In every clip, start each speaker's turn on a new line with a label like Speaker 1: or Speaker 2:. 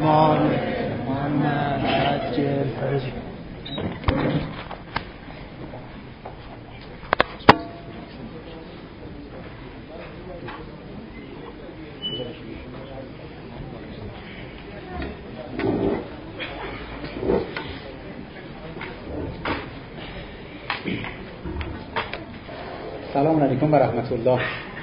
Speaker 1: الرحمن محمد عجل فرجه.
Speaker 2: سلام علیکم و رحمت الله.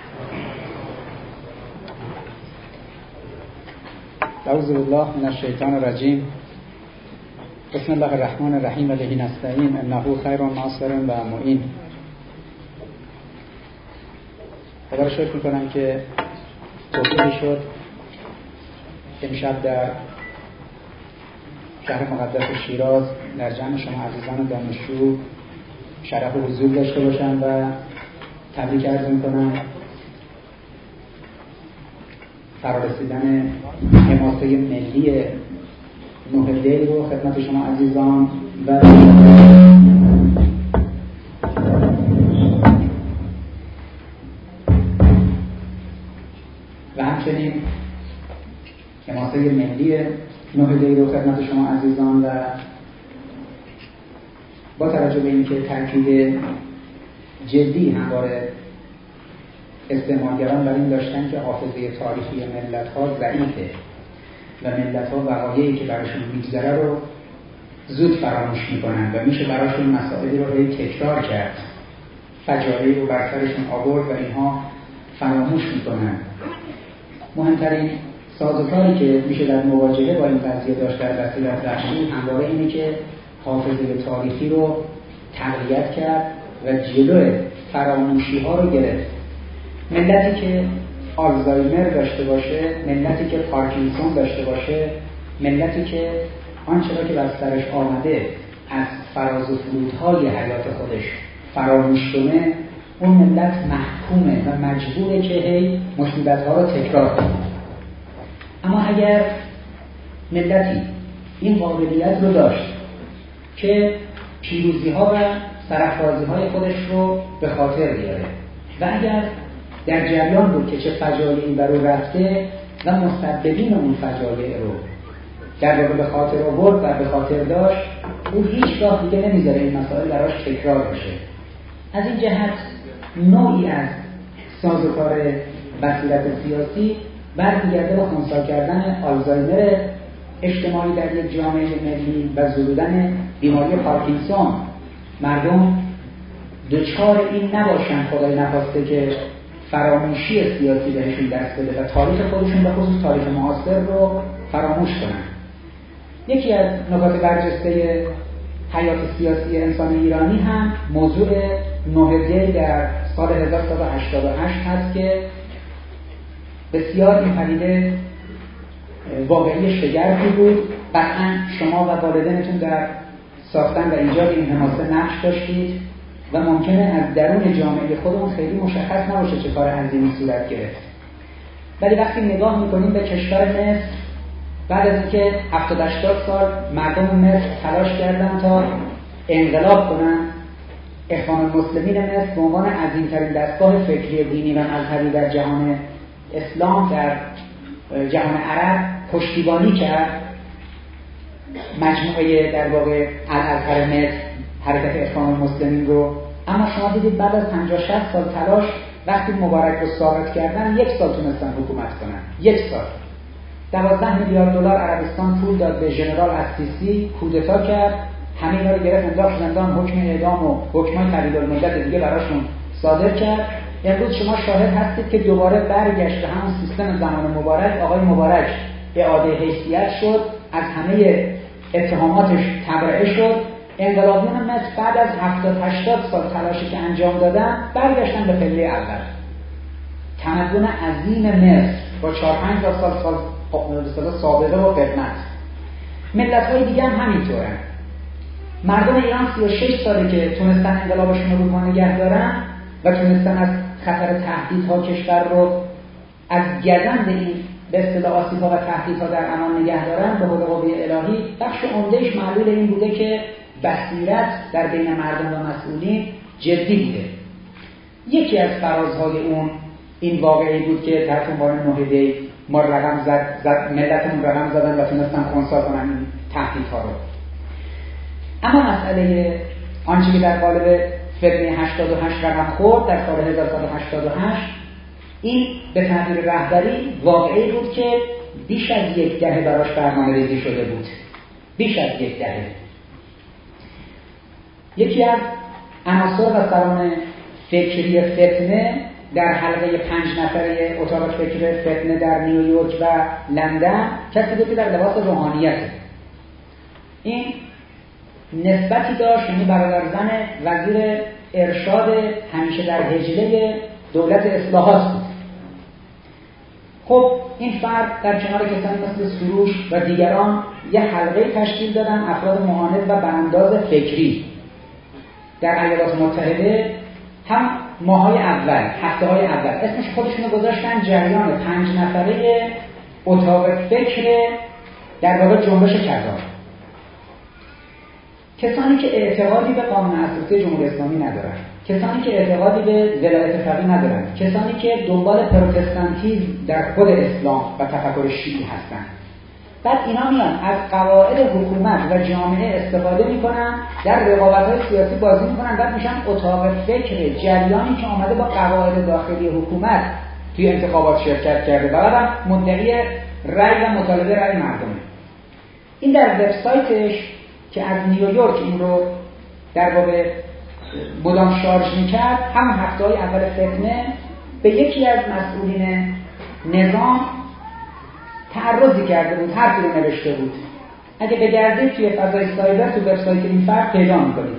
Speaker 2: اعوذ بالله من الشیطان الرجیم. بسم الله الرحمن الرحیم و به نستعین انه خیر ناصر و معین. خدا را شکر میکنم که توفیقی شد امشب در شهر مقدس شیراز در جمع شما عزیزان دانشجو شرف حضور داشته باشم و تبریک عرض میکنم فرارسیدن حماسه ملی 9 دی رو خدمت شما عزیزان و همچنین حماسه ملی 9 دی رو خدمت شما عزیزان و با توجه به اینکه تاکید جدی همواره استعمارگران بر این داشتن که حافظه تاریخی ملت‌ها ضعیفه و ملت‌ها وقایعی که براشون میگذره رو زود فراموش میکنن و میشه براشون مسائلی رو تکرار کرد، فجایعی رو بر سرشون آورد و اینها فراموش میکنن. مهمترین سازوکاری که میشه در مواجهه با این قضیه داشت در بصیرت رشدی همواره اینه که حافظه تاریخی رو تقویت کرد و جلو فراموشی ها رو گرفت. ملتی که آلزایمر داشته باشه، ملتی که پارکینسون داشته باشه، ملتی که آنچه را که بر سرش آمده از فراز و فرودهای حیات خودش فراموش کنه، اون ملت محکومه و مجبوره که هی مصیبت‌ها رو تکرار کنه. اما اگر ملتی این قابلیت رو داشت که پیروزی‌ها و سرافرازی‌های خودش رو به خاطر بیاره و اگر در جریان بود که چه فجایعی بر او رفته و مسببین اون فجایع رو در واقع به خاطر آورد و به خاطر داشت، او هیچ راه دیگه نمیذاره این مسائل براش تکرار بشه. از این جهت نوعی از سازوکار بصیرت سیاسی برمیگرده به خنثی کردن آلزایمر اجتماعی در یک جامعه ملی و زدودن بیماری پارکینسون. مردم دچار این نباشن خدای نخواسته که فراموشی سیاسی بهشون دست بده و تاریخ خودشون به خصوص تاریخ معاصر رو فراموش کنن. یکی از نکات برجسته حیات سیاسی انسان ایرانی هم موضوع 9 دی در سال 1188 هست که بسیار این پدیده واقعی شگرفی بود. قطعا شما و والدینتون در ساختن و ایجاد این حماسه نقش داشتید و ممکنه از درون جامعه خودمون خیلی مشخص نباشه چه کار عظیمی صورت گرفت. ولی وقتی نگاه میکنیم به کشور مصر، بعد از اینکه 70-80 سال مردم مصر تلاش کردن تا انقلاب کنن، اخوان المسلمین مصر به عنوان عظیمترین دستگاه فکری دینی و مذهبی در جهان اسلام، در جهان عرب پشتیبانی کرد مجموعه در واقع الازهر مصر، حرکت اخوان المسلمین رو. اما شما دیدید بعد از 50-60 سال تلاش وقتی مبارک رو ساقط کردن 1 سال تونستن حکومت کنن. 1 سال 12 میلیارد دلار عربستان پول داد به ژنرال السیسی، کودتا کرد، همه اینا رو گرفت انداخت زندان، حکم اعدام و حکمای طویل المدت دیگه براشون صادر کرد. امروز شما شاهد هستید که دوباره برگشت به همون سیستم زمان مبارک. آقای مبارک اعاده حیثیت شد، از همه اتهاماتش تبرئه شد. انقلابیان مصر بعد از 70-80 سال تلاشی که انجام دادن برگشتن به پله اول. تمدن عظیم مصر با 4-5 سال سابقه و قدمت. ملت‌های دیگه هم همینطورن. مردم ایران 36 ساله که تونستن انقلابشون رو پا نگه دارن و تونستن از خطر تهدیدها کشور رو از گزند این به اصطلاح آسیب‌ها و تهدیدها در امان نگه دارن. به قول قوه الهی بخش عمده‌اش معلول این بوده که بصیرت در بین مردم و مسئولین جدی بوده. یکی از فرازهای اون این واقعی بود که تحت عنوان 9 دی ما رقم ملتمون رقم زدن و تونستن خنثی کنن این تهدیدها رو. اما مسئله آنچه که در قالب فتنه 88 رقم خورد در سال 1188 این به تعبیر رهبری واقعی بود که بیش از یک دهه براش برنامه‌ریزی شده بود. بیش از یک دهه. یکی از عناصر و سران فکری فتنه در حلقه 5 نفره اتاق فکر فتنه در نیویورک و لندن کسی بود که در لباس روحانیته. این نسبتی داشت، یعنی برادر زن وزیر ارشاد همیشه در هجله دولت اصلاحات بود. خب این فرد در کنار کسانی مثل سروش و دیگران یه حلقه تشکیل دادن، افراد معاند و برانداز فکری در ایالات متحده. هم ماهای اول، هفته‌های اول اسمش خودشونو گذاشتن جریان 5 نفره اتاق فکر در واقع جنبش کذا. کسانی که اعتقادی به قانون اساسی جمهوری اسلامی ندارن، کسانی که اعتقادی به ولایت فقیه ندارن، کسانی که دنبال پروتستانتیسم در خود اسلام و تفکر شیعی هستن. بعد اینا میان از قواعد حکومت و جامعه استفاده میکنن، در رقابت‌های سیاسی بازی میکنن، بعد میشن اتاق فکر جریانی که آمده با قواعد داخلی حکومت توی انتخابات شرکت کرده و بعدم مدعی رأی و مطالبه رأی مردمه. این در وبسایتش که از نیویورک این رو در واقع مدام شارژ میکرد، همون هفته‌های اول فتنه به یکی از مسئولین نظام تعرضی کرده بود، حرفی رو نوشته بود. اگه بگردید توی فضای سایبر تو وبسایت این فرد پیدا میکنید.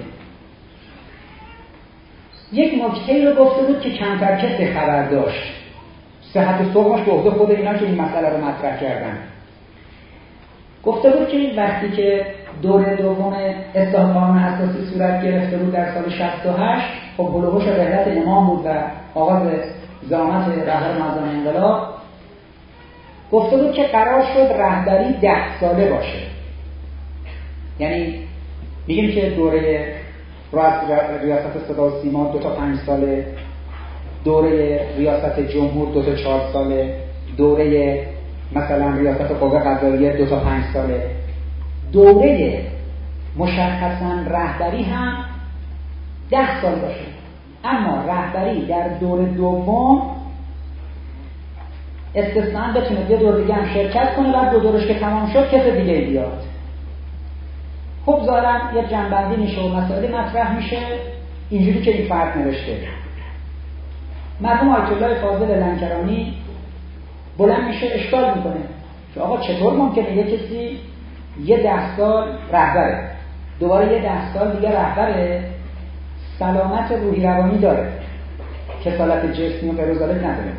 Speaker 2: یک نکته رو گفته بود که کمتر کسی خبر داشت. صحت صحبش به عهده خود اینا که این مسئله رو مطرح کردن. گفته بود که وقتی که دوره دوم اصلاح قانون اساسی صورت گرفته بود در سال 68، خب هلوهوش رحلت امام بود و آغاز زعامت رهبر معظم انقلاب. گفته بود که قرار شد رهبری 10 ساله باشه. یعنی میگیم که دوره ریاست صدا و سیما 2 تا 5 ساله، دوره ریاست جمهور 2 تا 4 ساله، دوره مثلا ریاست قوه قضاییه 2 تا 5 ساله. دوره مشخصا رهبری هم 10 سال باشه. اما رهبری در دوره دوم استثناء بتونه یه دور دیگه هم شرکت کنه، بعد 2 دورش که تمام شد کس دیگه بیاد. خب ظاهرا یه جنبندی میشه و مسائل مطرح میشه اینجوری که این فرد نوشته. مرحوم آیت الله فاضل لنکرانی بلند میشه اشکال میکنه که آقا چطور ممکنه یه کسی یه 10 سال رهبره، دوباره یه 10 سال دیگه رهبره، سلامت روحی روانی داره، کسالت جسمی و غیرزالک نداره،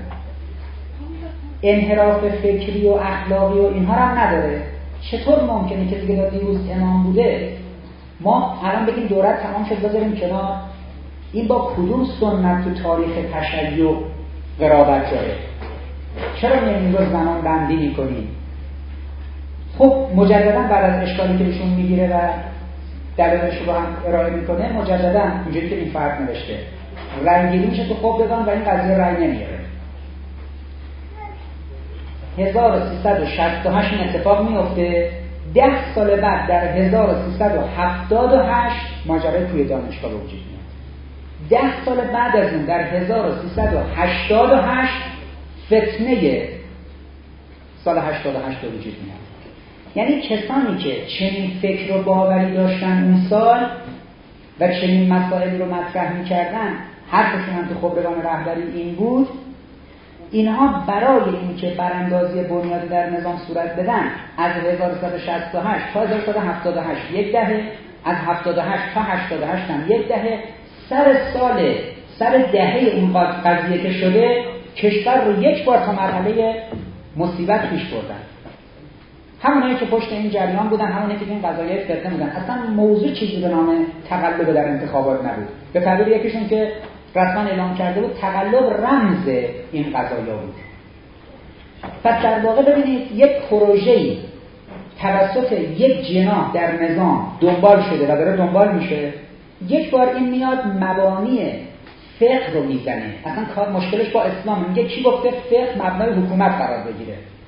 Speaker 2: انحراف فکری و اخلاقی و اینها هم نداره، چطور ممکنه کسی که دیروز امام بوده ما الان بگیم دورت تمام شد بذاریم کنار؟ این با کدوم سنت تو تاریخ تشیع قرابت داره؟ چرا این رو زمان بندی میکنیم؟ خب مجددا بعد از اشکالی که ایشون میگیره و دلایلش رو هم ارائه میکنه، مجددا اینجوری که این فرد نوشته رأی گیری میشه تو خب بگان و این قضیه رأی نمیاره. 1368 این اتفاق میفته. 10 سال بعد در 1378 ماجرای توی دانشگاه به وجود میاد. 10 سال بعد از اون در 1388 فتنه سال 88 به وجود میاد. یعنی کسانی که چنین فکر و باوری داشتن اون سال و چنین مسائل رو مطرح میکردن، حرفشون هم تو خبرگان رهبری این بود، اینها برای اینکه براندازی بنیادی در نظام صورت بدن از 1168 تا 1178 یک دهه، از 78 تا 88 هم یک دهه، سر دهه اون قضیه که شده کشور رو یک بار تا مرحله مصیبت پیش بردن. همونایی که پشت این جریان بودن، همونایی که این قضایای فتنه بودن. اصلا موضوع چیزی به نام تقلب در انتخابات نبود. به تعبیر یکیشون که رسما اعلام کرده بود تقلب رمز این قضایا بود. پس در واقع ببینید یک پروژه‌ای توسط یک جناح در نظام دنبال شده و داره دنبال میشه. یک بار این میاد مبانی فقه رو میزنه. اصلا کار مشکلش با اسلام. میگه کی گفته فقه مبنای حکومت قرار بگیره؟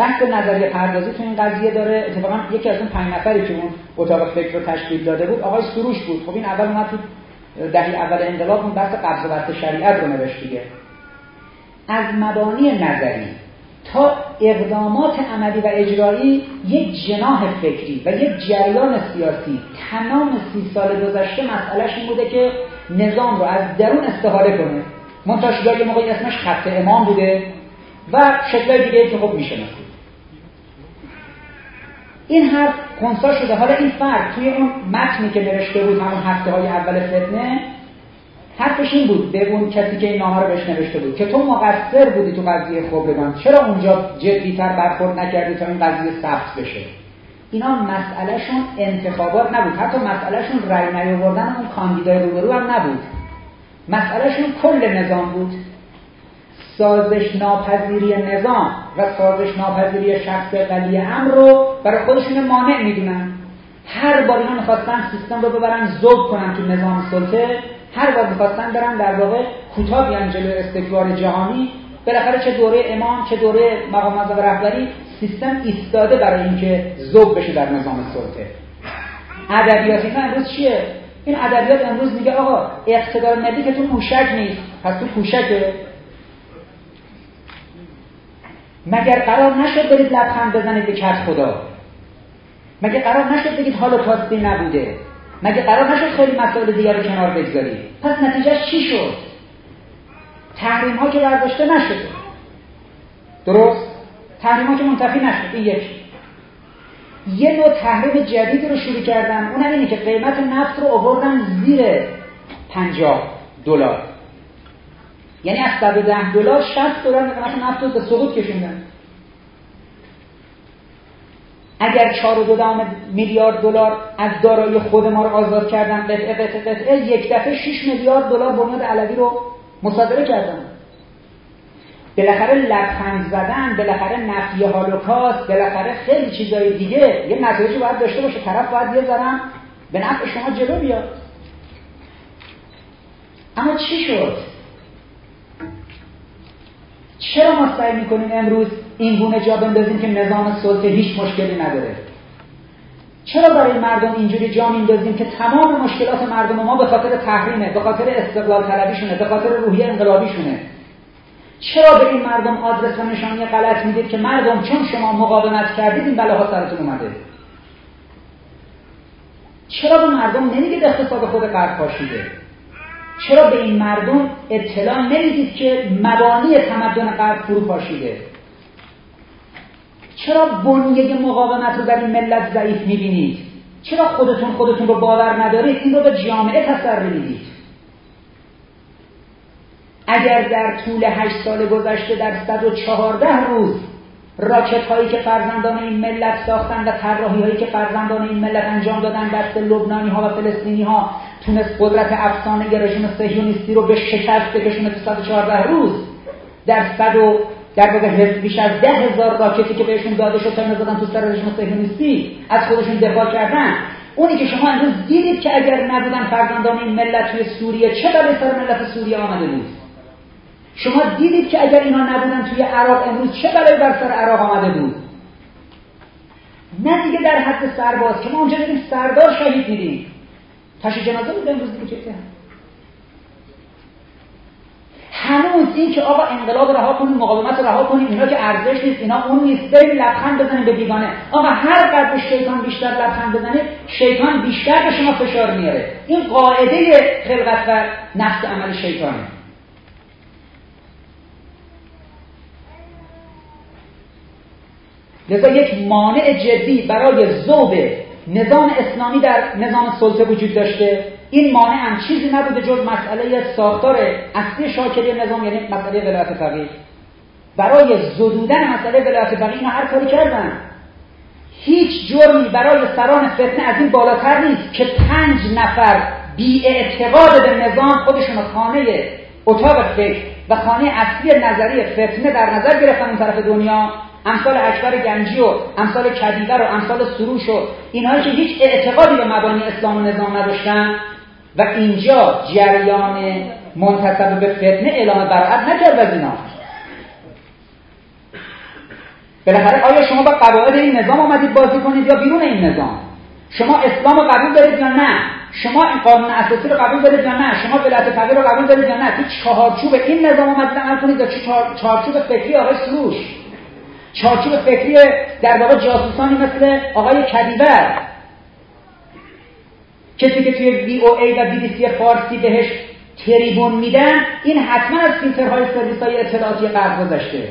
Speaker 2: بحث نظریه پردازی تو این قضیه داره. اتفاقا یکی از اون 5 نفری که اون اتاق فکر رو تشکیل داده بود آقای سروش بود. خب این اول اومد تو دهه اول انقلاب اون بحث قبض و بسط شریعت رو نوشت دیگه. از مبانی نظری تا اقدامات عملی و اجرایی یک جناح فکری و یک جریان سیاسی تمام 30 سال گذشته مسئلهش این بوده که نظام رو از درون استفاده کنه. منتشر یه موقعی اسمش خط امام بوده و شکل دیگه که خب میشه نسید. این حرف خنثی شده. حالا این فرق توی اون متنی که نوشته بود همون هفته‌های اول فتنه حرفش این بود به اون کسی که این نامه رو بهش نوشته بود که تو مقصر بودی تو قضیه خبرگان، چرا اونجا جدی‌تر برخورد نکردی تا این قضیه ثبت بشه. اینا مسئلهشون انتخابات نبود، حتی مسئلهشون رأی نیاوردن اون کاندیدای روبرو هم نبود. مسئلهشون کل نظام بود. سازش ناپذیری نظام و سازش ناپذیری شخص ولی امر رو برای خودشون مانع میدونن. هر بار اینا میخواستن سیستم رو ببرن ذوب کنن تو نظام سلطه، هر بار میخواستن برن در واقع کوتاه بیان جلوی استکبار جهانی. بالاخره چه دوره امام چه دوره مقام معظم رهبری سیستم ایستاده برای اینکه ذوب بشه در نظام سلطه. ادبیات اینا امروز چیه؟ این ادبیات امروز میگه آقا اقتدار ملی که تو پوشک نیست، پس تو پوشکه. مگر قرار نشد برید لبخند بزنید به کت خدا؟ مگر قرار نشد بگید حال کاستی نبوده؟ مگر قرار نشد خیلی مسائل دیگر رو کنار بگذارید؟ پس نتیجهش چی شد؟ تحریم ها که برداشته نشده، درست؟ تحریم ها که منتفی نشد. این یه نوع تحریم جدید رو شروع کردن، اونم اینه که قیمت نفت رو آوردن زیر $50. یعنی از $110 $60 قیمت نفت رو به سقوط کشوندن. اگر $4.2 میلیارد از دارایی خود ما رو آزاد کردن قطعه یک دفعه $6 میلیارد بنیاد علوی رو مصادره کردن. بالاخره لبخند زدن، بالاخره نفی هولوکاست، بالاخره خیلی چیزای دیگه یه نتایجی باید داشته باشه. طرف باید یه ذره به نفع شما جلو بیاد. اما چی شد؟ چرا ما سعی میکنیم امروز این گونه جا بندازیم که نظام سلطه هیچ مشکلی نداره؟ چرا برای مردم اینجوری جا میندازیم که تمام مشکلات مردم ما به خاطر تحریمه، به خاطر استقلال طلبیشونه، به خاطر روحیه انقلابیشونه؟ چرا به این مردم آدرس و نشانی غلط میدید که مردم چون شما مقاومت کردید این بلاها سرتون اومده؟ چرا به مردم نمیگید اقتصاد خود غرب پاشیده؟ چرا به این مردم اطلاع نمیدید که مبانی تمدن غرب فرو پاشیده؟ چرا بنیه مقاومت رو در این ملت ضعیف میبینید؟ چرا خودتون رو باور ندارید؟ این رو به جامعه تسری میدید. اگر در طول 8 سال گذشته در 114 روز راکت هایی که فرزندان این ملت ساختن و طراحی هایی که فرزندان این ملت انجام دادن دست لبنانی ها و فلسطینی ها تونست قدرت افسانه رژیم صهیونیستی رو به شکست بکشونه تو 114 روز، در واقع بیش از 10,000 راکتی که بهشون داده شد تا نزدن تو سر رژیم صهیونیستی از خودشون دفاع کردن. اونی که شما امروز دیدید که اگر نبودن فرزندان این ملت توی سوریه چه بلایی سر ملت سوریه آمده بود؟ شما دیدید که اگر اینا نبودن توی عراق امروز چه بلایی بر سر عراق آمده بود؟ نه دیگه در حد سرباز که ما اونجا دیدیم سردار شهید میدیم، تشییع جنازه بود امروز دیگه چه؟ هنوز این که آقا انقلاب رها کنیم، مقاومت رها کنیم، اینا که ارزش نیست، اینا اون نیست، بریم لبخند بزنیم به بیگانه. آقا هر قدر شیطان بیشتر لبخند بزنه شیطان بیشتر به شما فشار میاره. این قاعده خلقت و نفس عمل شیطانه. لذا یک مانع جدی برای ذوب نظام اسلامی در نظام سلطه وجود داشته. این مانع هم چیزی نبوده جز مسئله ساختار اصلی شاکله نظام، یعنی مسئله ولایت فقیه. برای زدودن مسئله ولایت فقیه اینا هر کاری کردن. هیچ جرمی برای سران فتنه از این بالاتر نیست که 5 نفر بی اعتقاد به نظام خودشون خانه اتاق فکر و خانه اصلی نظری فتنه در نظر گرفتن اون طرف دنیا، امثال اکبر گنجی و امثال کدیور و امثال سروش و اینهایی که هیچ اعتقادی به مبانی اسلام و نظام نداشتن و اینجا جریان منتسب به فتنه اعلام براءت نکرد از اینا. بالاخره آیا شما با قواعد این نظام آمدید بازی کنید یا بیرون این نظام؟ شما اسلام رو قبول دارید یا نه؟ شما این قانون اساسی رو قبول دارید یا نه؟ شما ولایت فقیه رو قبول دارید یا نه؟ تو چهارچوب این نظام آمدید عمل کنید یا چهارچوب فکری آقای سروش، چهارچوب فکری در واقع جاسوسانی مثل آقای کدیور، کسی که توی VOA و BBC فارسی بهش تریبون میدن، این حتما از فیلترهای سرویس‌های اطلاعاتی غرب گذشته.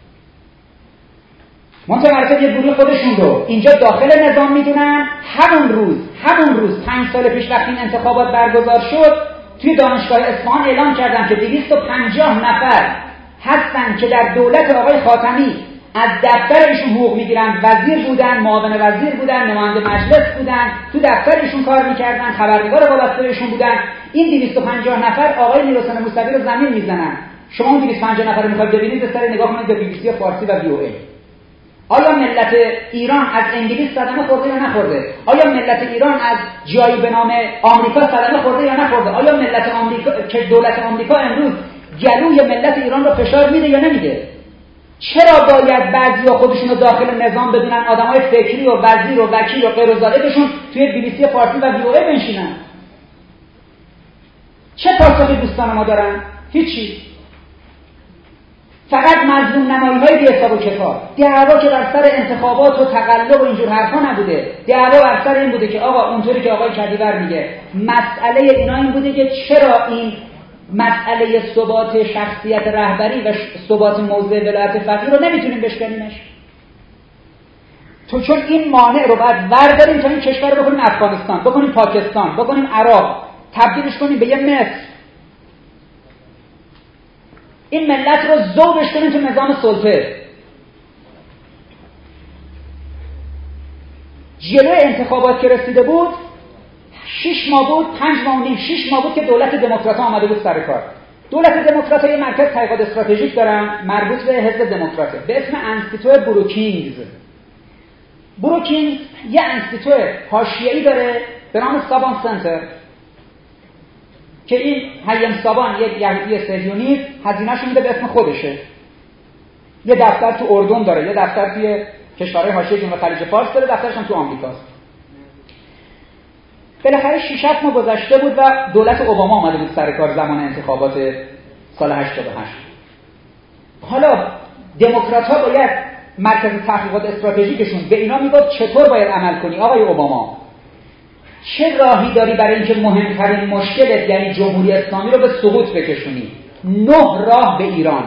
Speaker 2: منطقه یه گروه خودشون رو اینجا داخل نظام میدونن. همون روز 5 سال پیش وقتی این انتخابات برگزار شد، توی دانشگاه اصفهان اعلام کردن که 250 نفر هستن که در دولت آقای خاتمی از دفتر ایشون حقوق میگیرن، وزیر بودن، معاون وزیر بودن، نماینده مجلس بودن، تو دفتر ایشون کار میکردن، خبرنگار وابسته ایشون بودن. این 250 نفر آقای میرحسین موسوی رو زمین میزنن. شما اون 250 نفر رو میخواید ببینید، به سر نگاه کنید به BBC فارسی و VOA. آیا ملت ایران از انگلیس صدمه خورده یا نخورده؟ آیا ملت ایران از جایی به نام آمریکا صدمه خورده یا نخورده؟ آیا ملت آمریکا که دولت آمریکا امروز گلوی ملت ایران رو فشار میده یا نمیده؟ چرا باید بعضیا خودشون رو داخل نظام بدونن آدمای فکری و وزیر و وکیل و غیر و زالقشون توی BBC فارسی و VOA بنشینن؟ چه پاسخی دوستان ما دارن؟ هیچی. فقط مظلوم نمایی‌های بی حساب و کتاب. دعوا که بر سر انتخابات و تقلب و اینجور حرفا نبوده. دعوا بر سر این بوده که آقا اونطوری که آقای کدیور میگه، مسئله اینا این بوده که چرا این مسئله ثبات شخصیت رهبری و ثبات موضع ولایت فقیه رو نمیتونیم بشکنیمش. تو چون این مانع رو باید ورداریم تا این کشور رو بکنیم افغانستان، بکنیم پاکستان، بکنیم عراق، تبدیلش کنیم به یه مصر. این ملت رو ذوبش کنیم تو نظام سلطه. جلوی انتخابات که رسیده بود 6 ماه بود، 5 ماه و نیم، 6 ماه بود که دولت دموکرات‌ها آمده بود سر کار. دولت دموکرات‌ها یه مرکز تحقیقات استراتژیک دارن مربوط به حزب دموکراته به اسم انستیتو بروکینگز. بروکینگز یه انستیتو حاشیه‌ای داره به نام سابان سنتر که این هیم سابان یک یهودی صهیونیست هزینه‌شو میده به اسم خودشه. یه دفتر تو اردن داره، یه دفتر توی کشورهای حاشیه جنوب خلیج فارس داره، دفترش هم تو آمریکاست. بالاخره 6 ماه گذشته بود و دولت اوباما اومده بود سر کار زمان انتخابات سال 88. حالا دموکرات‌ها باید مرکز تحقیقات استراتژیکشون به اینا میگفت چطور باید عمل کنی آقای اوباما؟ چه راهی داری برای اینکه مهمترین مشکلت یعنی جمهوری اسلامی رو به سقوط بکشونی؟ 9 راه به ایران.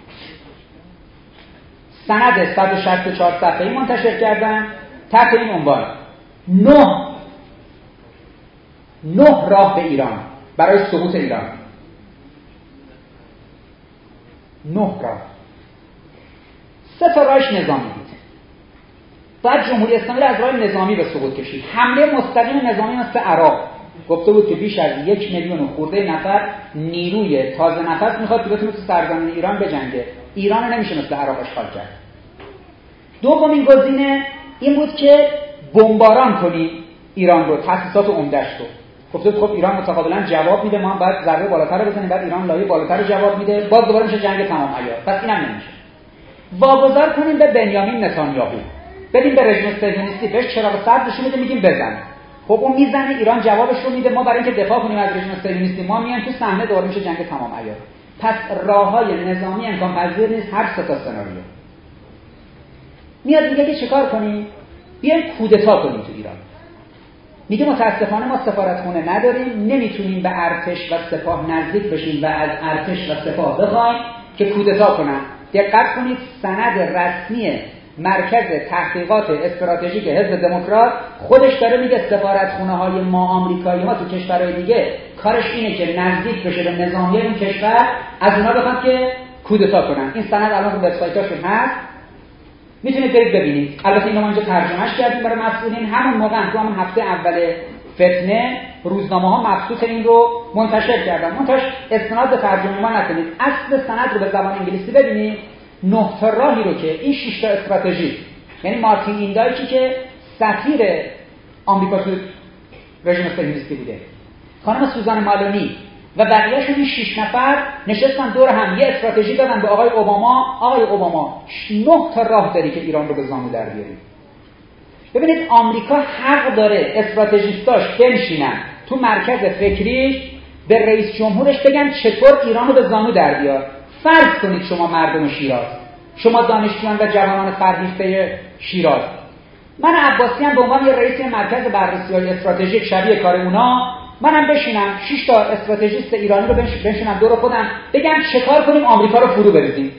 Speaker 2: سند 164 صفحه‌ای منتشر کردن تحت این عنوان 9 راه به ایران برای سقوط ایران. 9 راه. 3 تا راهش نظامی بود. بعد جمهوری اسلامی رو از راه نظامی به سقوط کشید. حمله مستقیم نظامی مثل عراق. گفته بود که بیش از 1 میلیون خورده نفر نیروی تازه نفس میخواد که بتونه تو سرزمین ایران بجنگه. ایران رو نمیشه مثل عراق اشغال کرد. دومین گزینه این بود که بمباران کنی ایران رو، تاسیسات عمده‌اش رو. گفته خب ایران متقابلا جواب میده، ما هم باید ضربه بالاتر بزنیم، بعد ایران لایه بالاتر جواب میده، باز دوباره میشه جنگ تمام عیار. پس اینم نمیشه. واگذار کنیم به بنیامین نتانیاهو. بدیم به رژیم صهیونیستی بهش چراغ سبز نشون میده، میگیم بزن. خب اون میزنه، ایران جوابش رو میده، ما برای اینکه دفاع کنیم از رژیم صهیونیستی ما میایم تو صحنه، دوباره میشه جنگ تمام عیار. پس راههای نظامی امکان پذیر نیست. هر 3 تا سناریو میاد میگه که چیکار کنیم؟ بیایم کودتا کنیم تو ایران. میگه متاسفانه ما سفارتخونه نداریم، نمیتونیم به ارتش و سپاه نزدیک بشیم و از ارتش و سپاه بخوایم که کودتا کنن. دقت کنید، سند رسمی مرکز تحقیقات استراتژیک حزب دموکرات خودش داره میگه سفارتخونه‌های ما آمریکایی‌ها تو کشورهای دیگه کارش اینه که نزدیک بشه به نظامیه اون کشور، از اونا بخواد که کودتا کنن. این سند الان رو وبسایتاشون هست، میتونید برید ببینید. البته اینو ما اینجا ترجمهش کردیم برای مسئولین. همون موقع تو همون هفته اول فتنه روزنامه‌ها مبسوط این رو منتشر کردن. منتش استناد به ترجمه ما نکنید، اصل سند رو به زبان انگلیسی ببینید. 9 تا راهی رو که این 6 تا استراتژی، یعنی مارتین ایندایچی که سفیر آمریکا تو رژیم صهیونیستی بوده، خانم سوزان مالونی و بقیه‌شون این 6 نفر نشستن دور هم یه استراتژی دادن به آقای اوباما. آقای اوباما 9 تا راه داری که ایران رو به زانو در بیاری. ببینید آمریکا حق داره استراتژیستاش بنشینن تو مرکز فکریش به رئیس جمهورش بگن چطور ایران رو به زانو در بیار. فرض کنید شما مردم شیراز، شما دانشجویان و جوانان فرهیخته شیراز، من عباسی هم به عنوان یه رئیس مرکز بررسی‌های استراتژیک شبیه کار اونا، منم بشینم 6 تا استراتژیست ایرانی رو بنشینم دور خودم بگم چه کار کنیم آمریکا رو فرو بریزیم.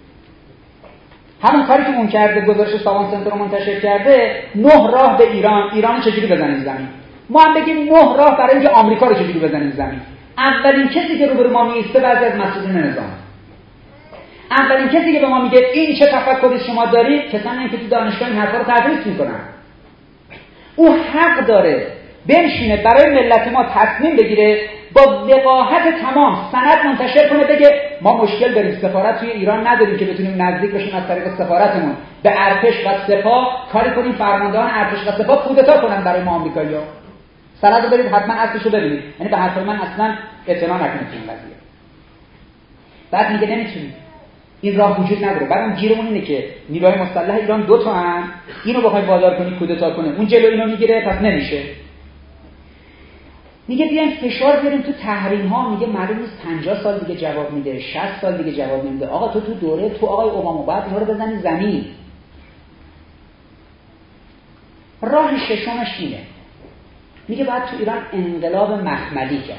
Speaker 2: همون کاری که اون کرده، گزارش ساوان سنتر رو منتشر کرده، 9 راه به ایران چجوری بزنیم زمین. ما هم بگیم 9 راه برای اینکه آمریکا رو چجوری بزنیم زمین. اولین کسی که روبرو ما میسته بعضی از مسئولین نظام، اولین کسی که به ما میگه این چه تفکری شما دارید، کسانی که تو دانشگاه این حرفا رو تدریس میکنن. او حق داره بنشینه برای ملت ما تصمیم بگیره، با وقاحت تمام سند منتشر کنه، بگه ما مشکل داریم، سفارت توی ایران نداریم که بتونیم نزدیک بشیم از طریق سفارتمون به ارتش و سپاه کاری کنیم فرماندهان ارتش و سپاه کودتا کنن برای ما آمریکایی‌ها. سند رو برید حتما اصلش رو ببینید. یعنی به حرف من اصلا اعتنا نکنید این قضیه. بعد میگه نمیتونیم، این راه وجود نداره. بعدم گیرمون اینه که نیروهای مسلح ایران 2 تا هن، اینو بخوای وادار کنی کودتا کنه، اون جلو اینو میگیره، پس نمیشه. میگه بیایم فشار بیاریم تو تحریم ها. میگه معلوم نیست 50 سال دیگه جواب میده، 60 سال دیگه جواب نمیده. آقا تو دوره تو آقای اوباما باید اینا رو بزنی زمین. راه ششمش اینه، میگه باید تو ایران انقلاب مخملی کرد.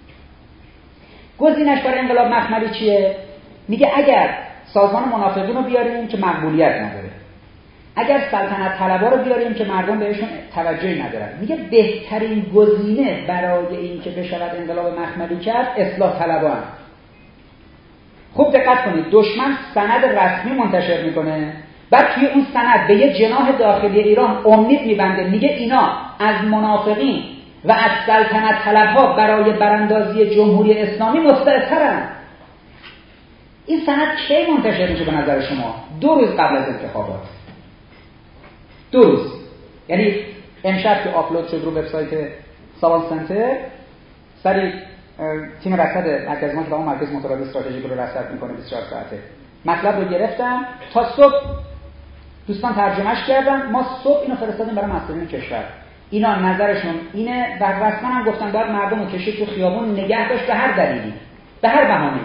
Speaker 2: گزینش برای انقلاب مخملی چیه؟ میگه اگر سازمان منافقین رو بیاریم که مقبولیت نداره، اگر سلطنت طلبا رو بیاریم که مردم بهشون توجهی ندارن. میگه بهترین گزینه برای این که بشود انقلاب مخملی کرد اصلاح طلبان. خوب دقت کنید، دشمن سند رسمی منتشر میکنه، بعد توی اون سند به یه جناح داخلی ایران امید میبنده، میگه اینا از منافقین و از سلطنت طلبها برای براندازی جمهوری اسلامی مستعدترن. این سند کی منتشر میشه به نظر شما؟ 2 روز قبل از انتخابات. 2 روز. یعنی امشب که آپلود شد رو وبسایت ساوان سنتر، سری تیم رصد مرکز ما که با اون مرکز مطالعات استراتژیک رو رصد میکنه 24 ساعته، مطلب رو گرفتم تا صبح دوستان ترجمهش کردن، ما صبح اینو فرستادیم برای مسئولین کشور. اینا نظرشون اینه و رسما هم گفتن باید مردم رو کشید تو خیابون، نگه داشت به هر دلیلی، به هر بهانه‌ای.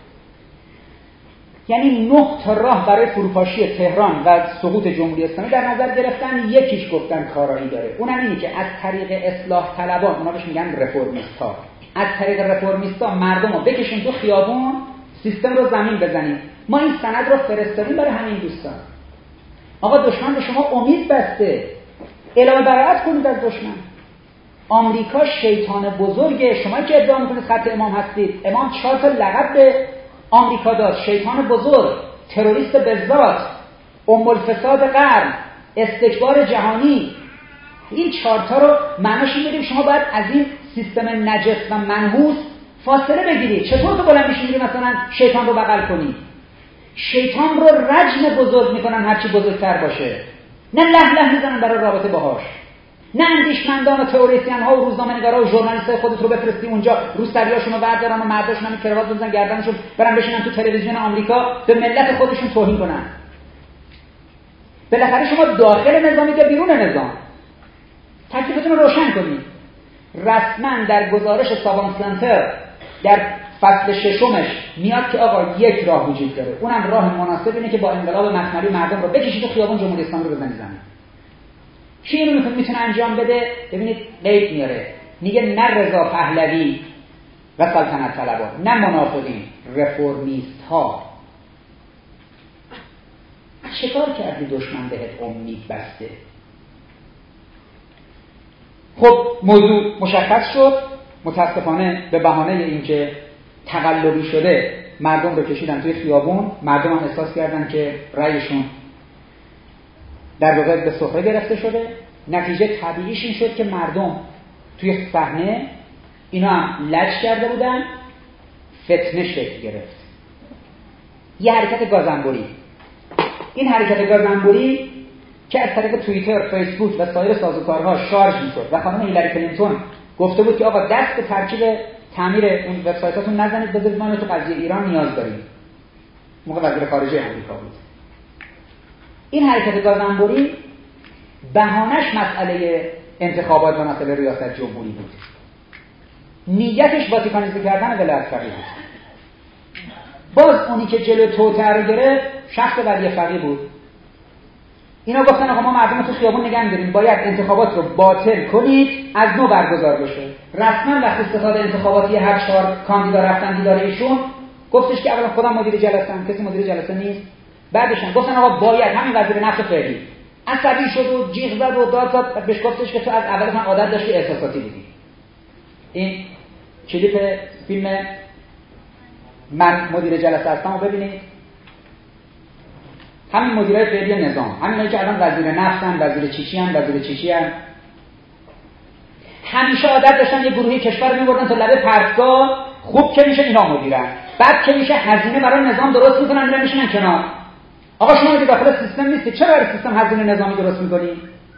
Speaker 2: یعنی 9 تا راه برای فروپاشی تهران و سقوط جمهوری اسلامی در نظر گرفتن. یکیش گفتن کارایی داره، اونم اینه که از طریق اصلاح طلبان، اونا بهش میگن رفرمیست‌ها، از طریق رفرمیست‌ها مردم رو بکشیم تو خیابون، سیستم رو زمین بزنیم. ما این سند رو فرستادیم برای همین دوستان. آقا دشمن به شما امید بسته، اعلام برائت کنید از دشمن. آمریکا شیطان بزرگه. شما که ادعا میکنید خط امام هستید، امام 4 تا لقب به آمریکا داد: شیطان بزرگ، تروریست بذات، ام الفساد قرن، استکبار جهانی. این 4 تا رو معناش این شما باید از این سیستم نجس و منحوس فاصله بگیرید. چطور تو بلند میشی مثلا شیطان رو بغل کنی؟ شیطان رو رجم بزرگ میکنن هرچی بزرگتر باشه، نه له میزنن برای رابطه باهاش. نه اندیشمندان و تئوریسین ها و روزنامه‌نگارا و ژورنالیستای خودت رو بفرستی اونجا، روسریاشونو بردارن و مرداشون هم کراوات بزنن گردنشون برن بشینن تو تلویزیون آمریکا به ملت خودشون توهین کنن. بالاخره شما داخل نظامی که بیرون نظام تکلیفتون رو روشن کنید. رسما در گزارش ساوان سنتر در فصل 6 میاد که آقا یک راه وجود داره، اونم راه مناسب اینه که با انقلاب مخملی مردم رو بکشید تو خیابون، جمهوری اسلامی رو بزنید زمین. کی اینو میتونه انجام بده؟ ببینید قید میاره، میگه نه رضا پهلوی و سلطنت طلبان، نه منافقین، رفرمیست ها. چه کار کردی دشمن بهت امید بسته؟ خب موضوع مشخص شد. متاسفانه به بهانه اینکه تقلبی شده مردم رو کشیدن توی خیابون، مردم هم احساس کردن که رأیشون در واقع به سخره گرفته شده. نتیجه طبیعیش این شد که مردم توی صحنه اینا هم لج کرده بودن، فتنه شکل گرفت. یه حرکت گازنبوری. این حرکت گازنبوری که از طریق توییتر، فیسبوک و سایر سازوکارها شارژ میشد و خانم هیلاری کلینتون گفته بود که آقا دست به ترکیب تعمیر اون وبسایتاتون نزنید، بذارید ما تو قضیه ایران نیاز داریم. موقع وزیر خارجه آمریکا بود. این حرکت گازنبوری بهانش مسئله انتخابات و مسئله ریاست جمهوری بود. نیتش واتیکانیزم کردن ولایت فقیه بود. باز اونی که جلو توطئه رو گرفت شخص ولی فقیه بود. اینا گفتن آقا ما مردم تو خیابون نگه می‌داریم، باید انتخابات رو باطل کنید، از نو برگزار بشه. رسما وقتی استفاده انتخاباتی هر 4 کاندیدا رفتن دیدار ایشون، گفتش که اولا خودم مدیر جلسه‌ام، کسی مدیر جلسه نیست. بعدش هم گفتن آقا باید همین وزیر نفت فعلی عصبی شد و جیغ زد و داد زد، بهش گفتش که تو از اول من عادت داشتی احساساتی بودی. این کلیپ فیلم من مدیر جلسه هستم رو ببینید. همین مدیرای فعلی نظام، همینایی که الان وزیر نفتن، وزیر چیچی هن، همیشه عادت داشتن یه گروهی کشور رو می‌بردن تا لبه پرتگاه، خوب که میشه اینا مدیرن، بعد که میشه هزینه برای نظام درست میکنن میرن میشینن کنار. آقا شما که داخل سیستم نیستید، چرا برای سیستم هزینه نظامی درست میکنید؟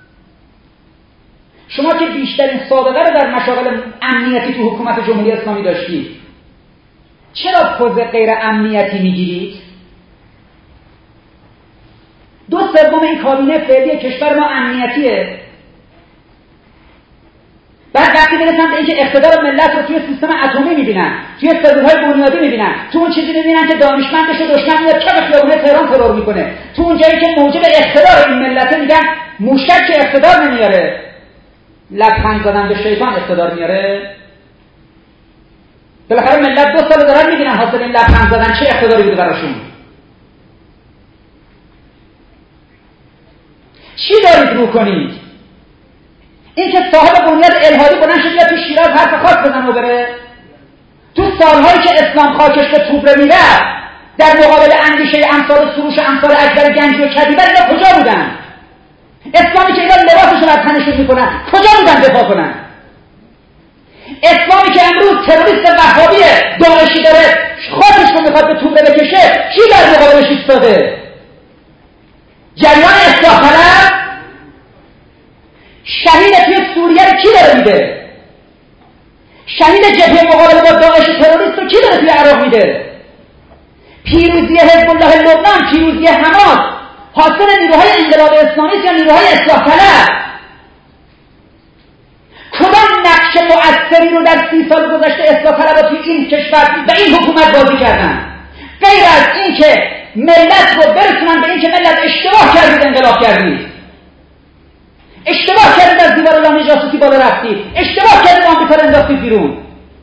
Speaker 2: شما که بیشترین سابقه رو در مشاغل امنیتی تو حکومت جمهوری اسلامی داشتید، چرا پوز غیر امنیتی میگیرید؟ 2/3 این کابینه فعلی کشور ما امنیتیه. بعد وقتی میرسن به اینکه اقتدار ملت رو توی سیستم اتمی میبینن، توی سلول‌های بنیادی میبینن، تو اون چیزی میبینن که دانشمندش و دشمن میاد چه خیابون تهران ترور میکنه، تو اون جایی که موجب اقتدار این ملت میگن موشک که اقتدار نمیاره، لبخند زدن به شیطان اقتدار میاره. بالاخره ملت 2 سال دارن میبینن حاصل این لبخند زدن چه اقتداری بوده براشون. چی دارید رو کنید؟ این که صاحب بنیاد الهادی بلند شد یا تو شیراز حرف خاص بزنه و بره، تو سالهایی که اسلام خاکش به توبره میرفت در مقابل اندیشه امثال سروش امثال اکبر گنجی و کدیبر، اینا کجا بودن؟ اسلامی که اینا لباسشون از تنشون میکنن کجا بودن دفاع کنن؟ اسلامی که امروز تروریست وهابی داعشی داره خاکش رو میخواد به توبره بکشه، کی در مقابلش ایستاده؟ جریان اصلاح طلب؟ شهید توی سوریه رو کی داره میده؟ شهید جبهه مقابله با داعش تروریست رو کی داره توی عراق میده؟ پیروزی حزب الله لبنان، پیروزی حماس حاصل نیروهای انقلاب اسلامی یا نیروهای اصلاح طلب؟ کدام نقش مؤثری رو در 30 سال گذشته اصلاح طلبها توی این کشور و این حکومت بازی کردن؟ غیر از این که ملت رو برسونن به این که ملت اشتباه کردید، انقلاب کردید، اشتباه کردید از دیوار لانه جاسوسی بالا رفتید، اشتباه کردید آمریکا رو انداختید بیرون.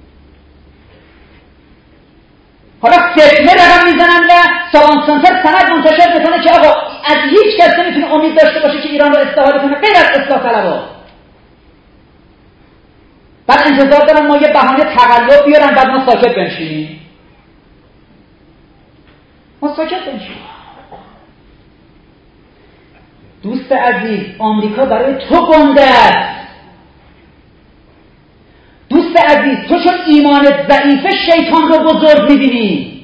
Speaker 2: حالا فتنه رقم میزنن و سالان سنتر سند منتشر میکنه که آقا از هیچ کس نمیتونه امید داشته باشه که ایران رو استفاده کنه غیر از اصلاح طلبها. بعد انتظار دارن ما یه بهانه تقلب بیارن بعد ما ساکت بنشینیم. ما ساکت بنشینیم. دوست عزیز، آمریکا برای تو گنده است. دوست عزیز، تو چون ایمانت ضعیفه شیطان رو بزرگ میبینی.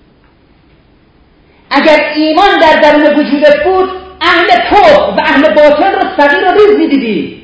Speaker 2: اگر ایمان در درون وجودت بود، اهل تو و اهل باطل رو صغیر و ریز میدیدی.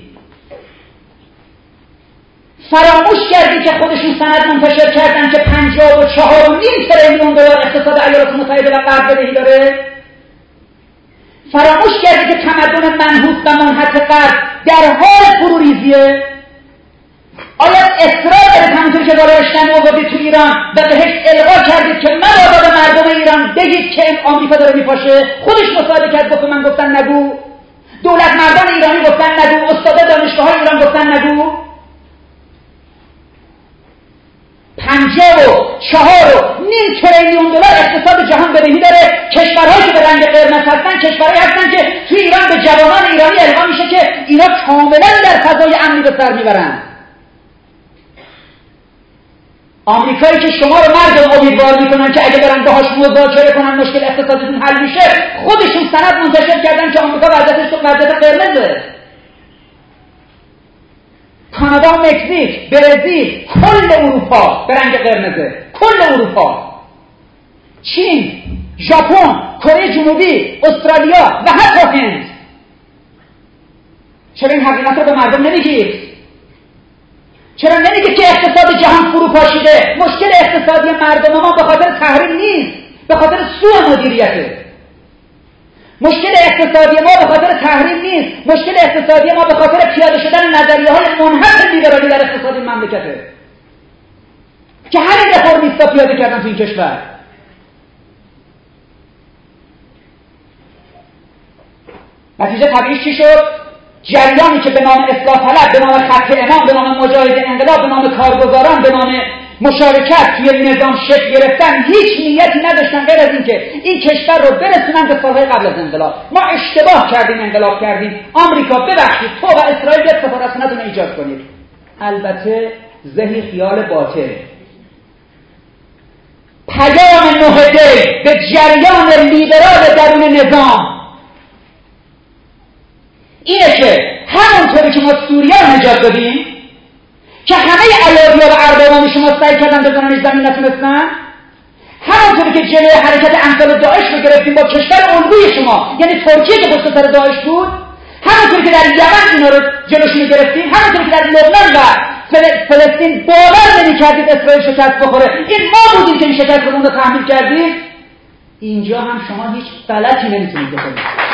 Speaker 2: فراموش کردی که خودشون سند منتشر کردن که 54.5 تریلیون دلار اقتصاد ایالات متحده و غرب بدهی داره. فراموش کردی که تمدن منحوس و منحط غرب در حال فروریزیه. آیا اصرار دارید همونطور که داشتن آوردید تو ایران و بهش القا کردید که مبادا به مردم ایران بگید که آمریکا داره میپاشه؟ خودش مصاحبه کرد گفت من گفتن نگو. دولت مردان ایرانی گفتن نگو. استاد دانشگاه‌های ایران گفتن نگو. 54.5 تریلیون دلار اقتصاد جهان بدهی داره. کشورهایی که به رنگ قرمز هستن کشورهایی هستن که توی ایران به جوانان ایرانی القا میشه که اینا کاملا در فضای امنی به سر میبرن. آمریکایی که شما رو مردم امیدوار میکنن که اگه برن باهاش مذاکره کنن مشکل اقتصادیتون حل میشه، خودشون سند منتشر کردن که آمریکا وضعیتش تو وضعیت قرمزه. کانادا و مکزیک، برزیل، کل اروپا به رنگ قرمزه. کل اروپا، چین، ژاپن، کره جنوبی، استرالیا و حتی هند. چرا این حقیقت رو به مردم نمیگید؟ چرا نمیگه که اقتصاد جهان فرو پاشیده؟ مشکل اقتصادی مردم ما به خاطر تحریم نیست، به خاطر سوء مدیریته. مشکل اقتصادی ما به خاطر تحریم نیست، مشکل اقتصادی ما به خاطر پیاده شدن نظریه‌های منحصر لیبرالی در اقتصاد این مملکته که همین رفرمیستا پیاده کردن تو این کشور. نتیجه طبیعیش چی شد؟ جریانی که به نام اصلاح طلب، به نام خط امام، به نام مجاهد انقلاب، به نام کارگزاران، به نام مشارکت توی نظام شکل گرفتن، هیچ نیتی نداشتن غیر از این که این کشور رو برسونن به سالهای قبل از انقلاب. ما اشتباه کردیم، انقلاب کردیم، آمریکا ببخشید، تو و اسرائیل بیاد سفارتخونه‌تون ایجاد کنید. البته ذهنی خیال باطل. پیام نهضت به جریان لیبرال درون نظام اینه که همونطوری که ما سوریه رو نجات دادیم که همه ایادی‌ها و اربابان شما سعی کردن بزننش زمین نتونستن، همونطوری که جلوی حرکت امثال داعش رو گرفتیم با کشور الگوی شما یعنی ترکیه که پشت سر داعش بود، همونطوری که در یمن اینا رو جلوشون رو گرفتیم، همونطوری که در لبنان و فلسطین باور نمی‌کردید اسرائیل شکست بخوره، این ما بودیم که این شکست رو تحمیل کردیم، اینجا هم شما هیچ غلطی نمیتونید بکنید.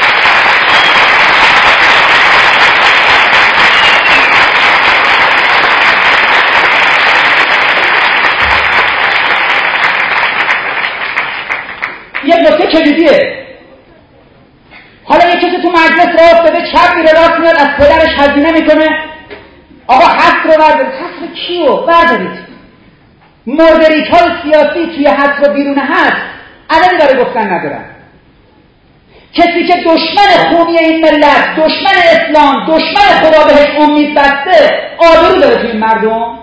Speaker 2: یک نکته کلیدیه. حالا یک کسی تو مجلس راه افتاده، چپ میره راست میاد، از پدرش هزینه میکنه، آقا حصر رو بردارید. حصر کیو بردارید؟ مردریک‌های سیاسی توی حصر و بیرون حصر عددی برای گفتن ندارن. کسی که دشمن خونی این ملت، دشمن اسلام، دشمن خدا بهش امید بسته، آبرو داره توی این مردم؟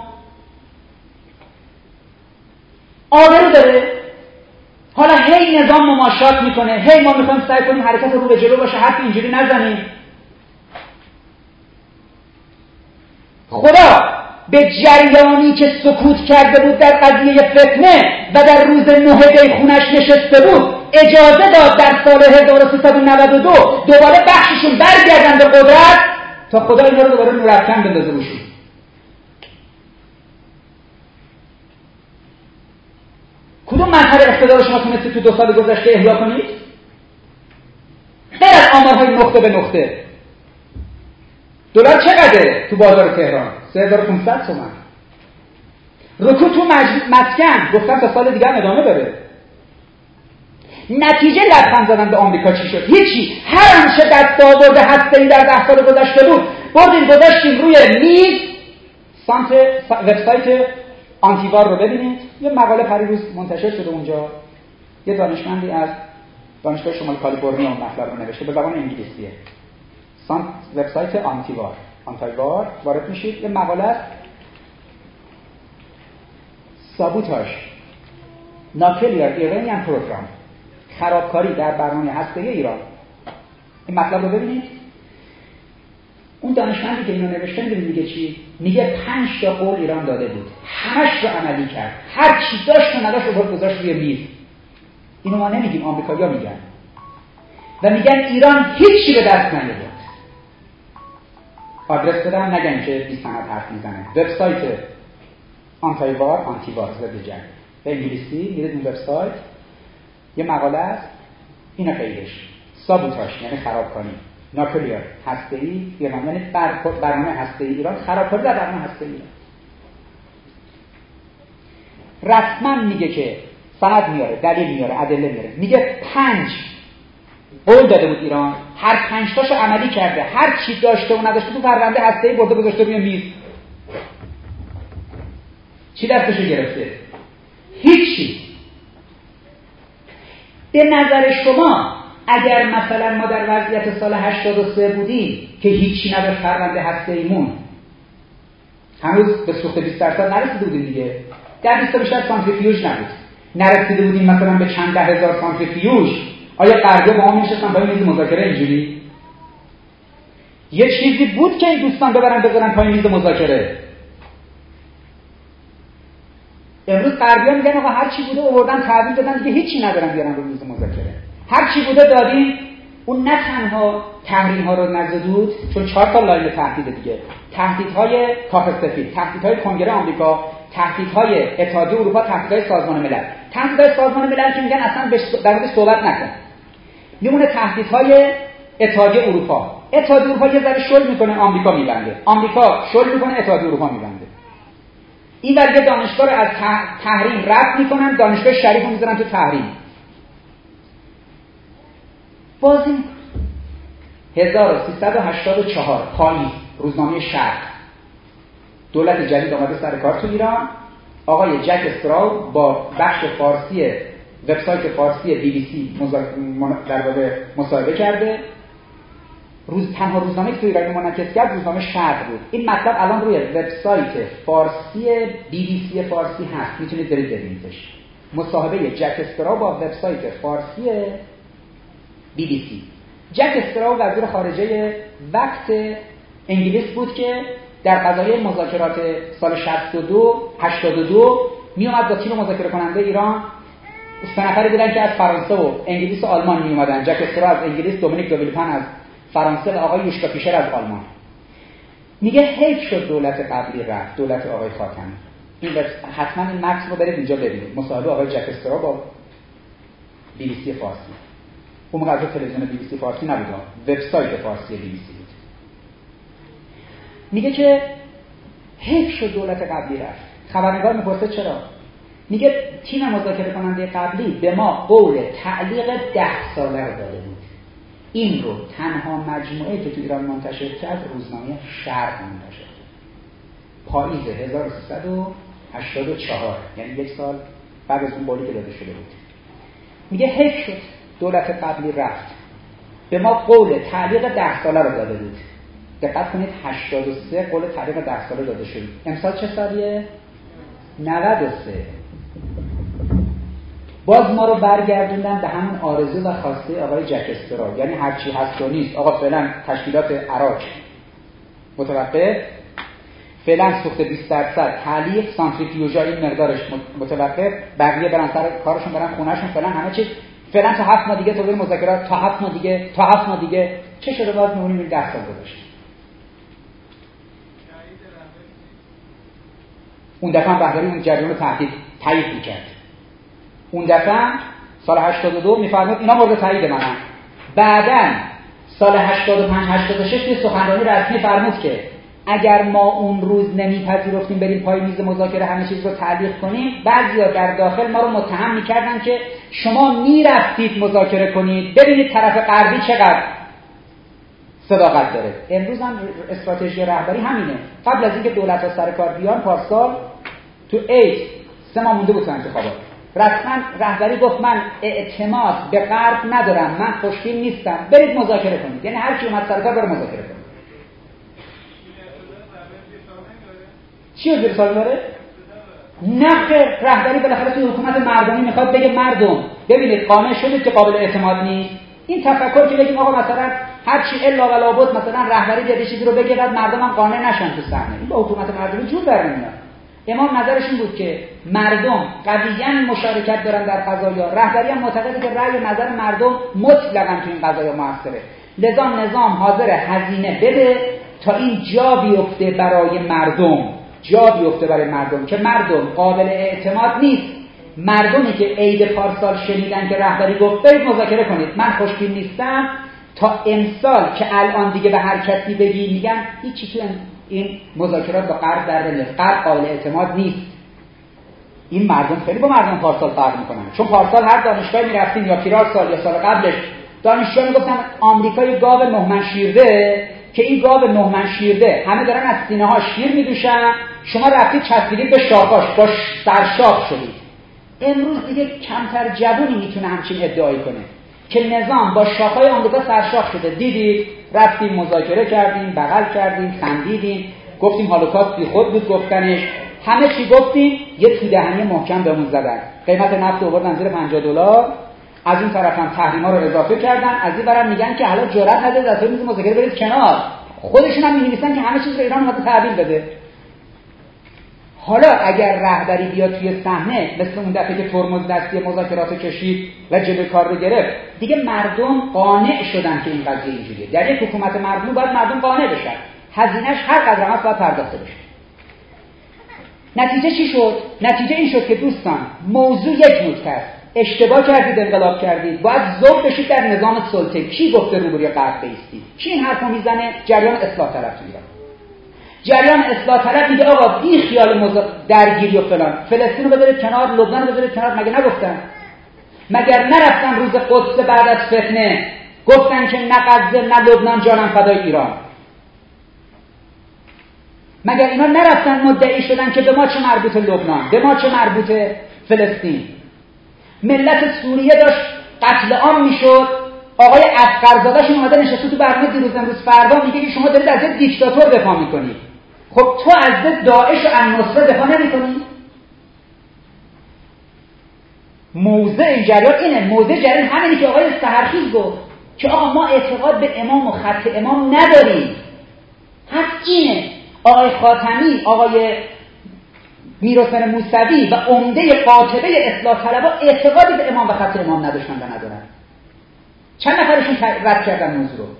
Speaker 2: آبرو داره؟ حالا هی نظام مماشات میکنه، هی ما میخوایم سعی کنیم حرکت رو به جلو باشه، حرف اینجوری نزنیم. خدا به جریانی که سکوت کرده بود در قضیه فتنه و در روز نهضت خونش نشسته بود اجازه داد در سال 1392 دوباره بخششون برگردن به قدرت تا خدا اینا رو دوباره نورافکن بندازه روشون. کدوم مظهر اقتدار شما تونستید تو 2 سال گذشته احیا کنید؟ غیر از آمارهای نقطه به نقطه. دلار چقدره تو بازار تهران؟ 3500 تومان. رکود تو مسکن گفتن تا سال دیگه هم ادامه داره. نتیجه لبخند زدن به آمریکا چی شد؟ هیچی. هر آنچه دستاورد هسته‌ای در 10 سال گذشته بود بردیم گذاشتیم روی میز. وبسایت آنتیوار رو ببینید، یه مقاله پریروز منتشر شده اونجا، یه دانشمندی از دانشگاه شمال کالیفرنیا اون مطلب رو نوشته، به زبان انگلیسیه. وبسایت آنتیوار وارد میشید، یه مقاله است، سابوتاژ ناکلیار ایرانیان پروگرام، خرابکاری در برنامه هسته‌ای ایران. این مطلب رو ببینید. اون دانشمندی که اینو نوشته میگه چی؟ میگه 5 تا قول ایران داده بود، همش رو عملی کرد، هر چی داشت و نداشت رو گذاشت روی میز. اینو ما نمیگیم، آمریکایی‌ها میگن و میگن ایران هیچی به دست نیاورد. آدرس بدم نگن که 20 سنت حرف میزنه. وبسایت آنتیوار زدجن به انگلیسی، میرید اون وبسایت، یه مقاله است، اینو قیدش، سابوتاژ یعنی خرابکاری، ناکلیار هسته‌ای ایران یعنی برنامه هسته‌ای ایران، خرابکاری در برنامه هسته‌ای ایران. رسما میگه که سند میاره، دلیل میاره، ادله میاره، میگه 5 قول داده بود ایران، هر 5 تاشو عملی کرده، هر چی داشته و نداشته تو پرونده هسته‌ای برده گذاشته روی میز. چی دستشو گرفته؟ هیچی. به نظر شما اگر مثلا ما در وضعیت سال 83 بودیم که هیچی نداشت پرونده هسته‌ایمون، هنوز به سوخت 20% نرسیده بودیم دیگه، در 20 بیشتر سانتریفیوژ نبود، نرسیده بودیم مثلا به چند 10,000 سانتریفیوژ، آیا غربا با ما میشستن پای میز مذاکره اینجوری؟ یه چیزی بود که این دوستان بذارن پای میز مذاکره. امروز غربی‌ها میگن آقا هر چی بوده آوردن تحویل دادن دیگه هیچی ندارن بیارن رو میز مذاکره. هر چی بوده دادیم، اون نه تنها تحریم ها رو نزدود، چون 4 تا لاین تهدید دیگه، تهدیدهای کاخ سفید، تهدیدهای کنگره آمریکا، تهدیدهای اتحادیه اروپا، تهدیدهای سازمان ملل. تهدیدهای سازمان ملل که میگن اصلا در موردش صحبت نکن. میمونه تهدیدهای اتحادیه اروپا. اتحادیه اروپا یه ذره شل میکنه، آمریکا میبنده. آمریکا شل میکنه، اتحادیه اروپا میبنده. این ورگه دانشگاه رو از تحریم رد میکنن، دانشگاه شریف رو میذارن تو تحریم. بازی 1384 پاییز، روزنامه شرق، دولت جدید آمده سر کار تو ایران. آقای جک استراو با بخش فارسی وبسایت فارسی BBC در واقع مصاحبه کرده. تنها روزنامه‌ای که تو ایران منعکس کرد روزنامه شرق بود. این مطلب الان روی وبسایت فارسی BBC فارسی هست، میتونید برید ببینیدش. مصاحبه جک استراو با وبسایت فارسی BBC. جک استراو وزیر خارجه وقت انگلیس بود که در قضایای مذاکرات سال 82 می اومد با تیم مذاکره کننده ایران. 3 نفری بودن که از فرانسه و انگلیس و آلمان می اومدن. جک استراو از انگلیس، دومینیک دوویلپن از فرانسه و آقای یوشکا فیشر از آلمان. میگه حیف شد دولت قبلی رفت، دولت آقای خاتمی. این حتما این متن رو برید اینجا ببینید. مصاحبه آقای جک استراو با BBC فارسی. اون موقع تلویزیون BBC فارسی نبود، وبسایت فارسی BBC بود. میگه که حیف شد دولت قبلی رفت. خبرنگار میپرسه چرا؟ میگه تیم مذاکره کننده قبلی به ما قول تعلیق 10 ساله رو داده بود. این رو تنها مجموعه که تو ایران منتشر کرد روزنامه شرق منتشر کرد. پاییز 1384، یعنی 1 سال بعد از اون قولی که داده شده بود. میگه حیف شد دولت قبلی رفت، به ما قول تعلیق 10 ساله رو داده بود. دقت کنید 83 قول تعلیق 10 ساله داده شد. امسال چه سالیه؟ 93. باز ما رو برگردوندن به همون آرزو و خواسته آقای جک استراو، یعنی هر چی هست و نیست. آقا فعلا تشکیلات عراق متوقف، فعلا سوخت 20%، تعلیق، سانتریفیوژا این مقدارش متوقف، بقیه برن سر کارشون، برن خونهشون، فعلا همه چی فعلا تا 7 ماه دیگه تا مذاکرات، تا 7 ماه دیگه چه شده؟ باز میمونیم 10 سال گذشته. اون دفعه رهبری اون جریان رو تایید می‌کرد. اون دفعه سال 82 می‌فرمود اینا مورد تایید منن. بعداً سال 85 86 یه سخنرانی رسمی فرمود که اگر ما اون روز نمیپذیرفتیم بریم پای میز مذاکره همه چیز رو تعلیق کنیم، بعضیا در داخل ما رو متهم می‌کردن که شما میرفتید مذاکره کنید، ببینید طرف غربی چقدر صداقت داره. امروز هم استراتژی رهبری همینه. قبل از اینکه دولت‌ها سر کار بیان پارسال تو 3 ماه مونده بود تا انتخابات، رسما رهبری گفت من اعتماد به غرب ندارم، من خوشبین نیستم، برید مذاکره کنید. یعنی هر کی اومد سر کار بره مذاکره کنه. چی زیر سوال داره؟ نخیر، رهبری بالاخره تو حکومت مردمی میخواد بگه مردم ببینید قانع شدید که قابل اعتماد نیست. این تفکر که بگیم آقا مثلا هر چی الا ولا بود مثلا رهبری بیاد چیزی رو بگه بعد مردم هم قانع نشن تو صحنه، این با حکومت مردمی جور در نمیاد. امام نظرش این بود که مردم قویاً مشارکت دارن در قضایا، رهبری هم معتقده که رأی نظر مردم مطلقاً تو این قضایا موثره، لذا نظام حاضر هزینه بده تا این جا بیفته برای مردم، که مردم قابل اعتماد نیست. مردمی که عید پارسال شنیدن که رهبری گفت برید مذاکره کنید، من خوشبین نیستم، تا امسال که الان دیگه به هر کسی بگی میگن هیچی تو این مذاکرات با غرب در نمیاد، غرب قابل اعتماد نیست. این مردم خیلی با مردم پارسال فرق میکنن، چون پارسال هر دانشگاهی میرفتیم یا پیرار سال یا سال قبلش دانشجوها میگفتن آمریکا یه گاو نهمن شیرده که این گاو نهمن شیرده همه دارن از سینه ها شیر میدوشن، شما رفتید چسبیدید به شاخاش با سرشاخ شدید. امروز دیگه کمتر جوونی میتونه همچین ادعایی کنه که نظام با شاخهای آمریکا سرشاخ شده. دیدید رفتیم مذاکره کردیم، بغل کردیم، خندیدیم، گفتیم هولوکاست بی خود بود گفتنش، همه چی گفتیم، یه تو دهنی محکم بهمون زدن، قیمت نفت آوردن زیر $50، از این طرف هم تحریما رو اضافه کردن، از این برم میگن که حالا جرأت ندارید از میز مذاکره برید کنار. خودشون هم می‌نویسن که همه چیز رو ایران می‌خواد تحویل بده. حالا اگر رهبری بیاد توی صحنه مثل اون دفعه که ترمز دستی مذاکرات کشید و جلوی کار رو گرفت، دیگه مردم قانع شدن که این قضیه اینجوریه. در یک حکومت مردم باید مردم قانع بشن، هزینه‌اش هر قدر هم باید پرداخته بشه. نتیجه چی شد؟ نتیجه این شد که دوستان موضوع یک نکته است. اشتباه کردید، انقلاب کردید، باید ذوب بشید در نظام سلطه. کی گفته روبروی غرب بایستید؟ کی این حرفو میزنه؟ جریان اصلاح طلب تو ایران. جریان اصلاح طلب میگه آقا بی خیال درگیری و فلان، فلسطین رو بذارید کنار، لبنان رو بذارید کنار. مگه نگفتن؟ مگر نرفتن روز قدس بعد از فتنه گفتن که نه غزه نه لبنان جانم فدای ایران؟ مگر اینا نرفتن مدعی شدن که به ما چه مربوط لبنان، به ما چه مربوط فلسطین؟ ملت سوریه داشت قتل عام میشد، آقای افقرزاده‌شون اومده نشسته تو برنامه دیروز امروز فردا میگه که شما دارید از یک دیکتاتور دفاع میکنید. خب تو از داعش و النصره دفاع نمیکنی؟ موضع این جریان اینه. موضع جریان همینی که آقای سحرخیز گفت که آقا ما اعتقاد به امام و خط امام نداریم. حرف اینه. آقای خاتمی، آقای میرحسین موسوی و عمده قاطبه اصلاح طلبها اعتقادی به امام و خط امام نداشتن و ندارن. چند نفرشون رد کردن موضوع رو.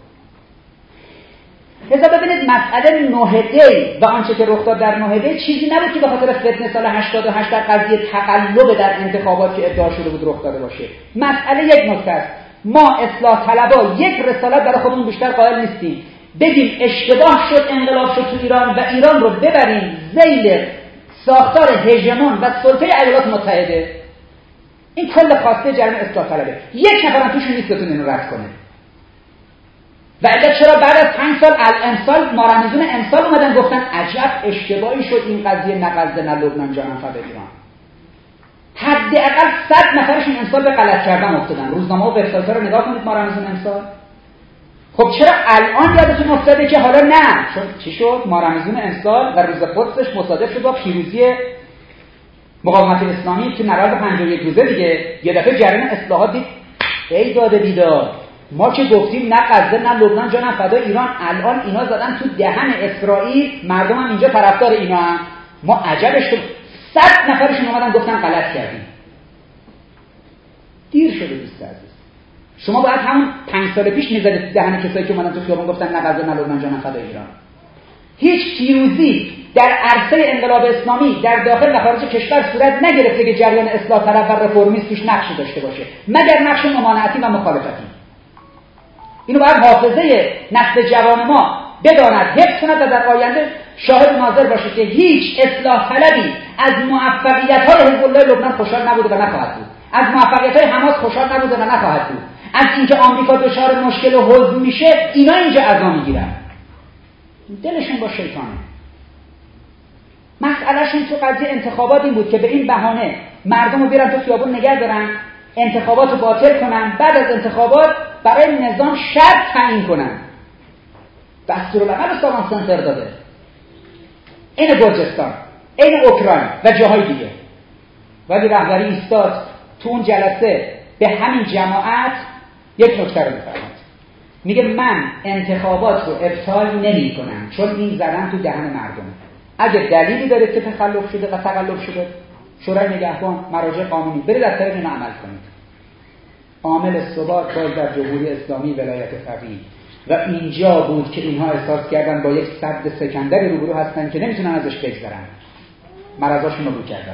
Speaker 2: لذا ببینید مسئله نهضه و آنچه که رخ داد در نهضه چیزی نبود که به خاطر فتنه سال 88 در قضیه تقلب در انتخابات که ادعا شده بود رخ داده باشه. مسئله یک نکته است. ما اصلاح طلبها یک رسالت برای خودمون بیشتر قائل نیستیم. بگیم اشتباه شد، انقلاب شد تو ایران و ایران رو ببریم ذیل ساختار هژمون و سلطه ایالات متحده. این کل خواسته جریان اصلاح طلبه. یک نفر هم توشون نیست بتونه اینو رد کنه. و اگر چرا بعد از 5 سال امسال مارمزون امسال اومدن گفتن عجب اشتباهی شد این قضیه، نه غزه نه لبنان جانم فدای ایران. حداقل 100 نفرشون امسال به غلط کردن افتادن. روزنامه و وبسایت‌ها رو نگاه کنید مارمزون امسال. خب چرا الان یادتون افتاده که حالا نه؟ چی شد؟ مارمزون امسال و روز قدسش مصادف شد با پیروزی مقاومت اسلامی تو نبرد 51 روزه دیگه. یه دفعه جریان اصلاحات دید ای داده بیدار، ما که گفتیم نه غزه نه لبنان جانم فدای ایران، الان اینا زدن تو دهن اسرائیل، مردم هم اینجا طرفدار اینا هم. ما عجبش شد 100 نفرشون اومدن گفتن غلط کردیم. دیر شده دوست عزیز. شما باید همون 5 سال پیش میزدید دهن کسایی که اومدن تو خیابون گفتن نه غزه نه لبنان جانم فدای ایران. هیچ پیروزی در عرصه انقلاب اسلامی در داخل و خارج کشور صورت نگرفته که جریان اصلاح طلب و رفرمیست توش نقشی داشته باشه، مگر نقش ممانعتی و مخالفتی. اینو باید حافظه نسل جوان ما بداند، حفظ کند و در آینده شاهد ناظر باشه که هیچ اصلاح طلبی از موفقیت‌های حزب الله لبنان خوشحال نبوده و نخواهد بود، از موفقیت‌های حماس خوشحال نبوده و نخواهد بود، از اینکه آمریکا دچار مشکل و حزن میشه اینا اینجا عزا میگیرن. دلشون با شیطانه. مسئلهشون تو قضیه انتخابات این بود که به این بهانه مردم رو بیارن تو خیابون نگه دارن، انتخابات رو باطل کنن، بعد از انتخابات برای نظام شرط تعیین کنن. دستورالعمل سامان سنتر داده. این گرجستان، این اوکراین و جاهای دیگه. ولی رهبری ایستاد تو اون جلسه به همین جماعت یک نکته رو میفرماد. میگه من انتخابات رو ابطال نمی کنم چون این زدن تو دهن مردم. اگه دلیلی داره که تخلف شده و تقلب شده، شورای نگهبان، مراجع قانونی، برید از طریق اینا عمل کنید. عامل ثبات باز در جمهوری اسلامی ولایت فقیه و اینجا بود که اینها احساس کردن با یک سد سکندری روبرو هستن که نمیتونن ازش بگذرن. مرضاشون رو کردن.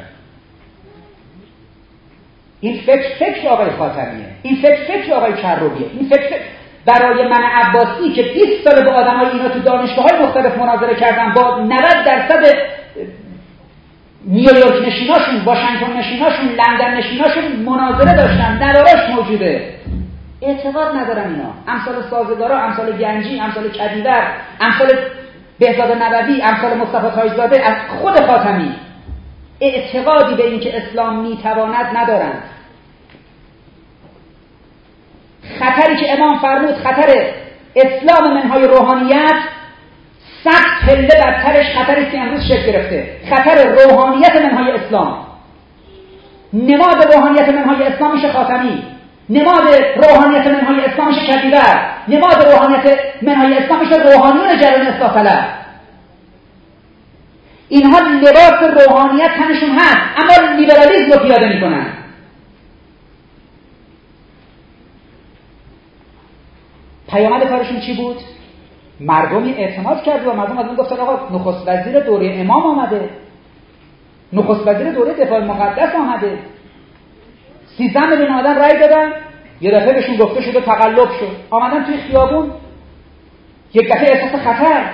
Speaker 2: این فکر آقای خاتمیه، این فکر آقای کروبیه، این فکر برای من عباسی که 20 سال با آدمای اینا تو دانشگاه‌های مختلف مناظره کردن، با 90% نیویورک نشیناشون، واشنگتن نشیناشون، لندن نشیناشون مناظره داشتن، ندارش موجوده. اعتقاد ندارن اینا. امثال سازگارا، امثال گنجی، امثال کدیور، امثال بهزاد نبوی، امثال مصطفی تاج‌زاده، از خود خاتمی اعتقادی به این که اسلام میتواند ندارند. خطری که امام فرمود، خطر اسلام منهای روحانیت، 100 پله بدترش خطری که امروز شکل گرفته، خطر روحانیت منهای اسلام. نماد روحانیت منهای اسلام میشه خاتمی، نماد روحانیت منهای اسلام میشه کدیور، نماد روحانیت منهای اسلام میشه روحانیون جریان اصلاح طلب. اینها لباس روحانیت تنشون هست اما لیبرالیسم رو پیاده میکنن. پیامد کارشون چی بود؟ مردمی اعتماد کرد و مردم از اون گفتن آقا نخست وزیر دوره امام آمده، نخست وزیر دوره دفاع مقدس آمده، 13 میلیون آدم رأی دادن، یه دفعه بهشون گفته شده تقلب شد، آمدن توی خیابون، یک دفعه احساس خطر،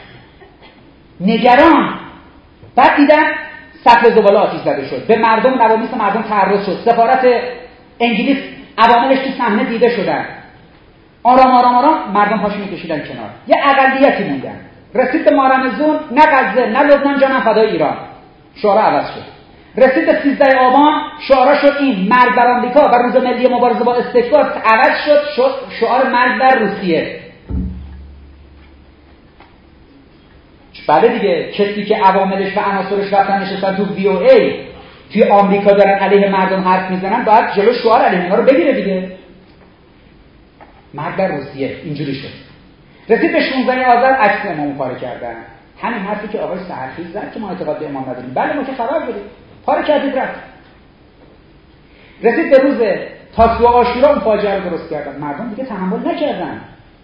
Speaker 2: نگران، بعد دیدن سطل زباله آتیش زده شد، به مردم نوامیس مردم تعرض شد، سفارت انگلیس عواملش تو صحنه دیده شدن، آرام آرام آرام مردم پاشون میکشیدن کنار، یه اقلیتی موندن، رسید به مارمزون، نه غزه نه لبنان جانم فدای ایران، شعار عوض شد. رسید به 13 آبان، شعار شد این مرگ بر آمریکا و روز ملی مبارزه با استکبار، عوض شد شعار مرگ بر روسیه. بله دیگه، کسی که عواملش و عناصرش رفتن نشستن تو VOA توی آمریکا دارن علیه مردم حرف میزنن، باید جلو شعار علیه اینا رو بگیره دیگه. مرگ بر روسیه اینجوری شد. رسید به 16 آذر عکس امامو پاره کردن، همین حرفی که آقای سحرخیز زد که ما اعتقاد به امام نداریم، بله ما که خبر داریم، پاره کردید رفت. رسید به روز تاسوعا عاشورا اون فاجعه رو درست کردن، مردم دیگه تحمل نکردن.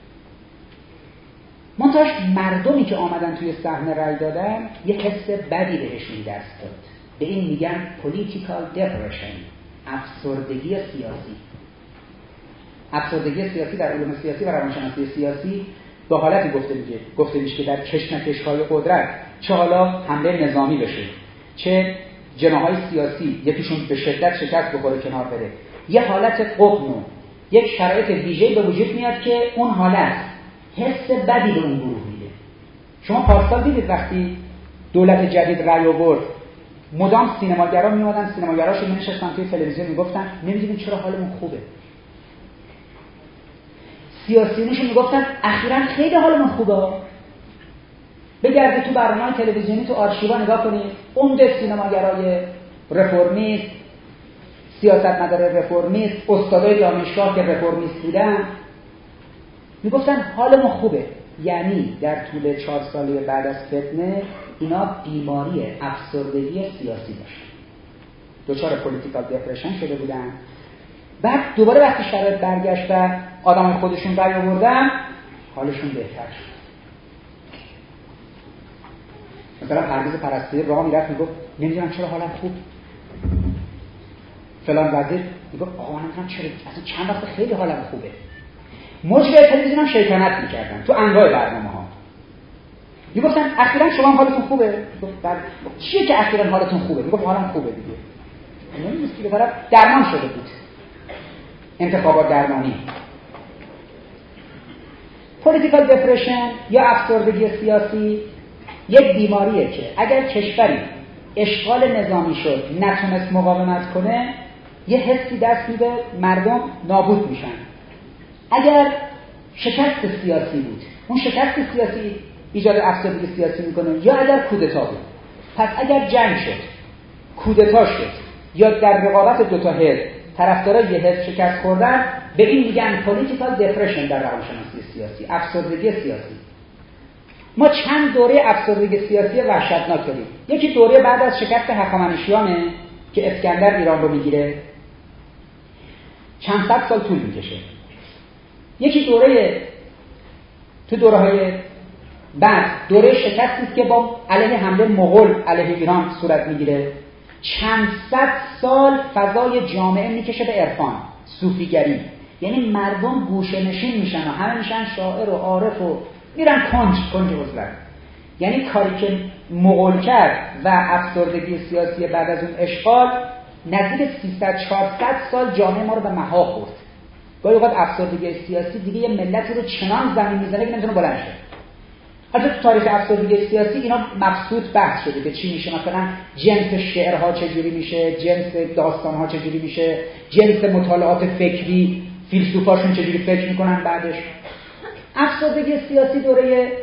Speaker 2: منتهاش مردمی که آمدن توی صحنه رای دادن یه حس بدی بهشون دست داد، به این میگن political depression، افسردگی سیاسی. افسردگی سیاسی در علوم سیاسی و روانشناسی سیاسی به حالتی گفته میشه که در کشمکش‌های قدرت، چه حالا حمله نظامی بشه، چه جناح‌های سیاسی یکیشون به شدت شکست بخوره کنار بره، یه حالت قطن و یک شرایط ویژه‌ای به وجود میاد که اون حالت حس بدی به اون گروه میده. شما پارسال دیدید وقتی دولت جدید رأی آورد، مدام سینماگرا میومدن، سینماگراشون می‌نشستن توی تلویزیون میگفتن نمی‌دونیم چرا حالمون خوبه. سیاسیونشون میگفتن اخیراً خیلی حالمون خوبه. بگردید تو برنامه‌های تلویزیونی تو آرشیوا نگاه کنید، عمده سینماگرای رفرمیست، سیاستمدار رفرمیست، استادای دانشگاه که رفرمیست بودن میگفتن حالمون خوبه. یعنی در طول 4 ساله بعد از فتنه اینا بیماری افسردگی سیاسی داشتن، دچار پولیتیکال دپرشن شده بودن. بعد دوباره وقتی شرایط برگشت و آدمای خودشون رأی آوردن، حالشون بهتر شد. مثلا پرویز پرستویی راه میرفت میگفت نمیدونم چرا حالم خوب، فلان وزیر میگفت آقا من نمیدونم چرا اصلا چند وقت خیلی حالم خوبه. مجری تلویزیون هم شیطنت میکردن تو انواع برنامه‌ها، میگفتن اخیراً شما هم حالتون خوبه؟ گفت بله. چیه که اخیراً حالتون خوبه؟ میگفت حالم خوبه دیگه. نمی‌دونست که طرف درمان شده بود، انتخابات درمانی. پولیتیکال دپرشن یا افسردگی سیاسی یک بیماریه که اگر کشوری اشغال نظامی شد نتونست مقاومت کنه، یه حسی دست میده مردم نابود میشن. اگر شکست سیاسی بود، اون شکست سیاسی ایجاد افسردگی سیاسی میکنه، یا اگر کودتا بود. پس اگر جنگ شد، کودتا شد، یا در رقابت دوتا حزب طرفدارای یه حزب شکست خوردن، به این میگن پولیتیکال دپرشن در روانشناسی سیاسی، افسردگی سیاسی. ما چند دوره افسردگی سیاسی وحشتناک داریم. یکی دوره بعد از شکست هخامنشیانه که اسکندر ایران رو میگیره، چند صد سال طول میکشه. یکی تو دوره‌های بعد دوره شکستی است که با علیه حمله مغول علیه ایران صورت میگیره. چند صد سال فضای جامعه میکشه به عرفان، صوفیگری، یعنی مردم گوشه‌نشین میشن و همه میشن شاعر و عارف و میرن کنج عزلت. یعنی کاری که مغول کرد و افسردگی سیاسی بعد از اون اشغال نزدیک 300-400 سال جامعه ما رو به محا برد. گاهی اوقات افسردگی سیاسی دیگه یه ملتی رو چنان زمین میزنه که نمیتونه بلند شه. حتی تو تاریخ افسردگی سیاسی اینا مبسوط بحث شده که چی میشه، مثلا جنس شعرها چجوری میشه، جنس داستانها چجوری میشه، جنس مطالعات فکری، فیلسوفاشون چجوری فکر میکنن بعدش. افسردگی سیاسی دوره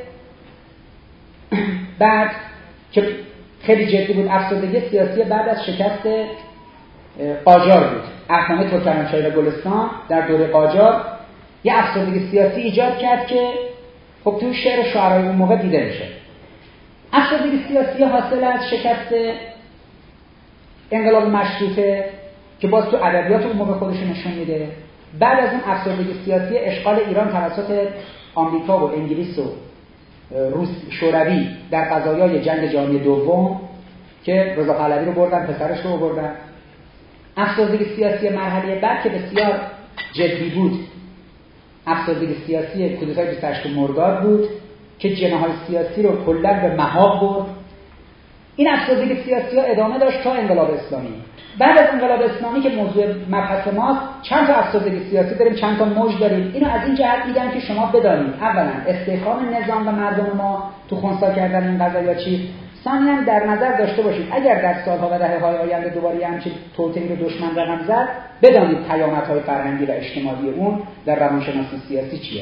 Speaker 2: بعد که خیلی جدی بود، افسردگی سیاسی بعد از شکست قاجار بود. اهنامه ترکمنچای و گلستان در دوره قاجار یه افسردگی سیاسی ایجاد کرد که خب تو شعر شاعرای اون موقع دیده میشه. افسردگی سیاسی حاصل از شکست انقلاب مشروطه که باز تو ادبیات اون موقع خودش نشون میده. بعد از اون افسردگی سیاسی اشغال ایران توسط آمریکا و انگلیس و روس شوروی در قضایای جنگ جهانی دوم که رضا پهلوی رو بردن، پسرش رو بردن. افسردگی سیاسی مرحله بعد که بسیار جدی بود، افسردگی سیاسی کودتای 28 مرداد بود که جناح‌های سیاسی رو کلاً به محاق برد. این افسردگی سیاسی ها ادامه داشت تا انقلاب اسلامی. بعد از انقلاب اسلامی که موضوع مبحث ماست، چند تا افسردگی سیاسی داریم، چند تا موج داریم. اینو از این جهت میگم که شما بدانید اولا استحکام نظام و مردم ما تو خنثی کردن این قضایا چی، ثانیاً در نظر داشته باشید اگر در سالها و دهه‌های آینده دوباره همچین توطئه‌ای رو دشمن رقم زد، بدانید پیامدهای فرهنگی و اجتماعی اون در روانشناسی سیاسی چیه.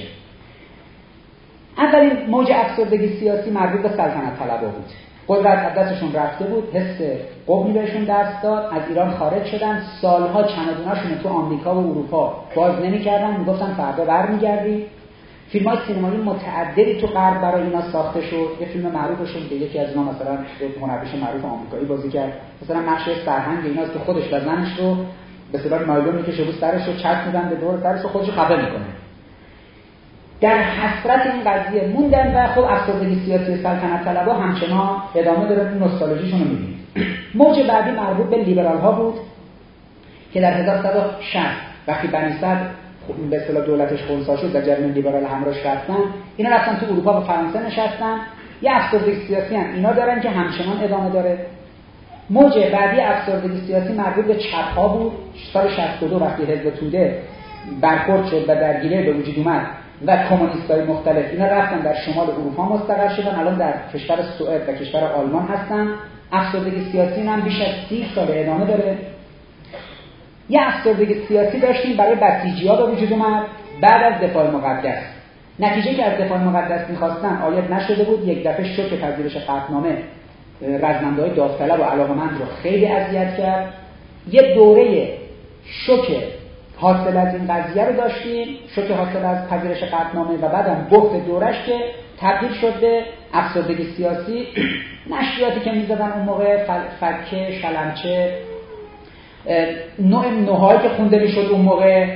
Speaker 2: اولین موج افسردگی سیاسی مربوط به سلطنت طلبها بود. قدرت از دستشون رفته بود، حس قومی بهشون دست داد، از ایران خارج شدن، سالها چمدوناشون تو آمریکا و اروپا باز نمی‌کردن، میگفتن فردا برمیگردیم. فیلم‌های سینمایی متعددی تو غرب برای اینا ساخته شد. یه فیلم معروفشون که یکی از اینا مثلا هنرپیشه معروف آمریکایی بازی کرد، مثلا نقش سرهنگ ایناست که خودش و زنش رو به صورت نایلون میکشه رو سرش رو چسب میدن به دور سرش رو خودش خفه میکنه. در حسرت این قضیه موندن و خب افسردگی سیاسی سلطنت طلبها همچنان ادامه داره. این نوستالژیشون رو می‌بینید. موج بعدی مربوط به لیبرال ها بود که در 1160 وقتی بنی صدر به اصطلاح دولتش خنثی شد و جریان لیبرال همراهش رفتن، اینا رفتن تو اروپا و فرانسه نشستن. یه افسردگی سیاسی هم اینا دارن که همچنان ادامه داره. موج بعدی افسردگی سیاسی مربوط به چپ ها بود. سال 62 وقتی حزب توده برخورد شد و درگیری به وجود اومد و کمونیست‌های مختلف اینا رفتن در شمال اروپا مستقر شدن، الان در کشور سوئد و کشور آلمان هستن. افسردگی سیاسی هم بیش از 30 سال ادامه داره. یه افسردگی سیاسی داشتیم برای بسیجی‌ها به وجود اومد بعد از دفاع مقدس. نتیجه که از دفاع مقدس می‌خواستن عاید نشده بود. یک دفعه شوک پذیرش قطعنامه رزمنده‌های داوطلب و علاقه‌مند رو خیلی اذیت کرد. یه دوره شوک حاصل از این قضیه رو داشتیم، شوک حاصل از پذیرش قطعنامه و بعدم بحث دورش که تبدیل شد به افسردگی سیاسی. نشریاتی که می‌زدن اون موقع فکه، شلمچه، نوع نوحایی که خونده میشد اون موقع،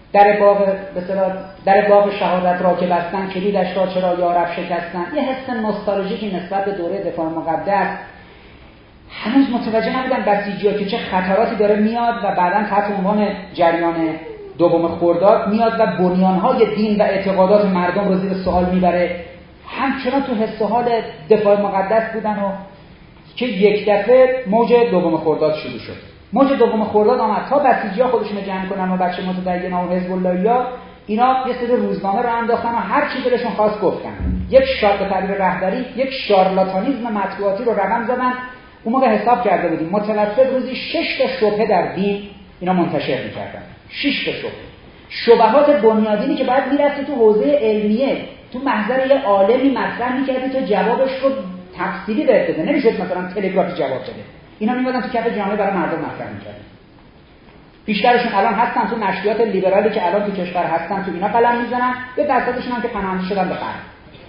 Speaker 2: در باغ شهادت را که بستن کلیدش را چرا یارب شکستن. یه حس نوستالژیکی نسبت به دوره دفاع مقدس. هنوز متوجه نبودن بسیجی‌ها که چه خطراتی داره میاد و بعداً تحت عنوان جریان دوم خرداد میاد و بنیان‌های دین و اعتقادات مردم رو زیر سوال میبره. همچنان تو حس و حال دفاع مقدس بودن و که یک دفعه موج دوم خرداد شروع شد. موج دوم خرداد آمد تا بسیجی‌ها خودشون رو جمع کنن و بچه متدینا و حزب اللهیا اینا یه سری روزنامه رو انداختن و هر چی دلشون خواست گفتن. یک به تعبیر رهبری یک شارلاتانیسم مطبوعاتی رو رقم زدن. اون موقع حساب کرده بودیم متوسط روزی 6 تا شبهه در دین اینا منتشر می‌کردن. 6 تا شبهه. شبهات بنیادینی که باید میرفتی تو حوزه علمیه، تو محضر یه عالمی مطرح می‌کردی تو جوابش رو تفصیلی بهت بده. نمی‌شد مثلا تلگرافی جواب بده. اینا می‌مدن تو کف جامعه برای مردم مطرح می‌کردن. بیشترشون الان هستن تو نشریات لیبرالی که الان تو کشور هستن، تو اینا قلم می‌زنن. یه درصدشون هم که پناهنده شدن به غرب.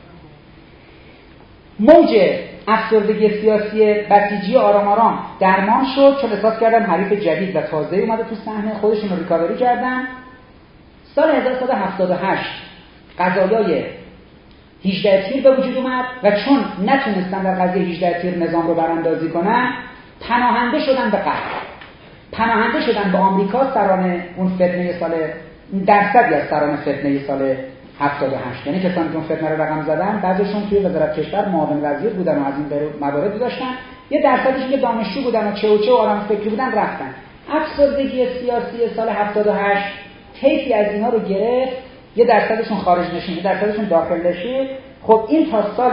Speaker 2: موج افسردگی سیاسی بسیجی آرام آرام درمان شد چون احساس کردن حریف جدید و تازه اومده تو صحنه، خودشون رو ریکاوری کردن. سال 1178 قضایای 18 تیر به وجود اومد و چون نتونستن در قضیه 18 تیر نظام رو براندازی کنن، پناهنده شدن به غرب، پناهنده شدن به آمریکا. سران اون فتنه سال درصدی از سران فتنه سال 78، یعنی کسانی که اون فتنه رو رقم زدن بعضیشون توی وزارت کشور معاون وزیر بودن و از این موارد داشتن، یه درصدیش که دانشجو بودن و چه و آدم فکری بودن رفتن. افسردگی سیاسی سال 78 طیفی از اینا رو گرفت، یه درصدشون خارج نشین، یه درصدشون داخل نشین. خب این تا سال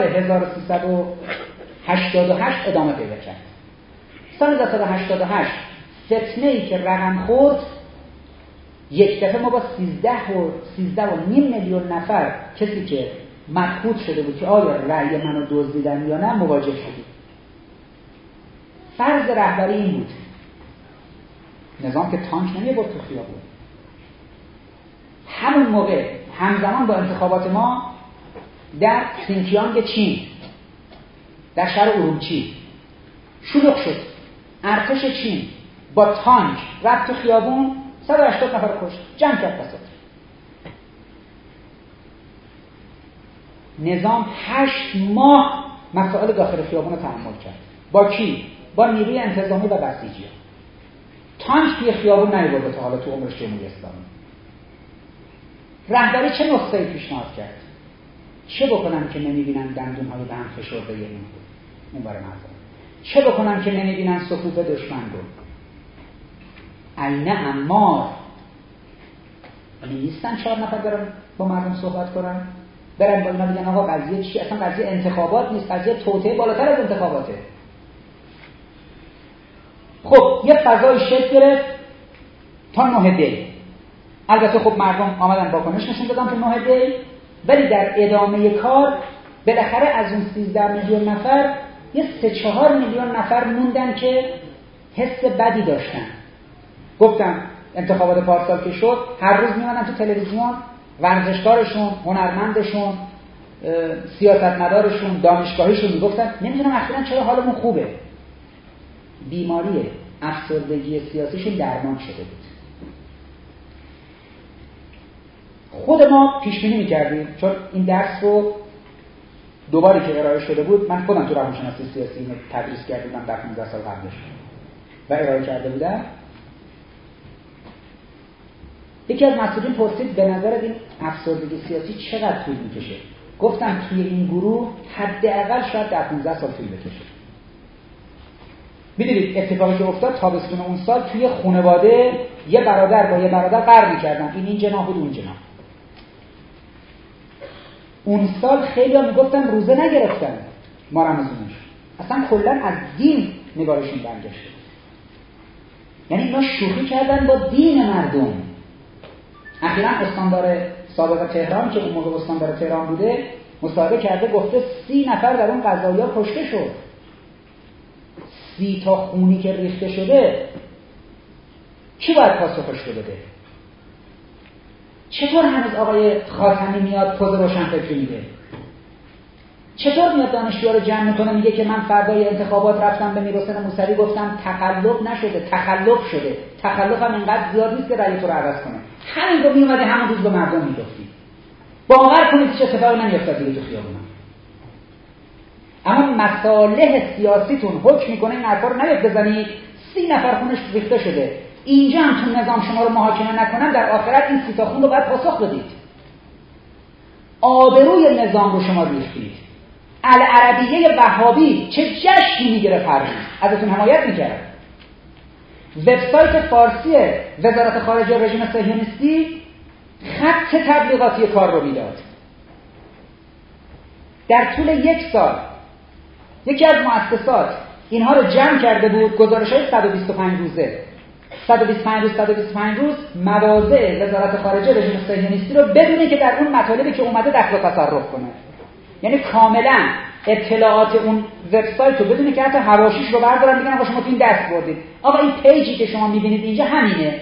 Speaker 2: 1388 ادامه پیدا کرد. سال 1388 فتنه‌ای که رقم خورد، یک دفعه ما با 13.5 میلیون نفر کسی که مبهوت شده بود که آیا رأی منو دزدیدن یا نه مواجه شدیم. فرض رهبری این بود، نظام که تانک نمی‌برد تو خیابون. همون موقع همزمان با انتخابات ما در سینکیانگ چین در شهر ارومچی شلوغ شد. ارتش چین با تانک رفت تو خیابون، 180 نفر کشت، جمع کرد بساط. نظام 8 ماه مسائل داخل خیابون رو تحمل کرد. با کی؟ با نیروی انتظامی و بسیجی‌ها. تانک توی خیابون نیاورده تا حالا تو عمرش جمهوری اسلامی. رهبری چه نسخه‌ای پیشنهاد کرد؟ چه بکنن که نمی‌بینن دندون‌های به هم فشرده اون برای مردم؟ چه بکنن که نمی‌بینن صفوف دشمن رو؟ عینه عمار نیستن 4 نفر برن با مردم صحبت کنن، برن با اینا بگن آقا قضیه چی؟ اصلا قضیه انتخابات نیست، قضیه توطئه بالاتر از انتخاباته. خب یه فضای شکل گرفت تا 9 دی. البته خب مردم آمدن واکنش نشون دادن تو 9 دی، ولی در ادامه کار بالاخره از اون 13 میلیون نفر یه 3-4 میلیون نفر موندن که حس بدی داشتن. گفتم انتخابات پارسال که شد هر روز میمونن تو تلویزیون، ورزشکارشون، هنرمندشون، سیاستمدارشون، دانشگاهیشون میگفتن نمیدونم اخیراً چرا حالمون خوبه. بیماری افسردگی سیاسیشون درمان شده بود. خود ما پیش بینی می‌کردیم، چون این درس رو دوباره که ارائه شده بود، من خودم تو روانشناسی سیاسی اینو تدریس کردم در 15 سال قبلش و ارائه کرده بودم. یکی از مسئولین پرسید به نظر این افسردگی سیاسی چقدر طول می‌کشه؟ گفتم توی این گروه حداقل شاید 15 سال طول بکشه. می‌دونید اتفاقی که افتاد تابستون اون سال توی خانواده یه برادر با یه برادر قهر می‌کردن، این جناح بود اون جناح. اون سال خیلی‌ها میگفتن روزه نگرفتن ما رمضانش، اصلا کلا از دین نگارشون برگشته. یعنی اینا شوخی کردن با دین مردم. اخیراً استاندار سابق تهران که اون موقع استاندار تهران بوده مصاحبه کرده، گفته 30 نفر در اون قضایا کشته شد. 30 تا خونی که ریخته شده کی باید پاسخش رو بده؟ چطور هنوز آقای خاتمی میاد پوز روشنفکری میده؟ چطور میاد دانشجوها رو جمع میکنه میگه که من فردای انتخابات رفتم به میرحسین موسوی گفتم تقلب نشده، تخلف شده. تخلف هم اینقدر زیاد نیست که رأی تو رو عوض کنه. همین رو میومدی همون روز به مردم میگفتی. باور کنید چه اتفاقی نمیافتاد دیگه تو خیابونا. اما مصالح سیاسیتون حکم میکنه این حرفا رو نباید بزنید. 30 نفر خونش ریخته شده. اینجا هم تو نظام شما رو محاکمه نکنن، در آخرت این 30 تا خون رو باید پاسخ بدید. آبروی نظام رو شما ریختید. العربیه وهابی چه جشنی میگرفت هر روز، ازتون حمایت میکرد. وبسایت فارسی وزارت خارجه رژیم صهیونیستی خط تبلیغاتی کار رو میداد. در طول 1 سال یکی از مؤسسات اینها رو جمع کرده بود، گزارش‌های 125 روزه. 125 روز مواضع وزارت خارجه رژیم صهیونیستی رو بدونه که در اون مطالبی که اومده دخل و تصرف کنه. یعنی کاملا اطلاعات اون وبسایت رو بدونه که حتی حواشیش رو بردارن بگن آقا شما تو این دست بردید. آقا این پیجی که شما می‌بینید اینجا همینه.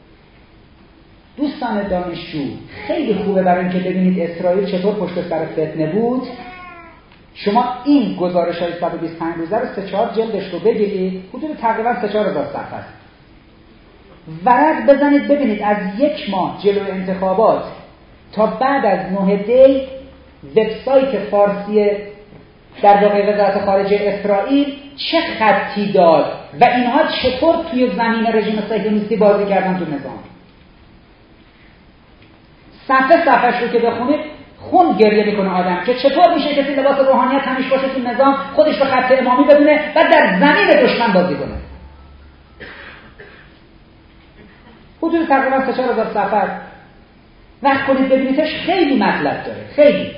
Speaker 2: دوستان دانشجو خیلی خوبه برای اینکه ببینید اسرائیل چطور پشت سر فتنه بود. شما این گزارش‌های 125 روزه رو 3-4 جلدش رو بگیرید، حدود تقریبا 3-4 هزار صفحه است. ورق بزنید ببینید از 1 ماه جلوی انتخابات تا بعد از 9 دی وبسایت فارسی در واقع وزارت خارجه اسرائیل چه خطی داد و اینها چطور توی زمین رژیم صهیونیستی بازی کردن تو نظام. صفحه‌اش رو که بخونید خون گریه میکنه آدم که چطور میشه کسی لباس روحانیت همیشه باشه تو نظام، خودش به خط امامی بدونه و در زمین دشمن بازی کنه. حدود تقریبا 3-4 هزار صفحه وقت کنید ببینیدش، خیلی مطلب داره. خیلی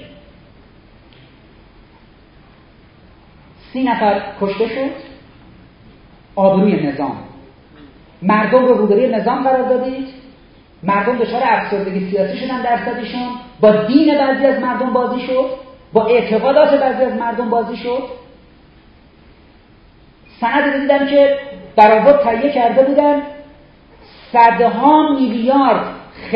Speaker 2: 30 نفر کشته شد. آبروی نظام، مردم رو روبروی نظام قرار دادید. مردم دچار افسردگی سیاسی شدن، درصدشون با دین بعضی از مردم بازی شد، با اعتقادات بعضی از مردم بازی شد. سند دیدم که برآورد تهیه کرده بودن 100 میلیارد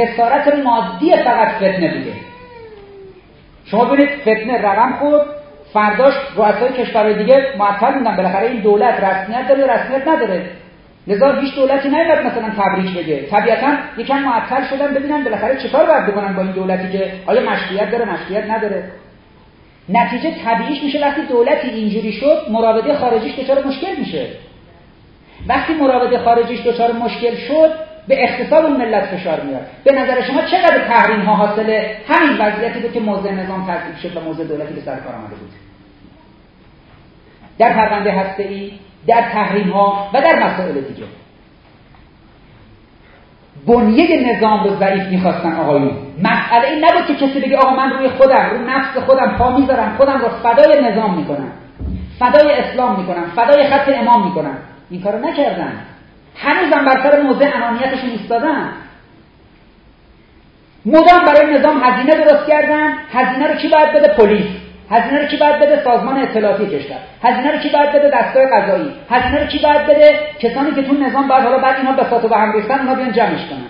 Speaker 2: خسارت مادی فقط فتنه بوده. شما ببینید فتنه رقم خورد فرداش رؤسای کشورهای دیگه معطل موندن. بالاخره این دولت رسمیت داره یا رسمیت نداره. لذا هیچ دولتی نمیاد مثلا تبریک بگه. طبیعتا یکم معطل شدن ببینن بالاخره چیکار باید بکنن با این دولتی که آیا مشروعیت داره مشروعیت نداره. نتیجه طبیعیش میشه وقتی دولتی اینجوری شد مراوده خارجیش دچار مشکل میشه. وقتی مراوده خارجیش دچار مشکل شد به اقتصاد اون ملت فشار میاد. به نظر شما چقدر تحریم ها حاصل همین وضعیتی بود که موضع نظام تصویب شد و موضع دولتی به سر کار آمده بود؟ در پرونده هسته‌ای، در تحریم ها و در مسائل دیگه. بنیه نظام رو ضعیف می‌خواستن آقایون. مسئله این نبود که کسی بگه آقا من روی خودم، روی نفس خودم پا میذارم، خودم رو فدای نظام میکنم، فدای اسلام میکنم، فدای خط امام میکنم. این کارو نکردن. هنوزم بر سر موضع انانیتشون ایستادن. مدام برای نظام هزینه درست کردن. هزینه رو کی باید بده؟ پلیس. هزینه رو کی باید بده؟ سازمان اطلاعاتی کشور. هزینه رو کی باید بده؟ دستگاه قضایی. هزینه رو کی باید بده؟ کسانی که تو نظام بعد حالا بعد اینا بساط و به هم ریختن اونا بیان جمعش کنن.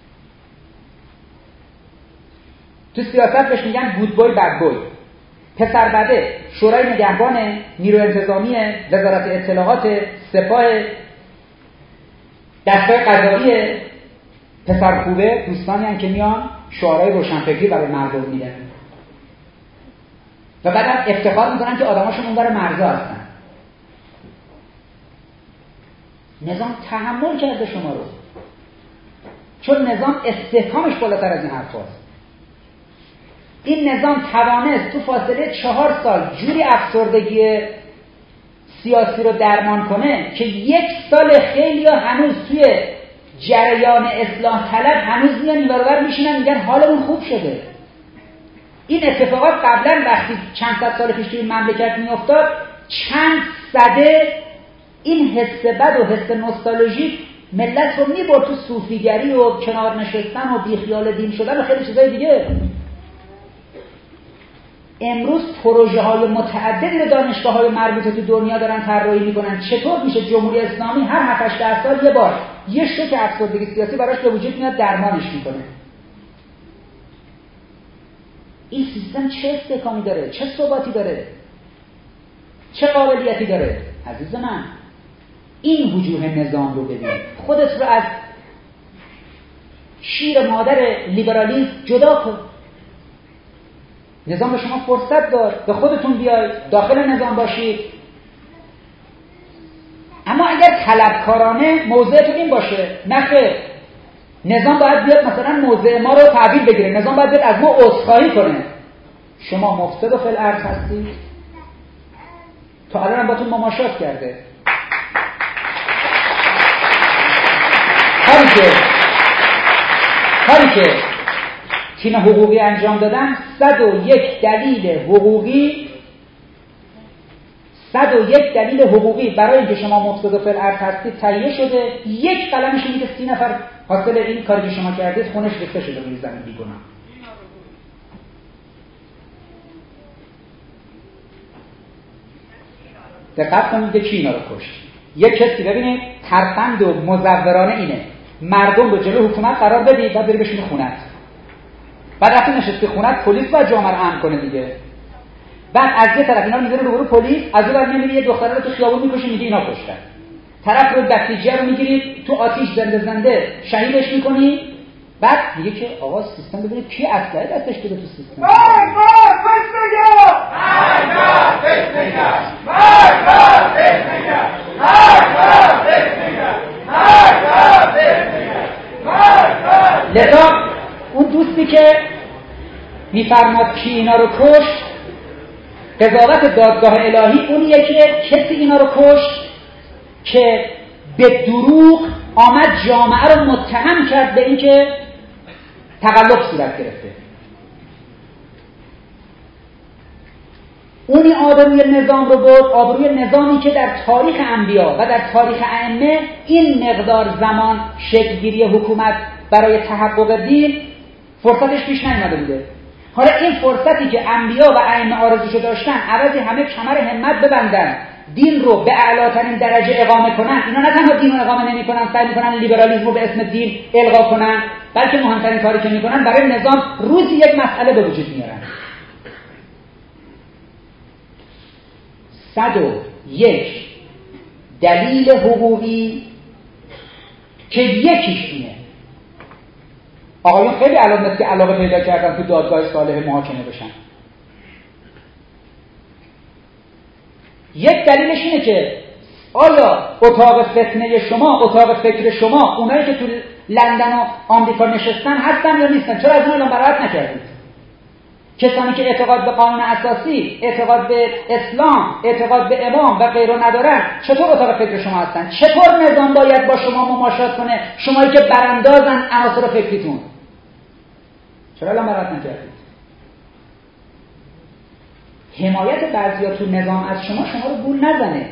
Speaker 2: تو سیاست بهش میگن گود بوی بد بوی. پسر بده شورای نگهبان، نیروی انتظامی، وزارت اطلاعات، سپاه، دستگاه قضایی. پسر خوبه دوستانی هستن که میان شعارهای روشنفکری برای مردم میدن و بعدم افتخار میکنن که آدماشون اونور مرزا هستن. نظام تحمل کرده شما رو، چون نظام استحکامش بالاتر از این حرف هست. این نظام توانست تو فاصله 4 سال جوری افسردگی سیاسی رو درمان کنه که 1 سال خیلی هنوز توی جریان اصلاح طلب هنوز میان این برابر میشینن میگن حالمون خوب شده. این اتفاقات قبلا وقتی چند صد سال پیش توی مملکت میافتاد چند صده این حس بد و حس نوستالژی ملت رو میبرد تو صوفیگری و کنار نشستن و بیخیال دین شدن و خیلی چیزای دیگه. امروز پروژه های متعددی رو دانشگاه های مربوطه تو دنیا دارن طراحی میکنن. چطور میشه جمهوری اسلامی هر 7-8 سال یه بار یه شوک افسردگی سیاسی براش به وجود میاد درمانش میکنه؟ این سیستم چه استحکامی داره؟ چه ثباتی داره؟ چه قابلیتی داره؟ عزیز من این وجوه نظام رو ببین. خودت رو از شیر مادر لیبرالیسم جدا کن. نظام به شما فرصت داد به خودتون بیاید داخل نظام باشید. اما اگر طلبکارانه موضعتون این باشه نه خیر، نظام باید بیاد مثلا موضع ما رو تحویل بگیره، نظام باید بیاد از ما عذرخواهی کنه. شما مفسد و فی الارض هستید. تا الان هم باتون مماشات کرده. کاری که تیم حقوقی انجام دادن 101 دلیل حقوقی برای اینکه شما مفسد و فی الارض هستید تهیه شده. 1 قلمش میگه 30 نفر حاصل این کاری که شما کردید خونش ریخته شده روی زمین بیگناه. دقت کنید که کی اینا رو کشت. یک کسی ببینید ترفند و مزورانه اینه مردم رو جلو حکومت قرار بدید بعد بری بشینی خونت. بعد وقتی نشستی خونت پلیس باید جامعه رو امن کنه دیگه. بعد از یه طرف اینا رو میذاره رو پلیس، از اون ور میبینی یه دختره رو تو خیابون میکشه میگه اینا کشتن. طرف رو بسیجی رو میگیرید تو آتیش زنده شهیدش میکنی. بعد میگه که آقا سیستم ببینید کی اسلحه دستش بده تو سیستم. لذا اون دوستی که میفرماد کی اینا رو کشت، قضاوت دادگاه الهی اونیه که کسی اینا رو کشت که به دروغ آمد جامعه رو متهم کرد به اینکه تقلب صورت گرفته. اونی آبروی نظام رو برد، آبروی نظامی که در تاریخ انبیا و در تاریخ ائمه این مقدار زمان شکلگیری حکومت برای تحقق دین فرصتش پیش نیامده بوده. حالا این فرصتی که انبیا و ائمه آرزوشو داشتن عوضی همه کمر همت ببندن دین رو به اعلاترین درجه اقامه کنن. اینا نه تنها دین رو اقامه نمی‌کنن، سعی می‌کنن لیبرالیسم رو به اسم دین الغا کنن، بلکه مهمترین کاری که می‌کنن برای نظام روزی یک مسئله به وجود میارن. 101 دلیل حقوقی که یکیش اینه. آقایون خیلی علامت که علاقه پیدا کردن تو دادگاه صالح محاکمه بشن. یک دلیلش اینه که آیا اتاق فتنه شما، اتاق فکر شما، اونایی که تو لندن و آمریکا نشستن هستن یا نیستن؟ چرا از اون اعلام براءت نکردید؟ کسانی که اعتقاد به قانون اساسی، اعتقاد به اسلام، اعتقاد به امام و غیره ندارن، چطور اتاق فکر شما هستن؟ چطور نظام باید با شما مماشات کنه؟ شمایی که براندازن عناصر فکریتون، چرا اعلام براءت نکردید؟ حمایت بعضیا تو نظام از شما رو گول نزنه.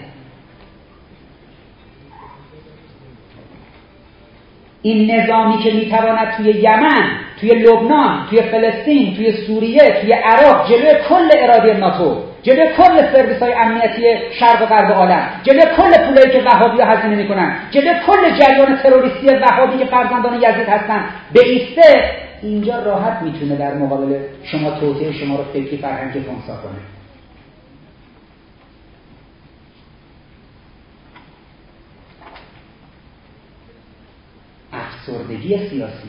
Speaker 2: این نظامی که میتواند توی یمن، توی لبنان، توی فلسطین، توی سوریه، توی عراق جلوی کل اراده ناتو، جلوی کل سرویس‌های امنیتی شرق و غرب عالم، جلوی کل پولایی که وهابی‌ها هزینه میکنن، جلوی کل جریان تروریستی وهابی که فرزندان یزید هستن بایسته، اینجا راحت میتونه در مقابل شما توطئه شما رو فکری فرهنگی خنثی کنه. افسردگی سیاسی.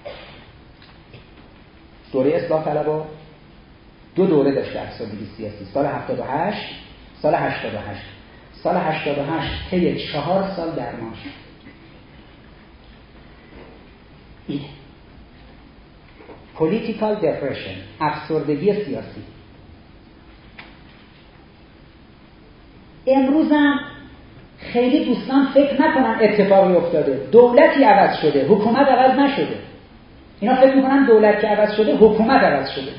Speaker 2: دوره اصلاح طلبها 2 دوره داشته افسردگی سیاسی، سال 78، سال 88. سال 88 طی 4 سال درمان شد. این پولیتیکال دپرشن، افسردگی سیاسی. امروزم خیلی دوستان فکر نکنن اتفاقی افتاده، دولتی عوض شده، حکومت عوض نشده. اینا فکر میکنن دولت که عوض شده، حکومت عوض شده.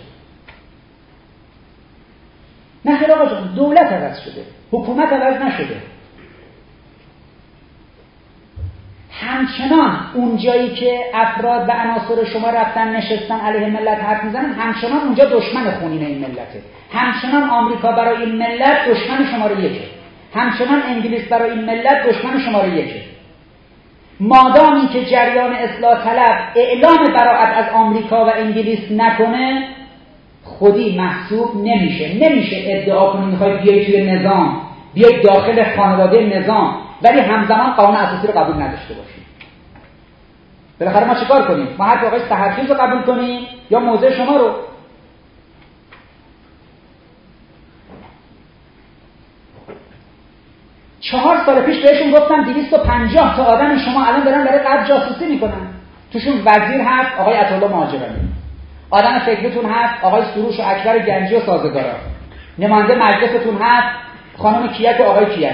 Speaker 2: نه خیلی آقا جان، دولت عوض شده، حکومت عوض نشده. همچنان اون جایی که افراد و عناصر شما رفتن نشستن علیه ملت حرف میزنن، همچنان اونجا دشمن خونین این ملته. همچنان آمریکا برای این ملت دشمن شماره 1. همچنان انگلیس برای این ملت دشمن شماره 1. مادامی که جریان اصلاح طلب اعلام براءت از آمریکا و انگلیس نکنه، خودی محسوب نمیشه ادعا کنی میخوای بیای توی نظام، بیای داخل خانواده نظام، ولی همزمان قانون اساسی رو قبول نداشته باشی. بالاخره ما چیکار کنیم؟ ما حرف آقای سحرچیز رو قبول کنیم یا موضع شما رو؟ 4 سال پیش بهشون گفتم 250 تا آدم شما الان دارن برای غرب جاسوسی میکنن. توشون وزیر هست آقای عطاالله مهاجرانی، آدم فکرتون هست آقای سروش و اکبر گنجی و سازگارا، نماینده مجلستون هست خانم کیک و آقای کیک.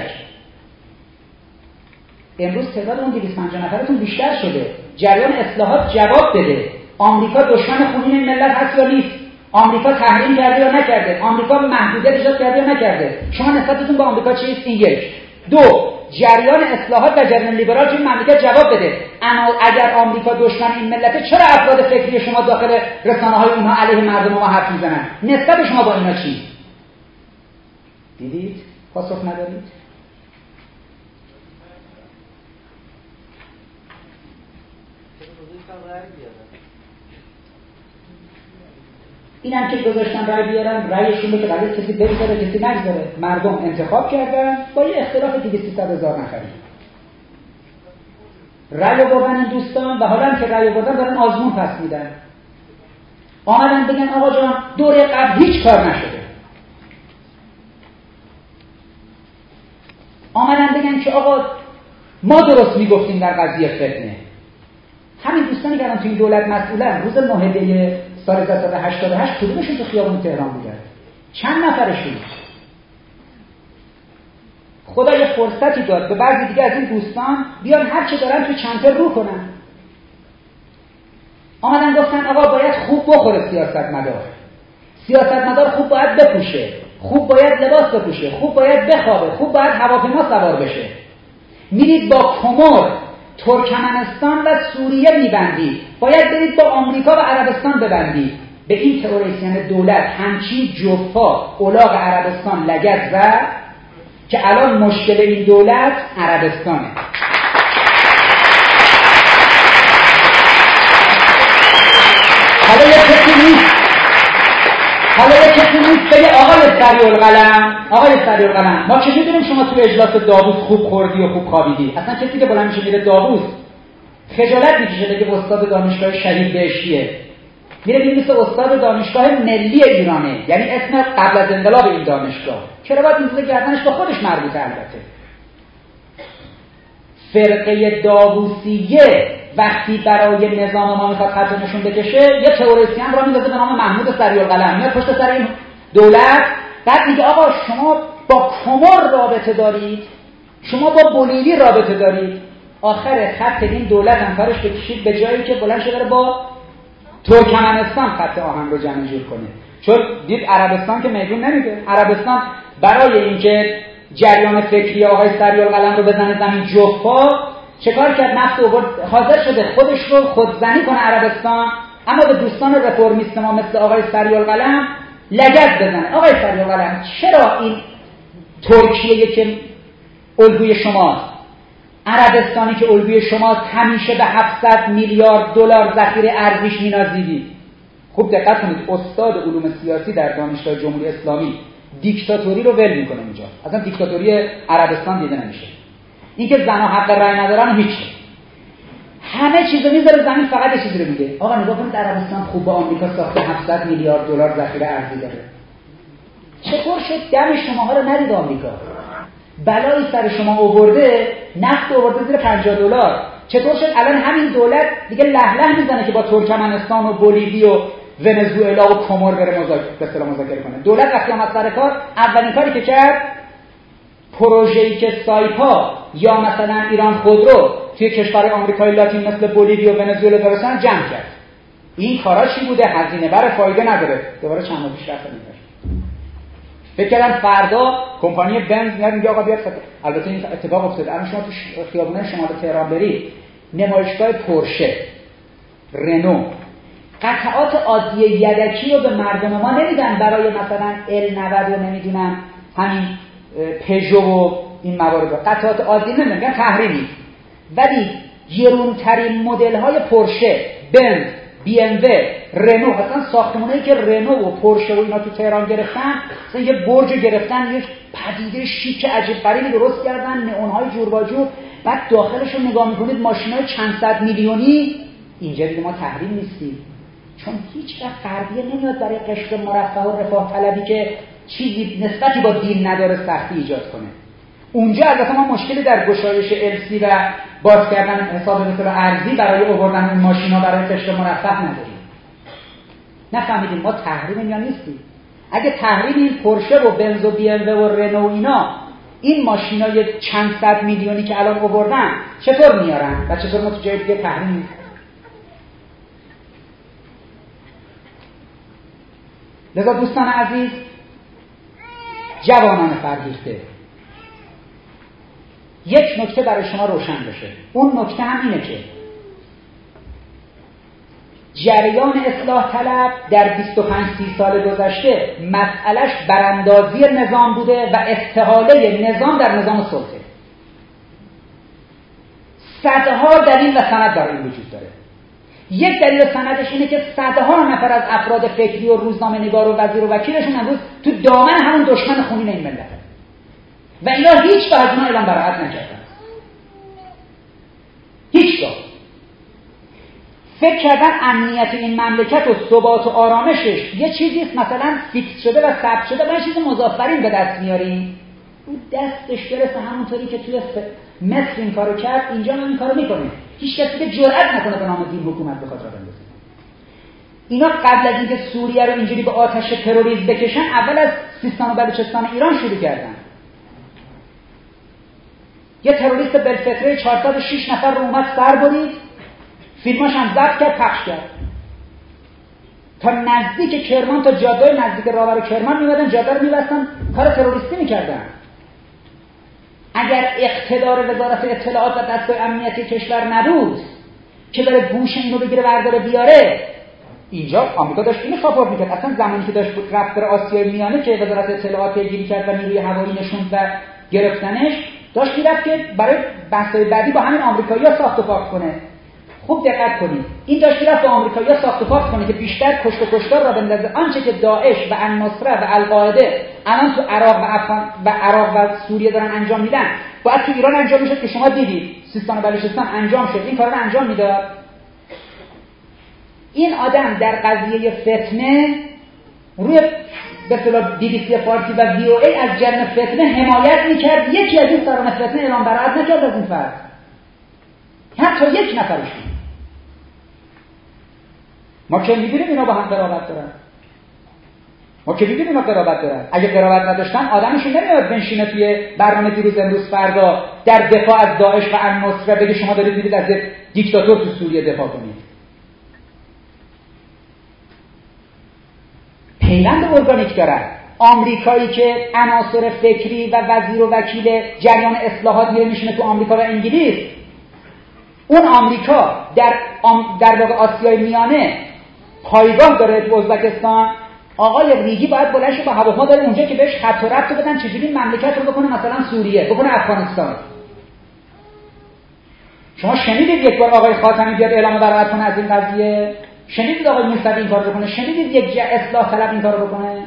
Speaker 2: امروز تعداد اون 250 نفرتون بیشتر شده. جریان اصلاحات جواب بده. آمریکا دشمن خونین این ملت هست یا نیست؟ آمریکا تحریم کرده یا نکرده؟ آمریکا محدودیت ایجاد کرده یا نکرده؟ شما نسبتتون با آمریکا چیست؟ این 1. 2. جریان اصلاحات و جریان لیبرال توی مملکت جواب بده. اما اگر آمریکا دشمن این ملته، چرا افراد فکری شما داخل رسانه‌های اونها علیه مردم ما حرف میزنن؟ نسبت شما با اینا چی؟ دیدید؟ پاسخ ندارید؟ اینم که گذاشتن رأی بیارن، رأیشون رو که قراره کسی بگذاره کسی نگذاره، مردم انتخاب کردن با یه اختلاف 200,000 نفری رأی آوردن این دوستان، و حالا که رأی آوردن دارن آزمون پس میدن. آمدن بگن آقا جان دوره قبل هیچ کار نشده. آمدن بگن که آقا ما درست میگفتیم در قضیه فتنه. همین دوستانی که الان تو این دولت مسئولن، روز 9 دی سال 1388 کدومشون تو خیابون تهران بودن؟ چند نفرشون؟ خدا یه فرصتی داد به بعضی دیگه از این دوستان بیان هر چه دارن تو چنتر رو کنن. آمدن گفتن آقا باید خوب بخوره سیاستمدار خوب باید بپوشه، خوب باید لباس بپوشه، خوب باید بخوابه، خوب باید هواپیما سوار بشه. میرید با کمر، ترکمنستان و سوریه میبندید، باید برید با آمریکا و عربستان ببندید. به این تئوریسین دولت همچین جفا اولاغ عربستان لگد زد که الان مشکل این دولت عربستانه. حالا یه کسی نیست حالا یه کسی نیست بگه آقای سریع‌القلم ما چه میدونیم شما تو اجلاس داوود خوب خوردی و خوب خوابیدی؟ اصلا کسی که بلند میشه میره داوود خجالت میکشه بگه استاد دانشگاه شریف بهشتیه، میره میگه مثل استاد دانشگاه ملی ایرانه، یعنی اسم قبل از انقلاب این دانشگاه. چرا باید میزه گردنش به خودش مربوطه؟ البته فرقه داوودیه وقتی برای نظام ما میخواد خط نشون بکشه یه تئوریسین را میندازه به نام محمود سریع‌القلم، میاد پشت سر این دولت بعد میگه آقا شما با کمر رابطه دارید، شما با بولیوی رابطه دارید. آخر خط این دولت هم کارش بکشید به جایی که بلند شده با ترکمنستان خط آهن رو جمع جور کنه، چون دید عربستان که میدون نمیده. عربستان برای اینکه جریان فکری آقای سریع‌القلم رو بزنه زمین جفا چه کار کرد؟ نفت آورد، حاضر شده خودش رو خودزنی کنه عربستان، اما به دوستان رفرمیست ما مثل آقای سریع‌القلم لگد بزنه. آقای سریع‌القلم چرا این ترکیه که الگوی شماست، عربستانی که الگوی شماست، همیشه به 700 میلیارد دلار ذخیره ارزیش مینازیدی؟ خوب دقت کنید، استاد علوم سیاسی در دانشگاه جمهوری اسلامی دیکتاتوری رو ول میکنه اینجا. اصلا دیکتاتوری عربستان دیده نمیشه. اینکه زنها حق رأی ندارن هیچ، همه چیزو میذاره زمین، فقط یه چیزی رو میگه آقا نگاه کنید عربستان خوب با آمریکا ساخته 700 میلیارد دلار ذخیره ارزی داره. چطور شد دم شماها رو ندید آمریکا؟ بلایی سر شما آورده، نفت آورده زیر $50. چطور شد الان همین دولت دیگه لهله میزنه که با ترکمنستان و بولیوی و ونزوئلا و کمر بره مذاکره کنه؟ دولت وقتی اومد سر کار اولین کاری که کرد پروژه‌ای که سایپا یا مثلا ایران خودرو توی کشور آمریکای لاتین مثل بولیوی و ونزوئلا درستن جمع کرد. این کارا چی بوده؟ هزینه بر فایده نداره. دوباره چند ماه پیش رفتن فکر کردم فردا کمپانی بنز میاد میگه آقا بیاد البته این اتفاق افتاده. الان شما تو خیابونای شمال تهران برید، نمایشگاه پورشه، رنو، قطعات عادی یدکی رو به مردم ما نمیدن برای مثلا L90 و نمیدونم همین پژو و این موارد. قطعات عادی نمیدن، میگن تحریمی، ولی گرونترین مدل های پورشه، بنز، بی ام و، رنو، اصلا ساختمونایی که رنو و پورشه و اینا تو تهران گرفتن، مثلا یه برج گرفتن، یه پدیده شیک عجیب غریبی درست کردن، نئون‌های جور و جور، بعد داخلش رو نگاه می‌کنید ماشینای چند صد میلیونی. اینجا دیگه ما تحریم نیستیم، چون هیچ وقت غربیه نمیاد برای قشر مرفه و رفاه طلبی که چیزی نسبتی با دین نداره سختی ایجاد کنه. اونجا البته ما مشکلی در گشایش LC و باز کردن حساب مثلا ارزی برای آوردن این ماشینا برای قشر مرفه نداریم. نفهمیدیم ما تحریم یا نیستیم. اگه تحریم این پورشه و بنز و بی ام و رنو اینا، این ماشینای چند صد میلیونی که الان آوردن چطور میارن و چطور ما تو جای دیگه تحریم؟ لذا دوستان عزیز، جوانان فرهیخته، یک نکته برای شما روشن بشه. اون نکته هم اینه که جریان اصلاح طلب در 25-30 سال گذشته مسئلهش براندازی نظام بوده و استحاله نظام در نظام سلطه. صدها دلیل و سند برای این وجود داره. یک دلیل سندش اینه که صدها نفر از افراد فکری و روزنامه نگار و وزیر و وکیلشون امروز تو دامن همون دشمن خونین این ملت و اینا هیچگاه از اونها اعلام براءت نکردن. هیچگاه. فکر کردن امنیت این مملکت و ثبات و آرامشش یه چیزیست مثلا فیکس شده و ثبت شده و یه چیز مضافرین به دست میاریم. او دستش برسه همونطوری که توی مصر این کارو کرد، اینجا هم این کارو میکنه. هیچ کسی که جرئت نکنه به نام دین حکومت بخواد را بندازه. اینا قبل از اینکه سوریه رو اینجوری به آتش تروریسم بکشن، اول از سیستان و بلوچستان ایران شروع کردن. یه تروریست بلفطره 406 نفر رو اومد سر برید، فیلماش هم ضبط کرد، پخش کرد. تا نزدیک کرمان، تا جاده نزدیک راهور کرمان میمدن، جاده رو میبستن، کار تروریستی میکردن. اگر اقتدار وزارت اطلاعات و دستگاه امنیتی کشور نبود که بره گوش اینو بگیره برداره بیاره، اینجا آمریکا داشت اینو ساپورت میکرد. اصلا زمانی که داشت رفت در آسیای میانه که وزارت اطلاعات پیگیری کرد و نیروی هوایی نشوند و گرفتنش، داشت میرفت که برای بحث‌های بعدی با همین آمریکایی‌ها ساخت و پاک کنه. خوب دقت کنید. این داشت میرفت به آمریکایی‌ها ساخت و ساخت کنه که بیشتر کشت و کشتار را بندازه. آنچه که داعش و النصره و القاعده الان تو عراق و سوریه دارن انجام میدن، باید تو ایران انجام میشد که شما دیدید سیستان و بلوچستان انجام شد. این کارا رو انجام میداد. این آدم در قضیه فتنه روی به اصطلاح BBC فارسی و VOA از جرم فتنه حمایت میکرد. یکی از این سران فتنه اعلام براءت نکرد از این فرد، حتی یک نفرشون. ما که می‌دونیم اینا با هم قرابت دارن. اگه قرابت نداشتن آدمشون نمیاد بنشینه توی برنامه دیروز امروز فردا در دفاع از داعش و النصره بگه شما دارید میرید از دیکتاتور تو سوریه دفاع کنید. پیوند ارگانیک دارن. آمریکایی که عناصر فکری و وزیر و وکیل جریان اصلاحات میره میشینه تو آمریکا و انگلیس، اون آمریکا در واقع آسیای میانه پایگاه داره تو ازبکستان. آقای ریگی باید بلند شه با هواپیما داره اونجا که بهش خط و ربط بدن چجوری مملکت رو بکنه مثلا سوریه، بکنه افغانستان. شما شنیدید یک بار آقای خاتمی بیاد اعلام براءت کنه از این قضیه؟ شنیدید آقای موسوی این کارو بکنه؟ شنیدید یک اصلاح طلب این کارو بکنه؟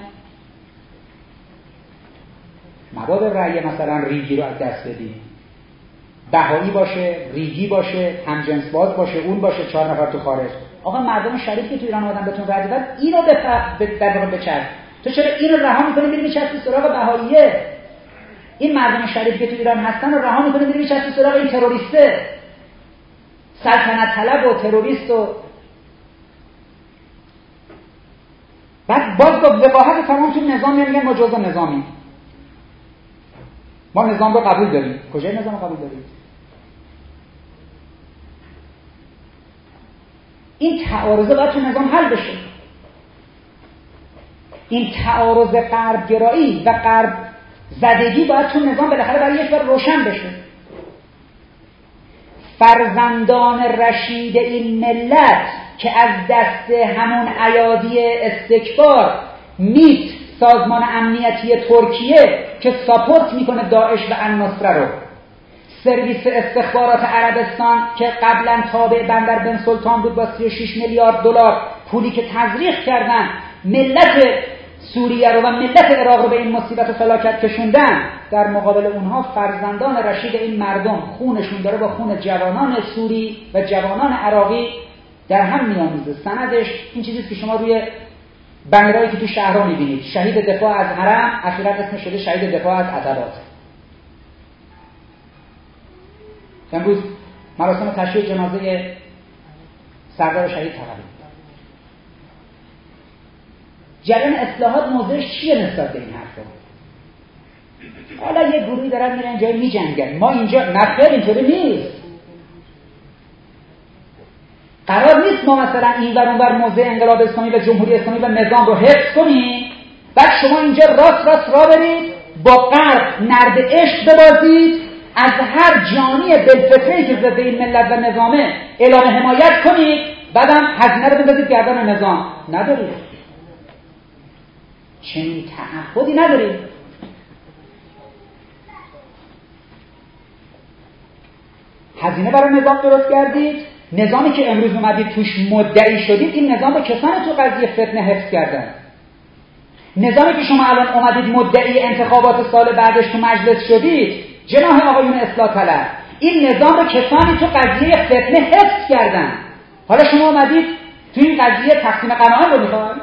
Speaker 2: مبادا رأی مثلا ریگی رو از دست بدید. بهایی باشه، ریگی باشه، همجنس باز باشه، اون باشه، 4 نفر تو خارج. آقا مردم شریف که تو ایران آدم بهتون رأی داد، اینو در واقع بچرخ. تو چرا اینو رها می‌کنی میری میچسبی سراغ بهاییه؟ این مردم شریف که تو ایران هستن رو رها می‌کنی میری میچسبی سراغ این تروریسته، سلطنت طلب و تروریست. و بعد باز با وقاحت تمام تو نظام میگن ما جزء نظامی، ما نظام رو قبول داریم. کجای نظام رو قبول داریم؟ این تعارضه باید تو نظام حل بشه. این تعارض غربگرایی و غرب زدگی باید تو نظام بالاخره برای یک بار روشن بشه. فرزندان رشید این ملت که از دست همون ایادی استکبار میت سازمان امنیتی ترکیه که ساپورت میکنه داعش و النصره رو، سرویس استخبارات عربستان که قبلا تابع بندر بن سلطان بود با 36 میلیارد دلار پولی که تزریق کردن ملت سوریه رو و ملت عراق رو به این مصیبت و فلاکت کشوندن، در مقابل اونها فرزندان رشید این مردم خونشون داره با خون جوانان سوری و جوانان عراقی در هم میامیزه. سندش این چیزیست که شما روی بنرایی که تو شهرها میبینید. شهید دفاع از حرم اخیراً اسمش شده شهید دفاع از عتبات. امروز مراسم تشییع جنازه سردار شهید تقریبا. جریان اصلاحات موضعش چیه نسبت به این حرفا؟ حالا یه گروهی دارن میرن جای میجنگن، ما اینجا نخیر اینطوری نیست. قرار نیست ما مثلا این ور اون ور موضع انقلاب اسلامی و جمهوری اسلامی و نظام رو حفظ کنیم، بعد شما اینجا راست راه برید با غرب نرد عشق ببازید، از هر جانی دلفته‌ای که ضد این ملت و نظامه اعلام حمایت کنید، بعدم هزینه رو بندازید گردن نظام. ندارید، چنین تعهدی ندارید. هزینه برای نظام درست کردید، نظامی که امروز اومدید توش مدعی شدید، این نظام رو کسانی تو قضیه فتنه حفظ کردن. نظامی که شما الان اومدید مدعی انتخابات سال بعدش تو مجلس شدید، جناح آقایون اصلاح طلب، این نظام رو کسانی تو قضیه فتنه حفظ کردن. حالا شما اومدید تو این قضیه تقسیم غنایم رو میخواید؟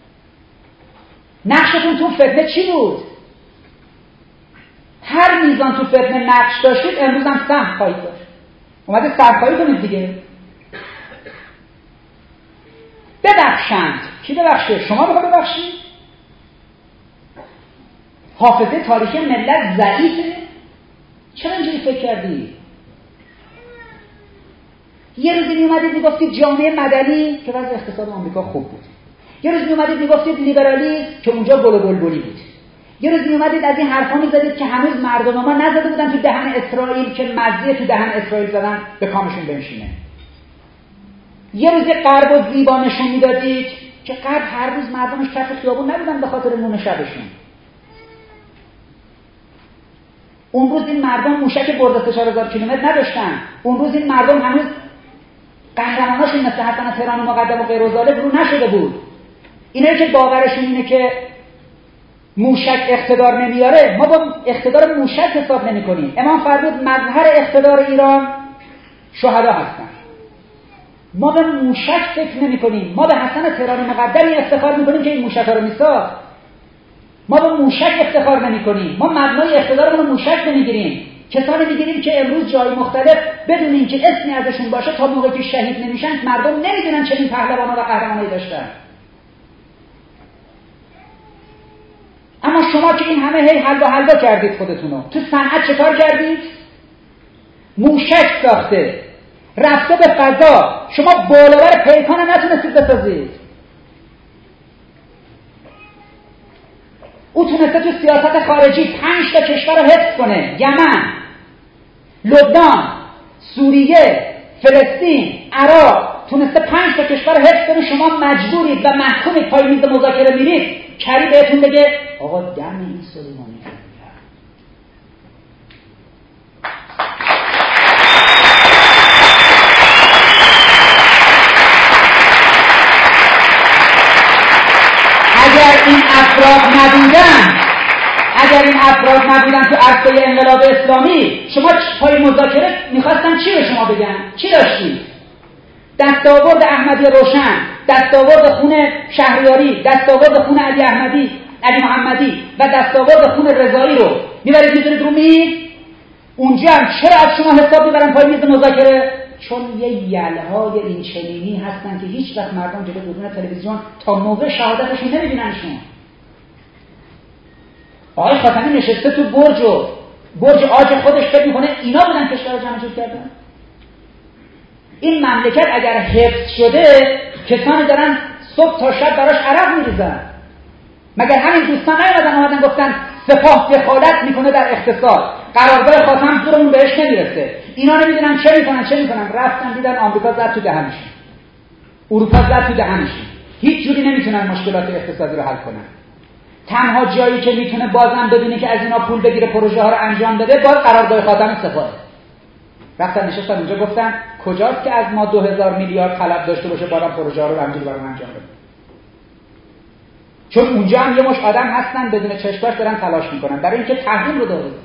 Speaker 2: نقشتون تو فتنه چی بود؟ هر میزان تو فتنه نقش داشتید امروز هم سهم خواهید داشت. اومده سرخواهی کنید دیگه. ببخشند. کی ببخشه؟ شما میخواد ببخشید؟ حافظه تاریخی ملت ضعیفه؟ چرا اینجوری فکر کردی؟ یه روزی میومدید میگفتید جامعه مدنی که وضع اقتصاد آمریکا خوب بود. یه روز میومدید میگفتید لیبرالیسم که اونجا گل و بلبلی بود. یه روز میومدید از این حرفا میزدید که هنوز مردم ما نزده بودن تو دهن اسرائیل که مزه تو دهن اسرائیل زدن به کامشون بنشینه. یه روز غرب و زیبا نشون میدادید که غرب هر روز مردمش کف خیابون نبودن به خاطر نون شبشون. اون روز این مردم موشک برد 4000 کیلومتر نداشتن. اون روز این مردم هنوز قهرماناشون مثل حسن تهرانی مقدم و غیرالزاله رو نشده بود. اینایی که باورشون اینه که موشک اقتدار نمیاره، ما با اقتدار موشک حساب نمی کنیم. امام فرمود مظهر اقتدار ایران شهدا هستن. ما به موشک فکر نمی کنیم، ما به حسن تهرانی مقدمی افتخار می کنیم که این موشک ها رو میساخت. ما به موشک افتخار نمی کنیم، ما مبنای اقتدارمون رو موشک نمیگیریم. کسانی میگیریم که امروز جای مختلف بدون اینکه اسمی ازشون باشه تا موقعی که شهید نمیشن مردم نمیدونن چنین پهلوانا و قهرمانایی داشتن. اما شما که این همه هی حلوا کردید خودتونو، تو صنعت چکار کردید؟ موشک ساخته، رفته به فضا، شما بالابر پیکان نتونستید بسازید. او تونسته تو سیاست خارجی 5 تا کشور رو حفظ کنه: یمن، لبنان، سوریه، فلسطین، عراق. تونسته 5 تا کشور رو حفظ کنه. شما مجبورید و محکومید پای میز مذاکره میرید کری بهتون بگه آقا دم این سلیمانی کرد. اگر این افراد نبودن تو عرصه انقلاب اسلامی، شما پای مذاکره میخواستن چی به شما بگن؟ چی داشتید؟ دستاورد احمدی روشن، دستاورد خون شهریاری، دستاورد خون علی محمدی و دستاورد خون رضایی رو میبرید میذارید رو میز. اونجا هم چرا از شما حساب میبرن پای میز مذاکره؟ چون یه یلهای این چنینی هستن که هیچ وقت مردم جلوی دوربین تلویزیون تا موقع شهادتشون نمیبیننشون. آقای خاتمی نشسته تو برج آج خودش فکر میکنه اینا بودن کشور جمع جور کردن. این مملکت اگر حفظ شده کسانی دارن صبح تا شب براش عرق میریزن. مگر همین دوستان اومدن گفتن سپاه دخالت میکنه در اقتصاد، قرارداد خاتم زورمون بهش نمیرسه، اینا نمیدونن چه میکنن. رفتن دیدن آمریکا زد تو دهنشون، اروپا زد تو دهنشون، هیچ جوری نمیتونن مشکلات اقتصادی رو حل کنن. تنها جایی که میتونه بازم ببینه که از اینا پول بگیره پروژه ها رو انجام بده باز قرارداد خاتم سپاه. رفتن نشستن اونجا گفتن کجاست که از ما 2000 میلیارد طلب داشته باشه بعدم پروژه ها رو همینجوری برام انجام بده. چون اونجا هم یه مش آدم هستن بدون چشماش دارن تلاش میکنن برای اینکه تحریم رو داره.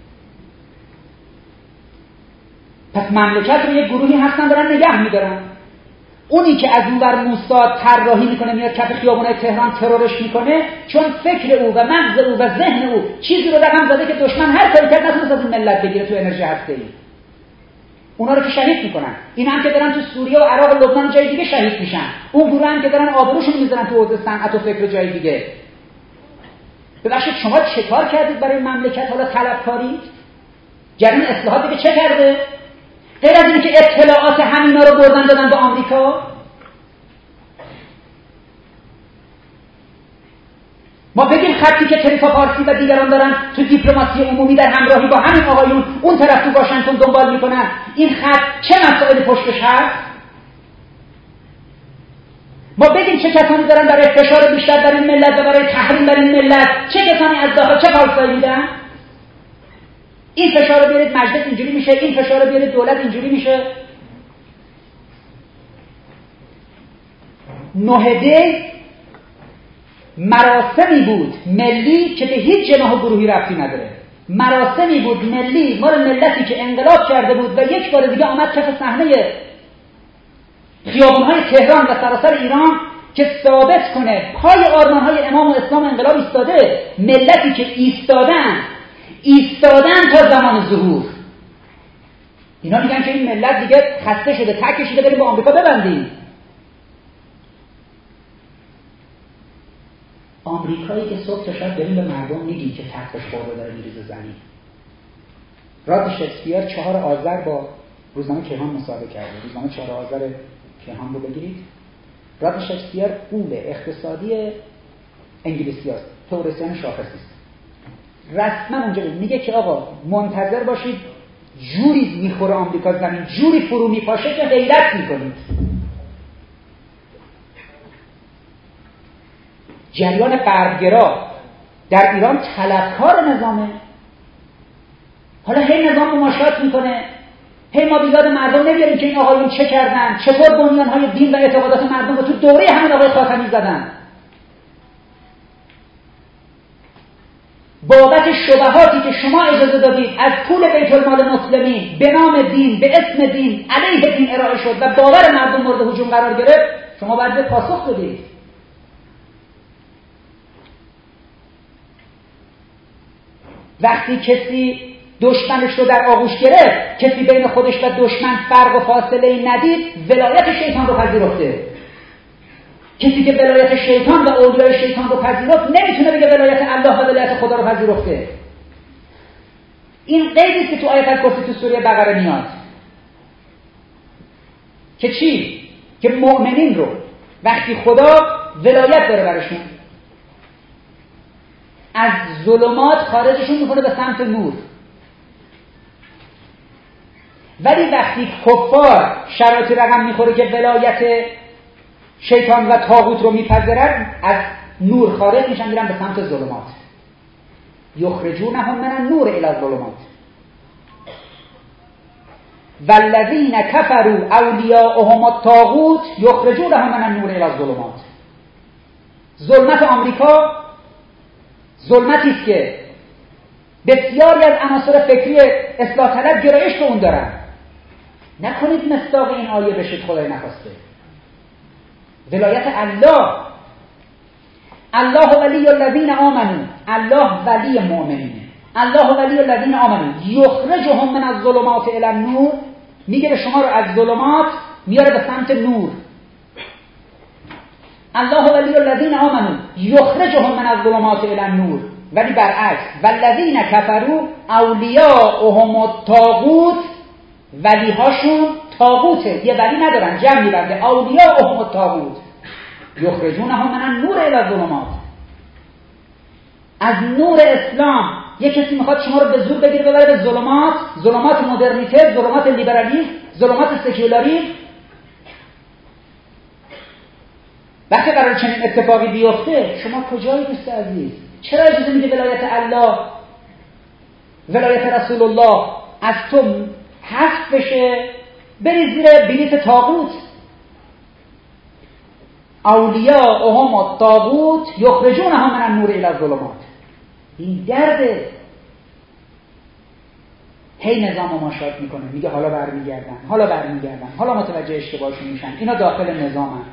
Speaker 2: پس مملکت رو یه گروهی هستن دارن نگه میدارن. اونی که از اون ور موساد طراحی میکنه میاد کف خیابونای تهران ترورش میکنه، چون فکر او و مغز او و ذهن او چیزی رو رقم زده که دشمن هر کاری کرد نتونست از این ملت بگیره تو انرژی هسته‌ای. اونا رو که شهید میکنن. اینا هم که دارن تو سوریه و عراق و لبنان و جای دیگه شهید میشن. اون گروه هم که دارن آبروشون میذارن تو حوزه صنعت و فکر و جای دیگه. ببخشید شما چه کار کردید برای مملکت؟ حالا طلبکاری؟ جریان اصلاحات دیگه چه کرده؟ غیر از اینه که اطلاعات همینا رو بردن دادن به آمریکا. ما بگیم خطی که تریفا پارسی و دیگران دارن تو دیپلماسی عمومی در همراهی با همین آقایون اون طرف تو واشنگتن دنبال میکنن، این خط چه مسائل پشتش هست؟ ما بگیم چه کسانی دارن برای فشار بیشتر بر این ملت و برای تحریم بر این ملت چه کسانی از داخل چه پالسایی میدن؟ این فشار رو بیارید مجلس اینجوری میشه، این فشار رو بیارید دولت اینجوری میشه. نهده مراسمی بود ملی که به هیچ جناح و گروهی ربطی نداره. مراسمی بود ملی مال ملتی که انقلاب کرده بود و یک بار دیگه آمد کف صحنه خیابان‌های تهران و سراسر ایران که ثابت کنه پای آرمان‌های امام و اسلام انقلاب ایستاده. ملتی که ایستادن تا زمان ظهور. اینا میگن که این ملت دیگه خسته شده، تک کشیده، بریم با آمریکا ببندیم. آمریکایی که صبح تا شب داریم به مردم میگیم که تختش خورده داره میریزه زمین. راد شکسپیر 4 آذر با روزنامه کیهان مصاحبه کرده. روزنامه 4 آذر کیهان رو بگیرید. راد شکسپیر قول اقتصادی انگلیسی هست، تئوریسین شاخصی است. رسما اونجا میگه که آقا منتظر باشید جوری میخوره آمریکا زمین، جوری فرو میپاشه که غیرت میکنید. جریان غربگرا در ایران طلبکار نظامه. حالا هی نظام مماشات میکنه، هی ما بیزاد مردم نمیاریم که این آقایون چه کردن، چطور بنیانهای دین و اعتقادات مردم رو تو دوره همین آقای خاتمی زدن. بابت شبهاتی که شما اجازه دادید از پول بیت المال مسلمین به نام دین، به اسم دین، علیه دین ارائه شد و باور مردم مورد هجوم قرار گرفت، شما باید به پاسخ بدید. وقتی کسی دشمنش رو در آغوش گرفت، کسی بین خودش و دشمن فرق و فاصله ای ندید، ولایت شیطان رو پذیرفته. کسی که ولایت شیطان و اولیای شیطان رو پذیرفت نمیتونه بگه ولایت الله و ولایت خدا رو پذیرفته. این قیدی که تو آیت الکرسی تو سوره بقره میاد که چی؟ که مؤمنین رو وقتی خدا ولایت داره برشون، از ظلمات خارجشون میکنه به سمت نور. ولی وقتی کفار شرایطی رقم میخوره که ولایت شیطان و طاغوت رو میپذیرن، از نور خارج میشن، میرن به سمت ظلمات. یخرجونهم من النور الی الظلمات والذین کفروا اولیاءهم الطاغوت یخرجونهم من النور الی الظلمات. ظلمت آمریکا ظلمتی است که بسیاری از عناصر فکری اصلاح طلب گرایش به اون دارن. نکنید مصداق این آیه بشید، خدای نخواسته. ولایت الله، الله ولی الذین آمنوا، الله ولی مؤمنینه. الله ولی الذین آمنوا یخرجهم من الظلمات الی النور، میگیره شما رو از ظلمات میاره به سمت نور. الله ولی الذین آمنوا یخرجهم من الظلمات الی النور. ولی برعکس، والذین کفروا اولیاءهم الطاغوت، ولیهاشون طاغوته، یه ولی ندارن، جمع میبنده اولیاءهم الطاغوت یخرجونهم من النور الی الظلمات. از نور اسلام یه کسی میخواد شما رو به زور بگیره ببره به ظلمات، ظلمات مدرنیته، ظلمات لیبرالیسم، ظلمات سکولاریسم. وقتی قرار چنین اتفاقی بیفته، شما کجایی دوست عزیز؟ چرا اجازه میده ولایت الله، ولایت رسول الله از تو حذف بشه، بری زیر بلیط طاغوت؟ اولیاءهم الطاغوت یخرجونهم من النور الی الظلمات. این درده. هی نظام مماشات میکنه، میگه حالا برمیگردن، حالا متوجه اشتباهشون میشن، اینا داخل نظامن.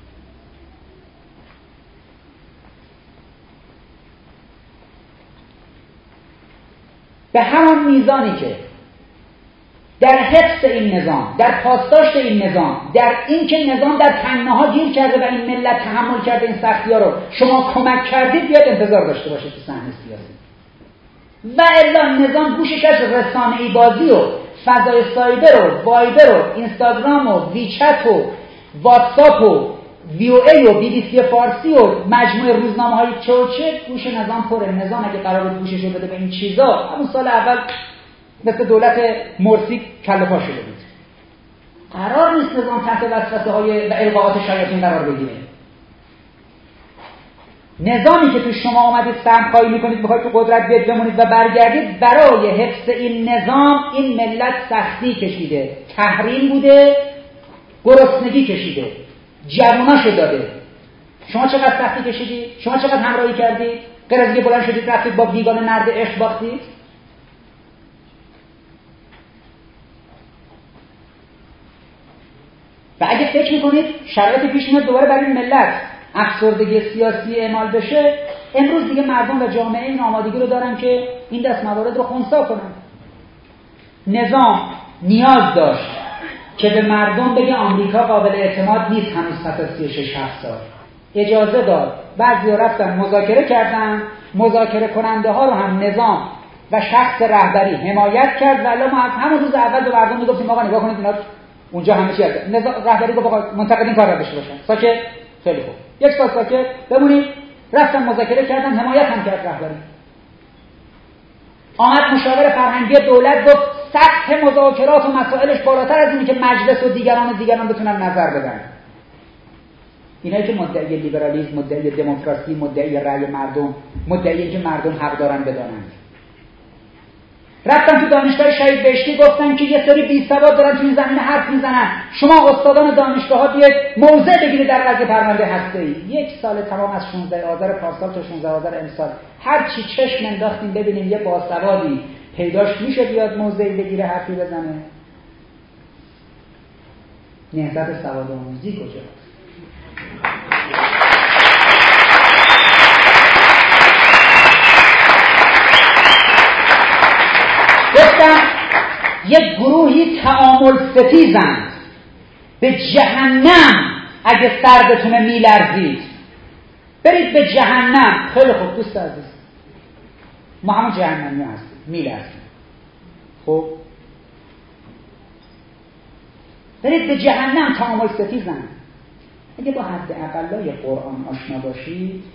Speaker 2: به همان میزانی که در حفظ این نظام، در پاسداشت این نظام، در این که نظام در تنگناها گیر کرده و این ملت تحمل کرده این سختی‌ها رو، شما کمک کردید، بیاد انتظار داشته باشه تو صحنه سیاسی. و الا نظام گوشش از رسانه‌ای بازی و فضای سایبر و وایبر و اینستاگرام و ویچت و واتساپ و وی او ای و بی بی سی فارسی و مجموعه روزنامه‌های چه گوش نظام پره. نظام اگه قرار بود گوشش رو بده به این چیزا، همون سال اول مثل دولت مرسی کله پا شده بود. قرار نیست نظام تحت وسوسه‌های و القاءات شیاطین قرار بگیره. نظامی که تو شما آمدید سمخایی میکنید، بخواید تو قدرت بیاد بمونید و برگردید، برای حفظ این نظام این ملت سختی کشیده، تحریم بوده، گرسنگی کشیده، جواناشو داده. شما چقدر سختی کشیدید؟ شما چقدر همراهی کردید؟ غیر از اینکه بلند شدید رفتید با بیگانه نرد عشق باختید؟ و اگه فکر میکنید شرایط پیش میاد دوباره برای این ملت افسردگی سیاسی اعمال بشه، امروز دیگه مردم و جامعه این آمادگی رو دارن که این دست موارد رو خنثی کنن. نظام نیاز داشت که به مردم بگه آمریکا قابل اعتماد نیست هنوز پس از 36-7 سال. اجازه داد، بعضیا رفتن مذاکره کردن، مذاکره کننده ها رو هم نظام و شخص رهبری حمایت کرد. ولی ما از همون روز اول به مردم میگفتیم آقا نگاه کنید اینا اونجا همه چی هست. نظام رهبری گفت آقا منتقدین کار داشته باشن، ساکت. خیلی خوب، یک سال ساکت بمونید. رفتن مذاکره کردن، حمایت هم کرد رهبری. آمد مشاور فرهنگی دولت گفت سطح مذاکرات و مسائلش بالاتر از اینه که مجلس و دیگران بتونن نظر بدن. اینایی که مدعی لیبرالیسم، مدعی دموکراسی، مدعی رأی مردم، مدعی که مردم حق دارن بدانند. رفتن تو دانشگاه شهید بهشتی گفتن که یه سری بی سواد دارن تو این زمینه حرف میزنن، شما استادان دانشگاه‌ها بیاید موضع بگیرید در قضیه پرونده هسته‌ای. 1 سال تمام از 16 آذر پارسال تا 16 آذر امسال هر چی چشم انداختیم ببینیم یه باسوادی پیداش میشه بیاد موضعی بگیره حرفی بزنه. نهضت سوادآموزی کجاست؟ گفتم یک گروهی تعامل ستیزند، به جهنم اگه سردتونه میلرزید برید به جهنم. خیلی خوب دوست عزیز، ما همون جهنمی هستیم میلرزیم. خب برید به جهنم. تعامل ستیزند. اگه با حد اقلای قرآن آشنا باشید،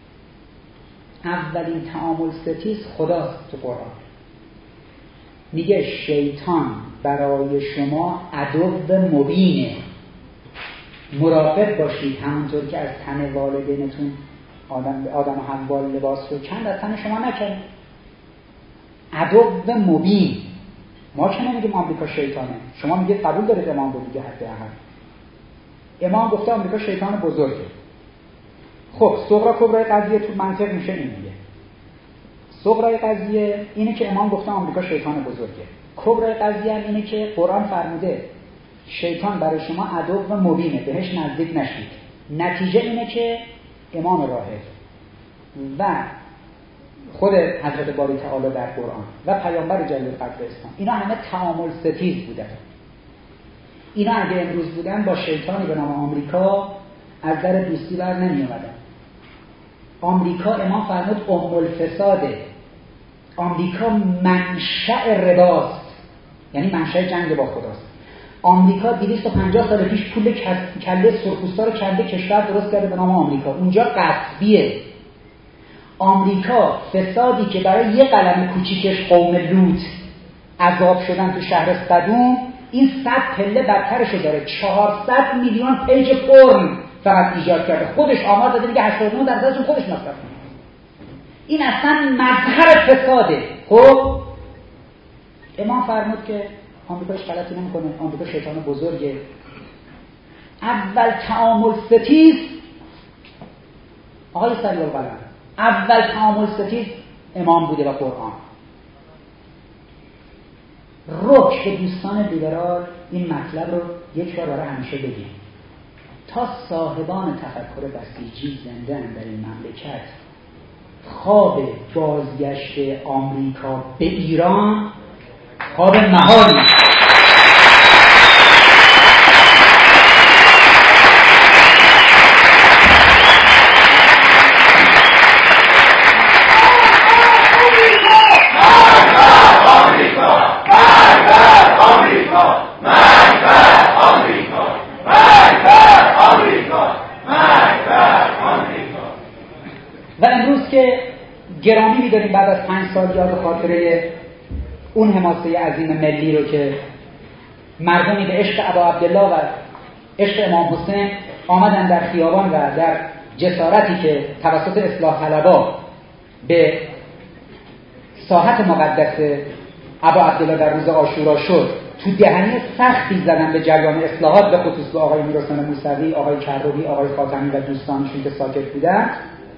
Speaker 2: اولین تعامل ستیز خداست تو قرآن. میگه شیطان برای شما عدو مبینه، مراقب باشید. همونطور که از تن والدینتون آدم و حوا لباس رو کند، از تن شما نکنید. عدو مبین. ما که نمیگیم آمریکا شیطانه، شما میگید قبول دارید امام رو دیگه. حد اقل امام گفته آمریکا شیطان بزرگه. خب صغرا کبرای قضیه تو منطق میشه این دیگه. صغرای قضیه اینه که امام گفته آمریکا شیطان بزرگه. کبرای قضیه هم اینه که قرآن فرموده شیطان برای شما عدو مبینه، بهش نزدیک نشید. نتیجه اینه که امام راهب و خود حضرت باری تعالی در قرآن و پیامبر جلیل قدر اسلام، اینا همه تعامل ستیز بودن. اینا اگه امروز بودن با شیطانی به نام آمریکا از در دوستی بر نمی اومدن. آمریکا امام فرمود ام الفساده. آمریکا منشأ رباست، یعنی منشأ جنگ با خداست. آمریکا 250 سال پیش پول کله سرخپوستا رو کنده کشور درست کرده به نام آمریکا. اونجا غصبیه. آمریکا فسادی که برای یه قلم کوچیکش قوم لوط عذاب شدن تو شهر صدوم، این 100 پله بدترشو داره. 400 میلیون پیج پورن فقط ایجاد کرده. خودش آمار داده میگه 89% خودش مصرف کنه. این اصلا مظهر فساده. خب امام فرمود که آمریکا هیچ غلطی نمیکنه، آمریکا شیطان بزرگه. اول تعامل ستیز آقای سریع القلم، اول تعامل ستیز امام بوده و قرآن. رک به دوستان لیبرال این مطلب رو یک بار برای همیشه بگیم. تا صاحبان تفکر بسیجی زنده در این مملکت، خواب بازگشت آمریکا به ایران خواب محالی. و امروز که گرامی می‌داریم بعد از 5 سال یاد خاطره اون حماسه عظیم ملی رو که مردمی به عشق ابا عبدالله و عشق امام حسین آمدن در خیابان و در جسارتی که توسط اصلاح طلبا به ساحت مقدس ابا عبدالله در روز عاشورا شد، تو دهنی سختی زدن به جریان اصلاحات، به خصوص به آقای میرحسین موسوی، آقای کروبی، آقای خاتمی و دوستانشون که ساکت بودن.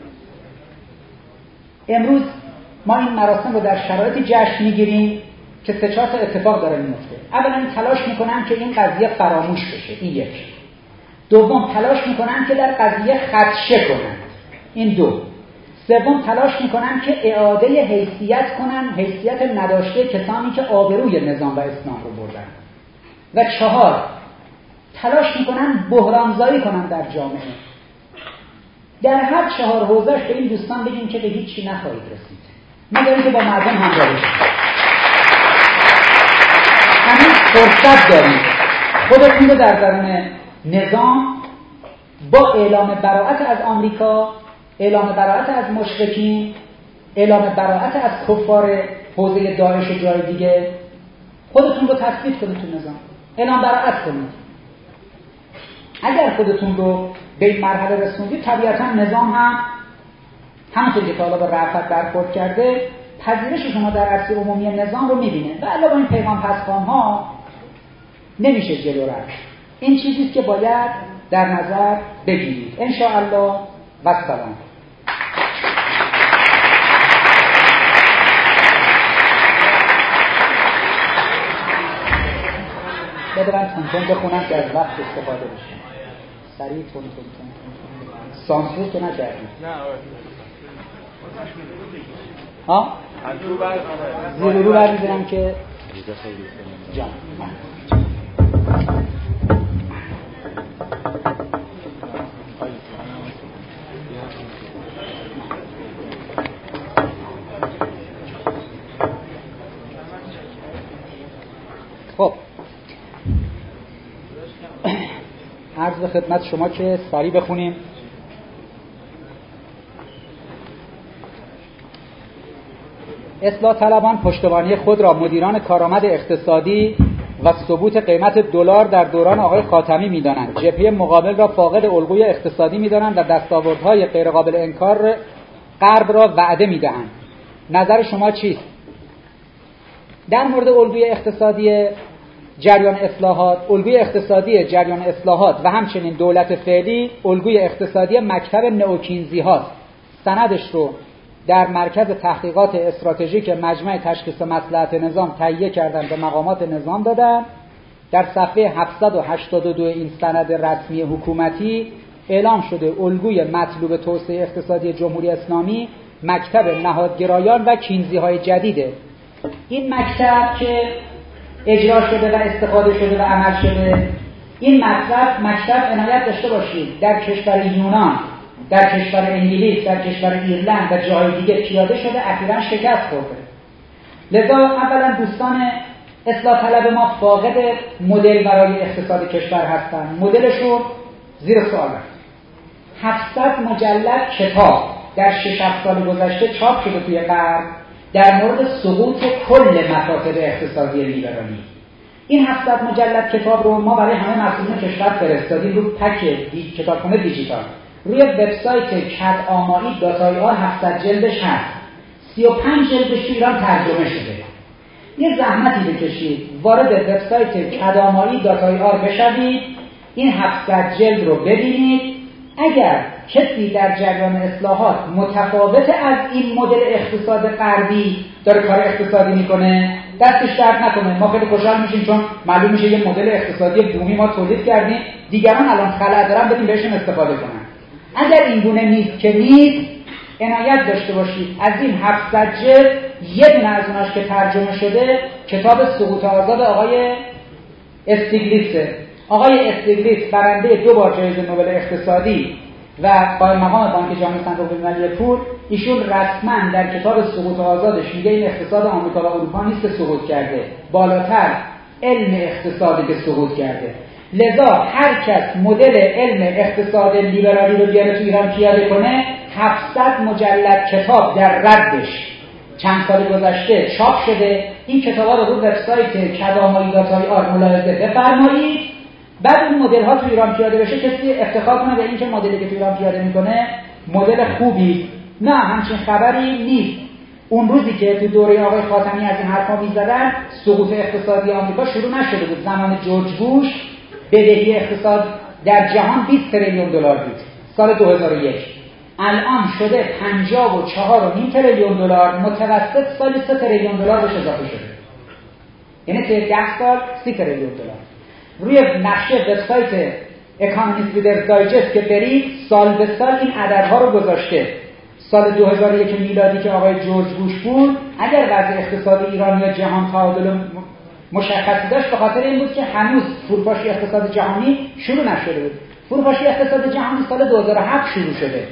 Speaker 2: امروز ما این مراسم رو در شرایطی جشن میگیریم که 3-4 تا اتفاق داره میفته. اولا تلاش میکنن که این قضیه فراموش بشه، این یک. دوم تلاش میکنن که در قضیه خدشه کنن، این دو. سوم تلاش میکنن که اعاده حیثیت کنن، حیثیت نداشته کسانی که آبروی نظام و اسلام رو بردن. و 4 تلاش میکنن بحرانزایی کنن در جامعه. در هر 4 حوزه‌اش به این دوستان بگیم که به هیچی نخواهید رسید، مگر که با مردم همراه بشید. همین فرصت دارید خودتون رو در درون نظام با اعلام براءت از آمریکا، اعلام براءت از مشرکین، اعلام براءت از کفار حوزه داعش و جای دیگه خودتون رو تثبیت کنید تو نظام، اعلام براءت کنید. اگر خودتون رو به این مرحله رسوندید، طبیعتا نظام هم همونطور که تا حالا با رأفت برخورد کرده پذیرش شما در عرصه عمومی نظام رو میبینه و علاوه این پیغام پسخوان‌ها نمیشه جلو رفت. این چیزیست که باید در نظر بگیرید. ان شاء الله و سلام. بده من تون بخونم که از وقت استفاده بشه. سریع تون. سانسور که نکردیم. ها؟ زیر رو برمی‌دارم که جان. خب عرض به خدمت شما که سریع بخونیم. اصلاح طلبان پشتوانه خود را مدیران کارآمد اقتصادی و ثبوت قیمت دلار در دوران آقای خاتمی می‌دانند. جبهه مقابل را فاقد الگوی اقتصادی می‌دانند و دستاوردهای غیرقابل انکار غرب را وعده می‌دهند. نظر شما چیست؟ در مورد الگوی اقتصادی جریان اصلاحات، الگوی اقتصادی جریان اصلاحات و همچنین دولت فعلی الگوی اقتصادی مکتب نئوکینزی هاست. سندش رو در مرکز تحقیقات استراتژیک مجمع تشخیص مصلحت نظام تهیه کردن به مقامات نظام دادن. در صفحه 782 این سند رسمی حکومتی اعلام شده الگوی مطلوب توسعه اقتصادی جمهوری اسلامی مکتب نهادگرایان و کینزی های جدیده. این مکتب که اجرا شده و استفاده شده و عمل شده، این مکتب عنایت داشته باشید در کشور یونان، در کشور انگلیس، در کشور ایرلند و جای دیگه پیاده شده، اخیراً شکست خورده. لذا اولا دوستان اصلاح طلب ما فاقد مدل برای اقتصاد کشور هستند. مدلشون زیر سوال است. 700 مجلد کتاب در 6-7 سال گذشته چاپ شده توی غرب در مورد سقوط کل مکاتب اقتصادی لیبرالی. این 700 مجلد کتاب رو ما برای همه مسئولین کشور فرستادیم رو پک کتابخونه دیجیتال. روی وبسایت کدآمایی.ir 700 جلدش هست. 35 جلدش تو ایران ترجمه شده. یه زحمتی بکشید وارد وبسایت کدآمایی.ir بشوید، این 700 جلد رو ببینید. اگر کسی در جریان اصلاحات متفاوت از این مدل اقتصاد غربی داره کار اقتصادی میکنه، دستش درد نکنه. ما خیلی خوشحال میشیم چون معلوم میشه یه مدل اقتصادی بومی ما تولید کردیم، دیگران الان خلأ دارن، بدیم بهشون استفاده کنن. اگر این گونه نیست که نیست، عنایت داشته باشید از این 700 جلد یه دونه از اوناش که ترجمه شده کتاب سقوط آزاد آقای استیگلیتسه. آقای استیگلیتس برنده 2 بار جایزه نوبل اقتصادی و قائم مقام بانک جهانی صندوق المللی پول، ایشون رسما در کتاب سقوط آزادش میگه این اقتصاد آمریکا و اروپا نیست که سقوط کرده، بالاتر علم اقتصادی که سقوط کرده. لذا هر کس مدل علم اقتصاد لیبرالی رو بیاره تو ایران پیاده کنه، 700 مجلد کتاب در ردش چند سال گذشته چاپ شده. این کتابا رو وبسایت کدآمایی.ir ملاحظه بفرمایید. بعد این مدل ها تو ایران پیاده بشه کسی افتخار کنه به این که مدلی که تو ایران پیاده میکنه مدل خوبی. نه، همچین خبری نیست. اون روزی که تو دوره آقای خاتمی از این حرفا میزدن، سقوط اقتصادی آمریکا شروع نشده بود. زمان جورج بوش بدهی اقتصاد در جهان 20 تریلیون دلار بود سال 2001. الان شده 54.5 تریلیون دلار، متوسط سالی 3 تریلیون دلار بهش اضافه شده. یعنی تا 10 سال 30 تریلیون دلار. روی نقشه وبسایت اکانومیست ریدرز دایجست که برید سال به سال این عددها رو گذاشته. سال 2001 میلادی که آقای جورج بوش بود، اگر وضع اقتصادی ایران یا جهان تعادل مشخصی داشت، به خاطر این بود که هنوز فروپاشی اقتصاد جهانی شروع نشده بود. فروپاشی اقتصاد جهانی سال 2007 شروع شده.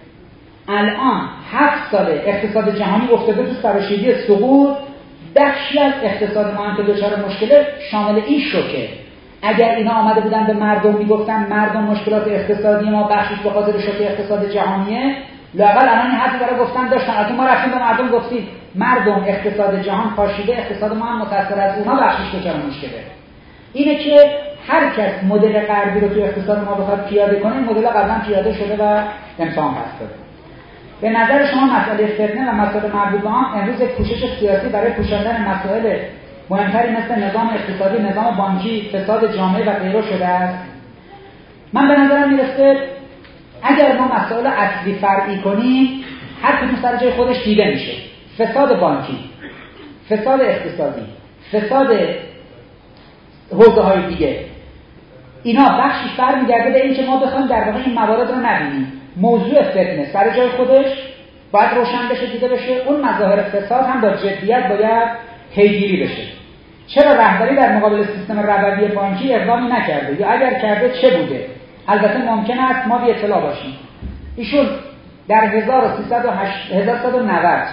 Speaker 2: الان 7 ساله اقتصاد جهانی افتاده تو سراشیبی سقوط. بخشی از اقتصاد ما هم که دچار مشکله شامل این شوکه. اگر اینا آمده بودن به مردم میگفتن مردم مشکلات اقتصادی ما بخشش به خاطر شوک اقتصاد جهانیه، لااقل الان این حرفی برای گفتن داشتن. البته ما رفتیم به مردم گفتیم مردم اقتصاد جهان پاشیده، اقتصاد ما هم متأثر از اونها بخشش دچار مشکله. اینه که هر کس مدل غربی رو تو اقتصاد ما بخواد پیاده کنه، مدل قبلا پیاده شده و امتحان پس داده. به نظر شما مسئله فتنه و مسائل مربوط به آن امروز یک کوشش سیاسی برای پوشاندن مسائل مهمتری مثل نظام اقتصادی، نظام بانکی، فساد جامعه و غیره شده است؟ من به نظرم میرسه اگر ما مسائل اصلی فرعی کنیم هر کدوم سر جای خودش دیده میشه. فساد بانکی، فساد اقتصادی، فساد حوزه‌های دیگه، اینا بخشش برمیگرده به این که ما بخوایم در واقع این موارد رو نبینیم. موضوع فتنه سر جای خودش باید روشن بشه، دیده بشه. اون مظاهر فساد هم با جدیت باید پیگیری بشه. چرا رهبری در مقابل سیستم ربوی بانکی اقدامی نکرده یا اگر کرده چه بوده؟ البته ممکن است ما بی اطلاع باشیم. ایشون در 1390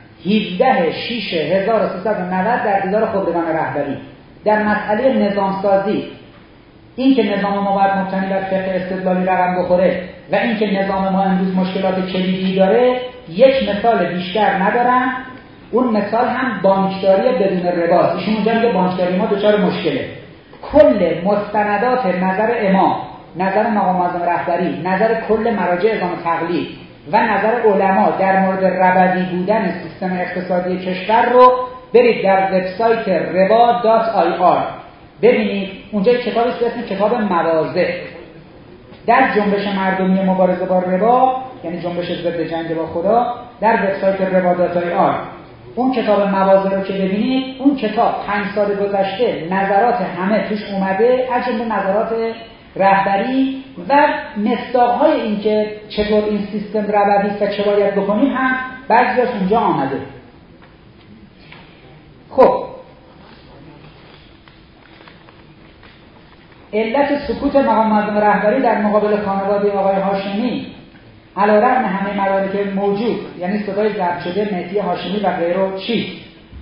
Speaker 2: 17/6/1390 در دیدار خبرگان رهبری در مسئله نظامسازی، این که نظام ما باید مبتنی بر فقه استدلالی رقم بخوره و این که نظام ما امروز مشکلات کلیدی داره، یک مثال بیشتر ندارن. اون مثال هم بانکداری بدون رباست. ایشون اونجا میگه بانکداری ما دچار مشکله. کل مستندات نظر امام، نظر مقام معظم رهبری، نظر کل مراجع اعلام تقلید و نظر علما در مورد ربوی بودن سیستم اقتصادی کشور رو برید در وبسایت reba.ir ببینید. اونجا یک کتابی به اسم کتاب مواضع در جنبش مردمی مبارزه با ربا، یعنی جنبش ضد جنگ با خدا، در وبسایت reba.ir اون کتاب مواضع رو که ببینید، اون کتاب 5 سال گذشته نظرات همه توش اومده، از جمله نظرات رهبری و مصداق‌های این که چطور این سیستم ربوی است و چه باید بکنیم هم بعضی‌اش اونجا آمده. خب علت سکوت مقام معظم رهبری در مقابل خانواده آقای هاشمی علیرغم همه مدارک موجود، یعنی صدای ضبط شده مهدی هاشمی و غیره، چیست؟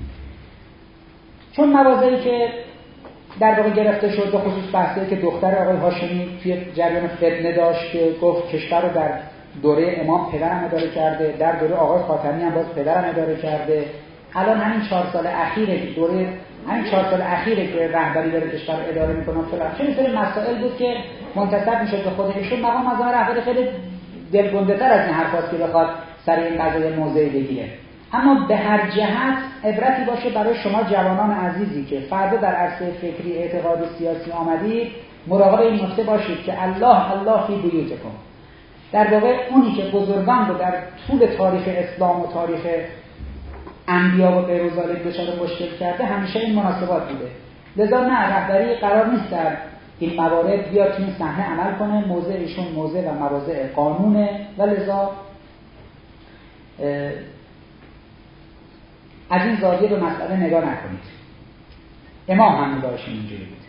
Speaker 2: چون مواضعی که در واقع گرفته شد به خصوص بحثی که دختر آقای هاشمی توی جریان فتنه داشت که گفت کشور رو در دوره امام پدرم اداره کرده، در دوره آقای خاتمی هم باز پدرم اداره کرده، الان همین 4 سال اخیره که دوره همین 4 سال اخیره که رهبری داره کشور اداره میکنه فلان. خیلی سری مسائل بود که منتسب میشد به خود ایشون. مقام معظم رهبری خیلی دلگنده تر از این حرفاست که بخواد سر این قضیه موضعی بگیره. اما به هر جهت عبرتی باشه برای شما جوانان عزیزی که فردا در عرصه فکری اعتقاد سیاسی آمدید، مراقب این نکته باشید که الله فی بیوتکم. در واقع اونی که بزرگان رو در طول تاریخ اسلام و تاریخ انبیا و غیر ذالک دچار مشکل کرده همیشه این مناسبات بوده. لذا نه، رهبری قرار نیست در این موارد بیاد توی صحنه عمل کنه. موضع ایشون موضع و مواضع قانونه و لذا از این زاویه به مسئله نگاه نکنید. امام هم نگاهش اینجوری بود.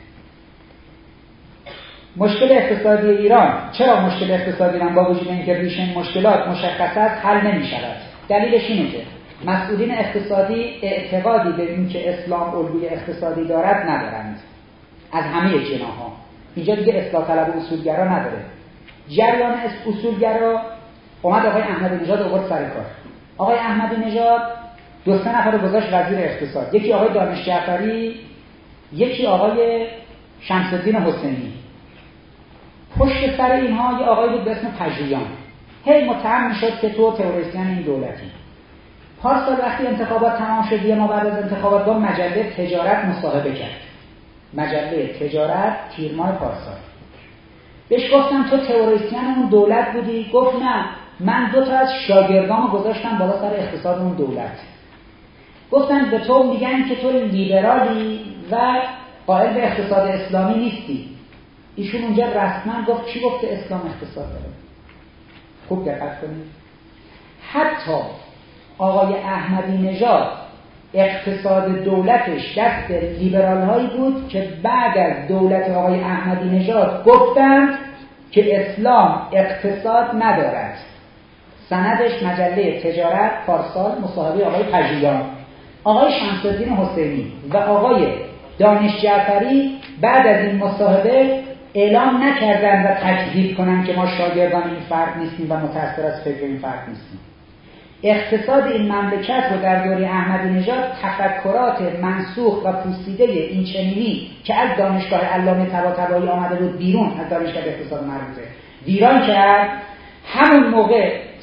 Speaker 2: مشکل اقتصادی ایران، چرا مشکل اقتصادی ایران با وجود اینکه ریشه این مشکلات مشخص است حل نمی شود؟ دلیلش اینه که مسئولین اقتصادی اعتقادی به این که اسلام الگوی اقتصادی دارد ندارند از همه جناح‌ها. اینجا دیگه اصلاح طلب اصولگرا نداره. جریان اصولگرا اومد آقای احمدی نژاد آورد سر کار. آقای احمدی نژاد 2-3 نفر رو گذاشت وزیر اقتصاد، یکی آقای دانش جعفری، یکی آقای شمس الدین حسینی. پشت سر اینها یه آقای بود به اسم پژویان. هی متهم میشد که تو تروریستیان این دولتی. پارسال وقتی انتخابات تمام شد، ما بعد از انتخابات با مجله تجارت مصاحبه کرد. مجله تجارت تیر ماه پارسال. بهش گفتم تو تروریستیان اون دولت بودی؟ گفت نه، من 2 تا از شاگردامو گذاشتم بالا سر اقتصاد اون دولت. گفتن به تو میگن که تو لیبرالی و قائل به اقتصاد اسلامی نیستی. ایشون اونجا رسما گفت کی گفته اسلام اقتصاد داره؟ خوب دقت کنید. حتی آقای احمدی نژاد اقتصاد دولتش دست لیبرال هایی بود که بعد از دولت آقای احمدی نژاد گفتند که اسلام اقتصاد ندارد. سندش مجله تجارت پارسال، مصاحبه آقای پژویان. آقای شمس الدین حسینی و آقای دانش جعفری بعد از این مصاحبه اعلام نکردند و تکذیب کنند که ما شاگردان این فرد نیستیم و متأثر از فکر این فرد نیستیم. اقتصاد این مملکت رو در دوره احمدی نژاد تفکرات منسوخ و پوسیده این چنینی که از دانشگاه علامه طباطبایی آمده بود بیرون، از دانشگاه اقتصاد مربوطه ویران کرد. همون موقع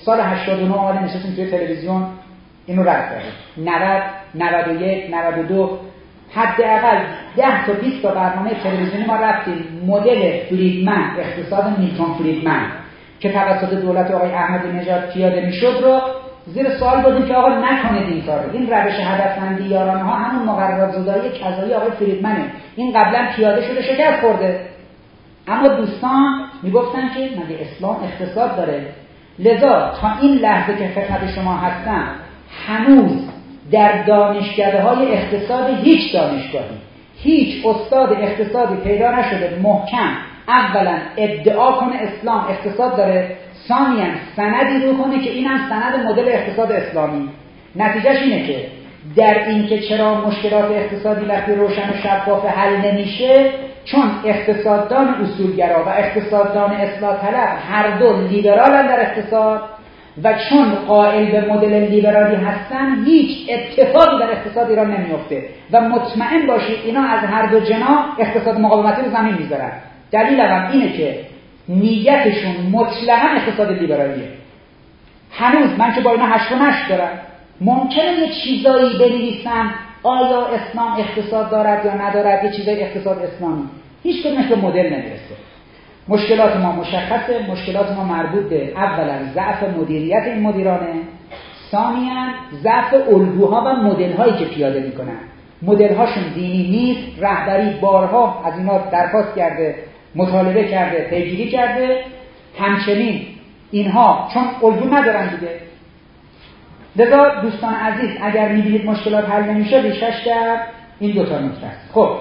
Speaker 2: سال 89 آمدیم نشستیم توی تلویزیون اینو رد کردیم. 90 91 92 حداقل 10 تا 20 تا برنامه تلویزیونی ما رفتیم مدل فریدمن، اقتصاد میلتون فریدمن که توسط دولت آقای احمدی نژاد پیاده میشد رو زیر سوال بردیم که آقا نکنید این کارو. این روش هدفمندی یارانه ها همون مقررات زدایی کذایی آقای فریدمنه. این قبلا پیاده شده شکست خورده. اما دوستان میگفتن که مگه اسلام اقتصاد داره؟ لذا تا این لحظه که خدمت شما هستم هنوز در دانشکده‌های اقتصاد هیچ دانشگاهی هیچ استاد اقتصادی پیدا نشده محکم اولا ادعا کنه اسلام اقتصاد داره، ثانیاً سندی رو کنه که اینم سند مدل اقتصاد اسلامی. نتیجهش اینه که در این که چرا مشکلات اقتصادی وقتی روشن و شفاف حل نمیشه، چون اقتصاددان اصولگرا و اقتصاددان اصلاح طلب هر دو لیبرالن در اقتصاد و چون قائل به مدل لیبرالی هستن هیچ اتفاقی در اقتصاد ایران نمیفته و مطمئن باشید اینا از هر دو جناح اقتصاد مقاومتی رو زمین میذارن. دلیل اول اینه که نیتشون مطلقاً اقتصاد لیبرالیه. هنوز من که با اینا 8 و 9 دارم ممکنه یه چیزایی بنویسم آیا اسلام اقتصاد دارد یا ندارد، یه چیزای اقتصاد اسلامی، هیچ کدومش به مدل نمیرسه. مشکلات ما مشخصه، مشکلات ما مربوط به اولا ضعف مدیریت این مدیرانه، ثانیاً ضعف الگوها و مدل‌هایی که پیاده می‌کنن. مدل‌هاشون دینی نیست، رهبری بارها از اینا درخواست کرده، مطالبه کرده، پیگیری کرده، همچنین اینها چون الگو ندارن دیگه. لذا دوستان عزیز اگر می‌بینید مشکلات حل نمیشه ریشش در این دو تا نکته است. خب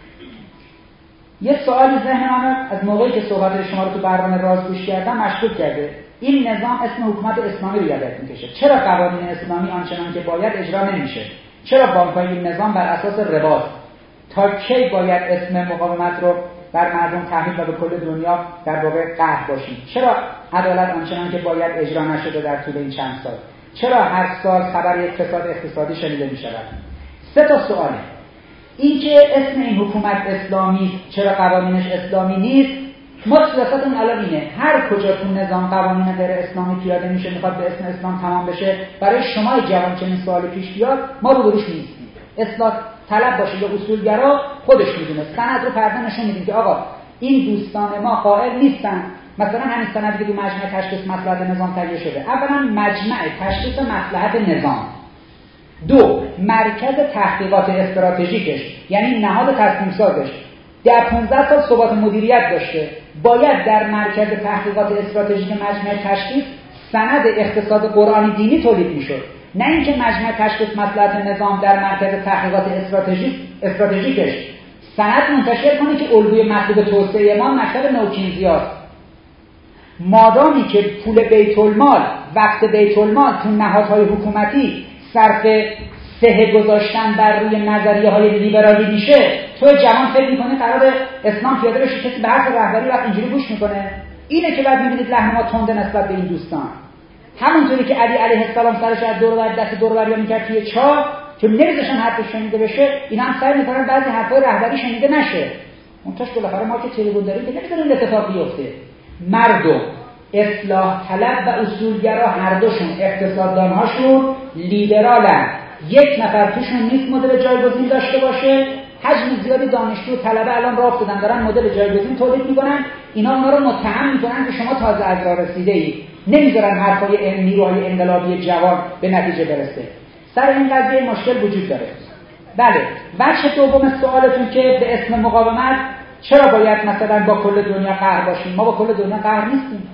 Speaker 2: یه سوالی ذهن من از موقعی که صحبت شما رو تو برنامه راز گوش کردم مشغول کرده. این نظام اسم حکومت اسلامی رو یادت میکشه. چرا قوانین اسلامی آنچنان که باید اجرا نمیشه؟ چرا بانک‌های این نظام بر اساس رباست؟ تا کی باید اسم مقاومت رو بر مردم تحمیل و به کل دنیا در واقع قهر باشیم؟ چرا عدالت آنچنان که باید اجرا نشده در طول این چند سال؟ چرا هر سال خبر یک فساد اقتصادی شنیده میشود؟ 3 تا سواله. این که اسم این حکومت اسلامی چرا قوانینش اسلامی نیست؟ ما سیاستمون الان اینه هر کجا تو نظام قوانین غیر اسلامی پیاده میشه میخواد به اسم اسلام تمام بشه، برای شما جوان چنین سوالی پیش بیاد ما رو بروش نیستیم. اصلاح طلب باشه یا اصولگرا خودش میدونه، سند رو پرده نشون میدیم که آقا این دوستان ما قائل نیستن. مثلا همین سندی که تو مجمع تشخیص مصلحت نظام تهیه شده، اولا مجمع تشخیص مصلحت نظام، 2 مرکز تحقیقات استراتژیکش یعنی نهاد تصمیم سازش در 15 سال ثبات مدیریت داشته، باید در مرکز تحقیقات استراتژیک مجمع تشخیص سند اقتصاد قرآنی دینی تولید میشد، نه اینکه مجمع تشخیص مصلحت نظام در مرکز تحقیقات استراتژیکش سند منتشر کنه که الگوی مطلوب توسعه ما مکتب نوکینزیاست. مادامی که پول بیت المال وقت بیت المال تو نهادهای حکومتی صرف سه گذاشتن بر روی نظریه‌های لیبرالی میشه، تو جوان فکر میکنه قرار اسلام پیاده بشه، کسی به حرف رهبری وقت اینجوری گوش میکنه؟ اینه که بعد میبینید لحن ما تنده نسبت به این دوستان. همونطوری که علی علیه السلام سرش از دور و بر دست دور و بریا میکرد توی چاه که نمیذاشن حرفش شنیده بشه، اینا هم سعی میکنن بعضی حرفای رهبری شنیده نشه. منتش بالاخره ما که تلویزیون داریم که نمیذارن اتفاق بیفته. مردم اصلاح طلب و اصولگرا هر دوشون اقتصاددان‌هاشون لیبرالن. یک نفر توشون نیست مدل جایگزین داشته باشه. حجم زیادی دانشجو و طلبه الان راه افتادن دارن مدل جایگزین تولید میکنن. اونا رو متهم میکنن که شما تازه از راه رسیده اید، نمیذارن حرفای نیروهای انقلابی جوان به نتیجه برسه. سر این قضیه مشکل وجود داره. بله، وجه دوم سوالتون که به اسم مقاومت چرا باید مثلا با کل دنیا قهر باشیم؟ ما با کل دنیا قهر نیستیم.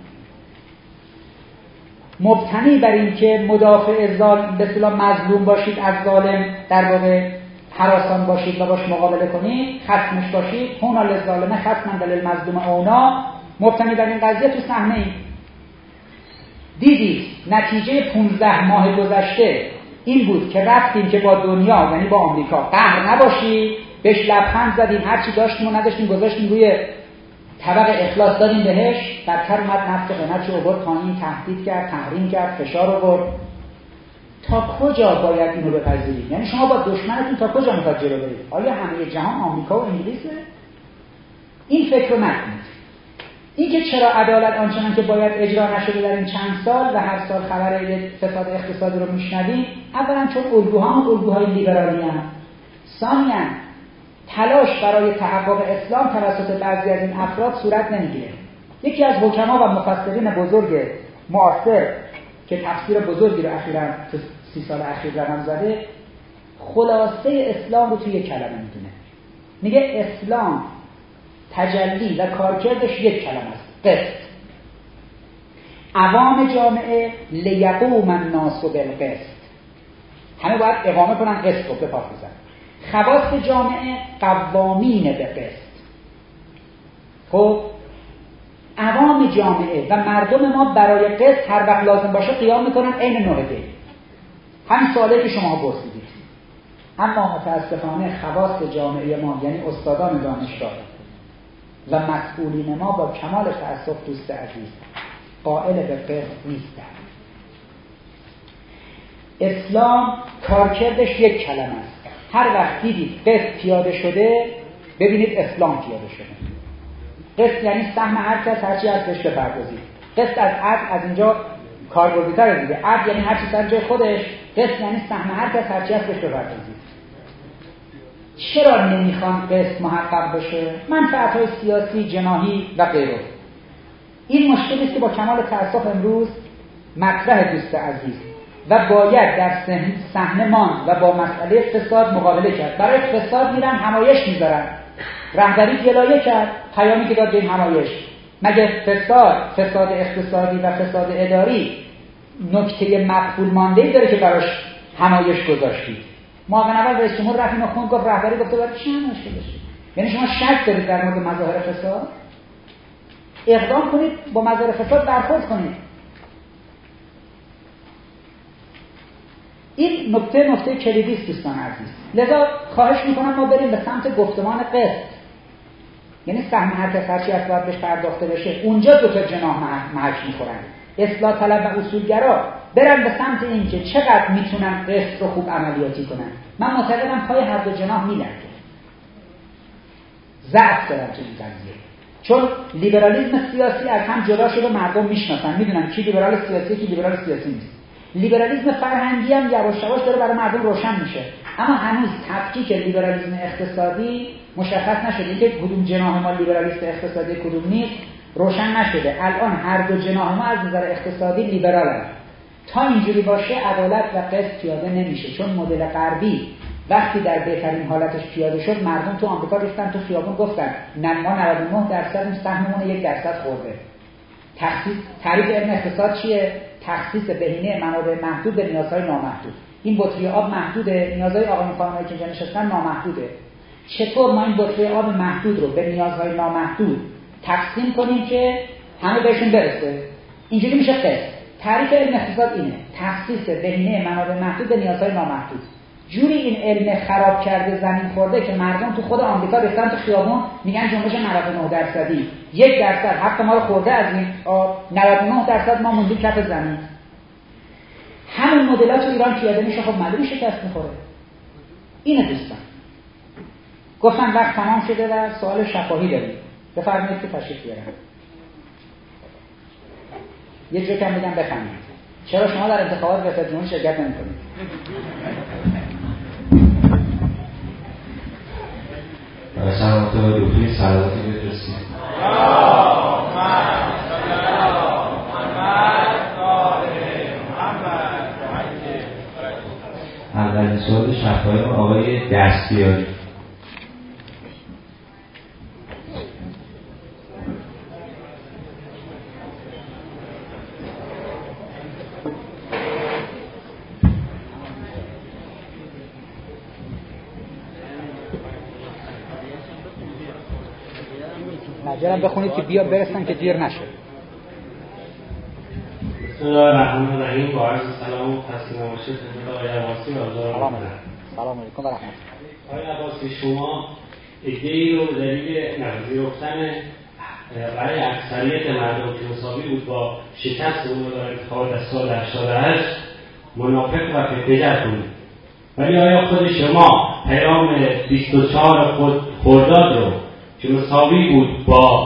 Speaker 2: مبتنی بر این که مدافع ظالم به اصطلاح مظلوم باشید، از ظالم در واقع هراسان باشید و باش مقابله کنید، خصمش باشید، هونا للظالم خصما للمظلوم اونا، مبتنی بر این قضیه تو صحنه ایم. دیدید نتیجه 15 ماه گذشته این بود که رفتیم که با دنیا یعنی با آمریکا قهر نباشید، بهش لبخند زدیم، هر چی داشتیم و نداشتیم گذاشتیم روی طبق اخلاص دادیم بهش، بدتر اومد نفت قیمت رو آورد پایین، تهدید کرد، تحریم کرد، فشار آورد. تا کجا باید اینو بپذیرید؟ یعنی شما با دشمنتون تا کجا میخواد جلو برید؟ آیا همه جهان آمریکا و انگلیسه؟ این فکر رو نکنید. اینکه چرا عدالت آنچنان که باید اجرا نشده در این چند سال و هر سال خبر فساد اقتصادی رو میشنویم، اولا چون الگوها الگوهای لیبرالی هستند، ثانیاً تلاش برای تحقق اسلام توسط بعضی از این افراد صورت نمیگیره. یکی از حکما و مفسرین بزرگ معاصر که تفسیر بزرگی رو اخیراً تو 30 سال اخیر رقم زده، خلاصه اسلام رو توی یک کلمه میدونه. میگه اسلام تجلی و کارکردش یک کلمه است: قسط. عوام جامعه لیقوم الناس بالقسط، همه باید اقامه کنن، قسط رو بپاسن. خواص جامعه قوامین به قسط. خب عوام جامعه و مردم ما برای قسط هر وقت لازم باشه قیام میکنن، عین نوع دی. همین سوالی که شما پرسیدید. اما متاسفانه خواص جامعه ما، یعنی استادان دانشگاه و مسئولین ما، با کمال تأسف دوست عزیز، قائل به قسط نیستند. اسلام کارکردش یک کلمه است. هر وقت دیدید قسط پیاده شده، ببینید اسلام پیاده شده. قسط یعنی سهم هر کس هرچی از بهش بپردازید. قسط از عدل از اینجا کاربردی‌تره دیگه. عدل یعنی هرچی سر جای خودش، قسط یعنی سهم هر کس هرچی از بهش بپردازید. چرا نمیخوان قسط محقق بشه؟ منفعت‌های سیاسی، جناحی و غیره. این مشکلی است که با کمال تأسف امروز مطرح دوست عزیز و باید در صحنه ماند و با مسئله فساد مقابله کرد. برای فساد میرن همایش میذارن. رهبری گلایه کرد، پیامی که داد به این همایش. مگه فساد اقتصادی و فساد اداری نکته مقبول مانده‌ای داره که براش همایش گذاشتید؟ معاون اول رئیس جمهور رفت اینو خوند، گفت رهبری گفته برای چی همایش گذاشتید؟ یعنی شما شک دارید در مورد مظاهر فساد؟ اقدام کنید، با مظاهر فساد برخورد کنید. این نکته کلیدی است دوستان عزیز. لذا خواهش میکنم ما بریم به سمت گفتمان قسط، یعنی سهم هر کس هرچی از باید بهش پرداخته بشه. اونجا دو تا جناح محک میخورن. اصلاح طلب و اصولگرا برن به سمت این که چقدر میتونن قسط رو خوب عملیاتی کنن. من معتقدم پای هر دو جناح میلرزه. ضعف دارن تو این قضیه، چون لیبرالیسم سیاسی از هم جدا شده. مردم میشناسن، میدونن کی لیبرال سیاسی کی لیبرال سیاسی نیست. لیبرالیسم فرهنگی هم یواش یواش داره برای مردم روشن میشه، اما هنوز تفکیک لیبرالیسم اقتصادی مشخص نشده که کدوم جناح ما لیبرالیست اقتصادی کدوم نیست، روشن نشده. الان هر دو جناح ما از نظر اقتصادی لیبرالن. تا اینجوری باشه عدالت و قسط پیاده نمیشه، چون مدل غربی وقتی در بهترین حالتش پیاده شد، مردم تو آمریکا ریختن تو خیابون گفتن ما 99% سهممون 1% خورده. تعریف علم اقتصاد چیه؟ تخصیص بهینه منابع محدود به نیازهای نامحدود. این بطری آب محدوده، نیازهای آقایون خانمایی که اینجا نشستن نامحدوده. چطور ما این بطری آب محدود رو به نیازهای نامحدود تقسیم کنیم که همه بهشون برسه؟ اینجوری میشه قسط. تعریف علم اقتصاد اینه: تخصیص بهینه منابع محدود به نیازهای نامحدود. جوری این علم خراب کرده زمین خورده که مردم تو خود آمریکا ریختن تو خیابون میگن جنبش 99%، 1% حق ما رو خورده از این 99% ما موندیم کف زمین. همین مدلات تو ایران پیاده میشه، خب معلومه شکست میخوره. اینه دوستان. گفتن وقت تمام شده و سوال شفاهی داریم. بفرمایید که تشریف بیارم. یه جوک هم بگم بخندید. چرا شما در انتخابات ریاست جمهوری شرکت نمی‌کنید؟
Speaker 3: سلامت و دکتر سلامتی بفرستید. اولین سوال شفاهی آقای دستیاری.
Speaker 2: نجرم بخونید که بیا برسن که دیر نشه.
Speaker 4: بسم الله الرحمن الرحیم. با عرض سلام و تسلیم باشه خدمت آقای عباسی و
Speaker 2: سلام علیکم و رحمت
Speaker 4: الله. آقای عباسی، شما ایده‌ای رو به دلیل نپذیرفتن برای اکثریت مردم که مساوی بود با شکست اون در انتخابات از سال 88 منافق و فتنه‌گر کنید، ولی آیا خود شما پیام 24 خرداد رو که مساوی بود با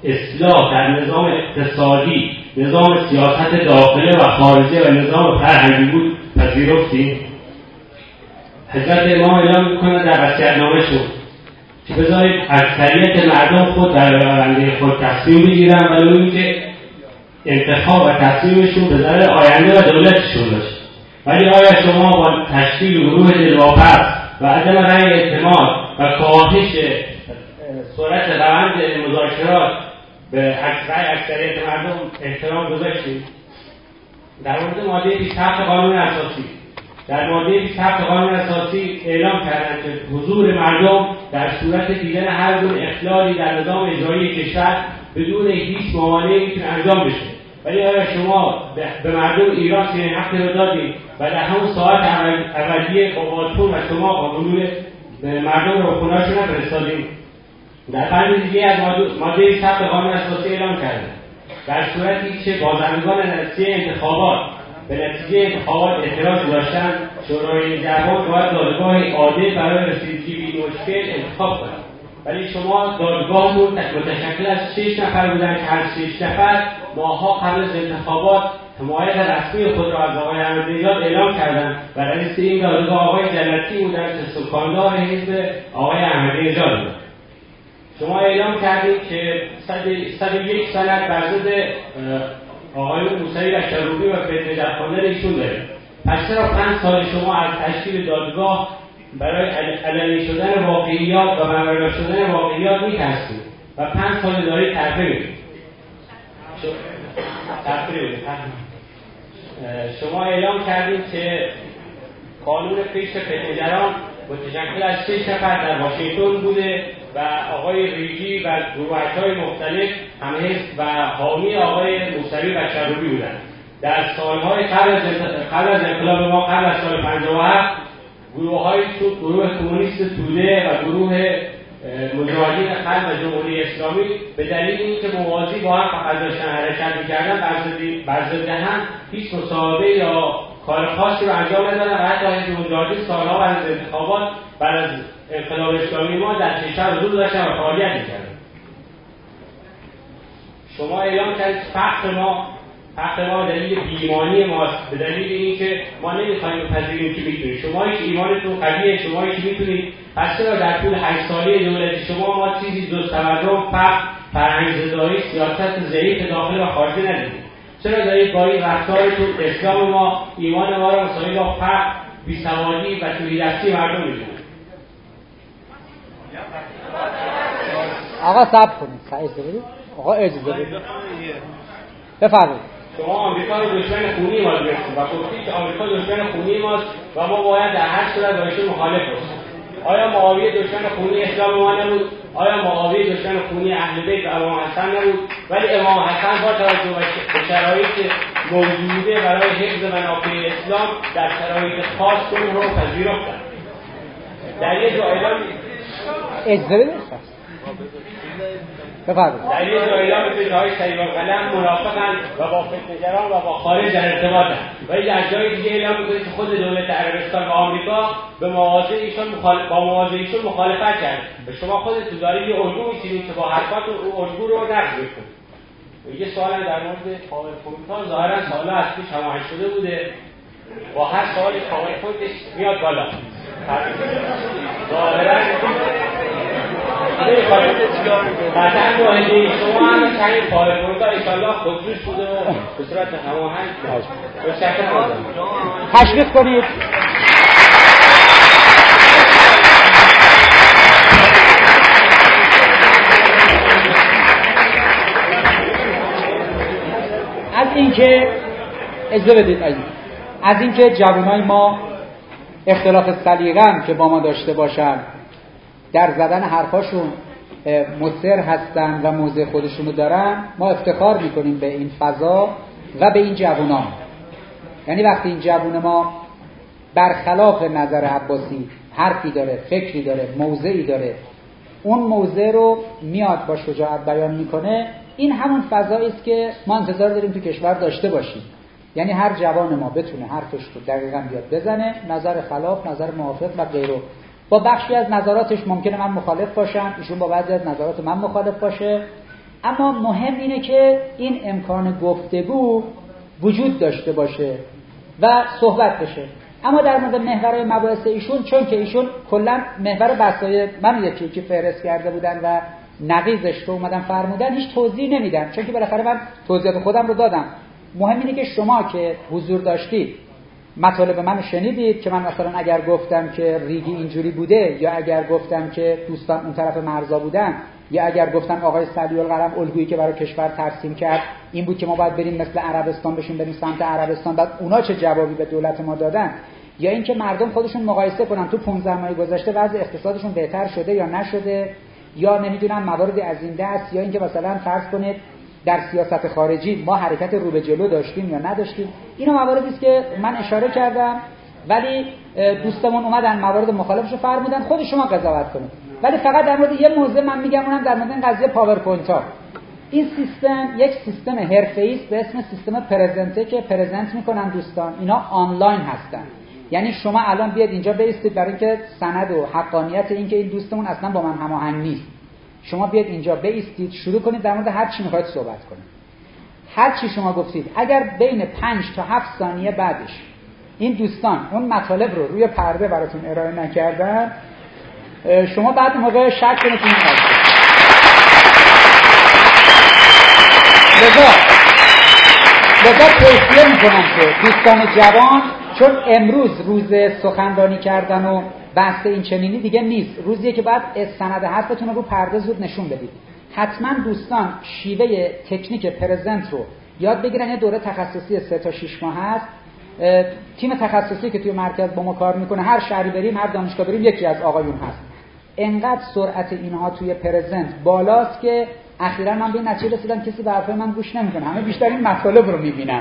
Speaker 4: اصلاح در نظام اقتصادی، نظام سیاست داخلی و خارجی و نظام فرهنگی بود پذیرفتیم؟ حضرت امام اعلام میکنه در وصیت‌نامه‌شون که بذارید اکثریت مردم خود در آینده خود تصمیم بگیرن، ولی اینکه انتخاب و تصمیمشون به ضرر آینده و دولتشون باشه. ولی آیا شما با تشکیل گروه دلواپس و عدم رأی اعتماد و کاهش سرعت روند مذاکرات به رأی اکثریت مردم احترام گذاشتید؟ در مورد ماده 27 قانون اساسی، در ماده 27 قانون اساسی اعلام کردند که حضور مردم در صورت دیدن هر گونه اختلالی در نظام اجرایی کشور بدون هیچ مانعی میتونه انجام بشه. ولی آیا شما به مردم ایران چنین حقی رو دادید و در همون ساعت اولیه قواتون و شما قانون مردم رو خونه‌شون نفرستادید؟ در بند دیگه از ماده 27 قانون اساسی اعلام کردند در صورتی که بازندگان نتیجه انتخابات به نتیجه انتخابات اعتراض داشتن، شورای نگهبان باید دادگاه عادل برای رسیدگی به مشکل انتخاب کنند. ولی شما دادگاهتون متشکل از 6 نفر بودن که هر 6 نفر ماه‌ها قبل از انتخابات حمایت رسمی خود را از آقای احمدی‌نژاد اعلام کردند و رئیس این دادگاه آقای جنتی بودند که سکاندار حزب آقای احمدی‌نژاد بود. شما اعلام کردید که 101 سند بر ضد آقای موسوی و کروبی و فتنه در خواندن ایشون دارید. پس چرا 5 سال شما از تشکیل دادگاه برای علنی شدن واقعیات و برآورده شدن واقعیات می‌ترسید و 5 سال دارید ترفیع می‌کنید؟ شما اعلام کردید که قانون پیش فتنه‌گران متشکل از 6 نفر در واشنگتن بوده و آقای ریجی و گروه‌های مختلف هم حزب و حامی آقای موسوی و کروبی بودند. در سالهای قبل از انقلاب ما، قبل از سال 57 گروه کمونیست توده و گروه مجاهدین خلق و جمهوری اسلامی به دلیل اینکه موازی با هم فقط داشتن حرکت می‌کردن بر ضد هم هیچ مصاحبه یا کار خاصی رو انجام ندادن و حتی حزب مجاهدین سالها بعد از انتخابات بعد از انقلاب اسلامی ما در کشور حضور داشتن و فعالیت می‌کردن. شما اعلام کردید حق ما دلیل بی‌ایمانی ماست، به دلیل اینکه ما نمی‌خوایم بپذیریم که می‌تونید. شما که ایمانتون قویه، شما که می‌تونید، پس چرا در طول 8 ساله دولت شما ما چیزی جز تورم، فقر، فرهنگ‌زدایی، سیاست ضعیف داخل و خارجی ندیدید؟ چرا دارید با این رفتارتون اسلام ما، ایمان ما را مساوی با فقر، بی‌سوادی و توحیدپرستی مردم می‌دونید؟
Speaker 2: آقا صبر کنید، اجازه بدید. آقا اجازه بدید. بفرمایید.
Speaker 4: شما آمریکا رو دشمن خونی ما دونستید و گفتید که آمریکا دشمن خونی ماست و ما باید در هر صورت با ایشون مخالف باشیم. آیا معاویه دشمن خونی اسلام ما نبود؟ آیا معاویه دشمن خونی اهل بیت و امام حسن نبود؟ ولی امام حسن با توجه به شرایط موجوده برای حفظ منافع اسلام در شرایط خاص اون رو پذیرفتند. در یک جا اعلام در یک جا اعلام های سریع القلم منافقند و با فتنه‌گران و با خارج در ارتباطند، ولی در جای دیگه اعلام می‌کنید که خود دولت عربستان و آمریکا با مواضع ایشون مخالفت کرد و شما خودتون دارید یه الگو می‌چینید که با حرفاتون اون الگو رو نقض کنید. یه سوال در مورد پاورپوینت‌ها ظاهراً سال‌ها از پیش هماهنگ شده بوده، با هر سوالی پاورپوینتش میاد بالا. ظاهراً قطعا واحده شما هم چند پاورپوینت‌ها انشاءالله خودجوش بوده و به صورت هماهنگ
Speaker 2: تشویق کنید. از اینکه اجازه بدید از اینکه جوانای ما اختلاف سلیقه هم که با ما داشته باشن در زدن حرفاشون مصر هستن و موضع خودشونو دارن، ما افتخار میکنیم به این فضا و به این جوونا. یعنی وقتی این جوون ما برخلاف نظر عباسی حرفی داره، فکری داره، موضعی داره، اون موضع رو میاد با شجاعت بیان میکنه، این همون فضایی است که ما انتظار داریم تو کشور داشته باشیم. یعنی هر جوان ما بتونه حرفش رو دقیقاً بیاد بزنه، نظر خلاف، نظر موافق و غیره. با بخشی از نظراتش ممکنه من مخالف باشم، ایشون با بعضی از نظرات من مخالف باشه، اما مهم اینه که این امکان گفتگو وجود داشته باشه و صحبت بشه. اما در مورد محور مباحث ایشون، چون که ایشون کلا محور بحثای من یکی فهرست کرده بودن و نقیضش رو اومدن فرمودن، هیچ توضیح نمیدن، چون که بالاخره من توضیحات خودم رو دادم. مهم اینه که شما که حضور داشتید مطالب منو شنیدید که من مثلا اگر گفتم که ریگی اینجوری بوده، یا اگر گفتم که دوستان اون طرف مرزا بودن، یا اگر گفتم آقای سعدی القلم الگویی که برای کشور ترسیم کرد این بود که ما باید بریم مثل عربستان بشیم، بریم سمت عربستان، بعد اونا چه جوابی به دولت ما دادن، یا اینکه مردم خودشون مقایسه کنن تو 15 ماه گذشته وضع اقتصادشون بهتر شده یا نشده، یا نمیدونم مواردی از این دست، یا اینکه مثلا فرض کنید در سیاست خارجی ما حرکت رو به جلو داشتیم یا نداشتیم. اینا مواردی است که من اشاره کردم، ولی دوستمون اومدن موارد مخالفشو فرمودن، خود شما قضاوت کنید. ولی فقط در مورد یه موضوع من میگم، اونم در مورد این قضیه پاورپوینت ها. این سیستم یک سیستم حرفه‌ای است به اسم سیستم پرزنته که پرزنت میکنن دوستان. اینا آنلاین هستن، یعنی شما الان بیاد اینجا بایستید برای اینکه سند و حقانیت این که این دوستمون اصلا با من هماهنگ نیست، شما بیاد اینجا بایستید شروع کنید در مورد هر چی میخواید صحبت کنید. هر چی شما گفتید اگر بین 5 تا 7 ثانیه بعدش این دوستان اون مطالب رو روی پرده براتون ارائه نکردن، شما بعد موقع شک کنید این قضیه. لذا توصیه میکنم که دوستان جوان، چون امروز روز سخنرانی کردن و بحث این چنینی دیگه نیست، روزیه که بعد سند حرفتون رو پرده زود نشون بدید. حتما دوستان شیوه تکنیک پرزنت رو یاد بگیرن. یه دوره تخصصی 3 تا 6 ماه هست. تیم تخصصی که توی مرکز با ما کار میکنه، هر شهری بریم، هر دانشگاه بریم، یکی از آقایون هست. انقدر سرعت اینها توی پرزنت بالاست که اخیراً من به این نتیجه رسیدم کسی به حرفای من گوش نمیکنه، همه بیشتر این مطالب رو میبینن.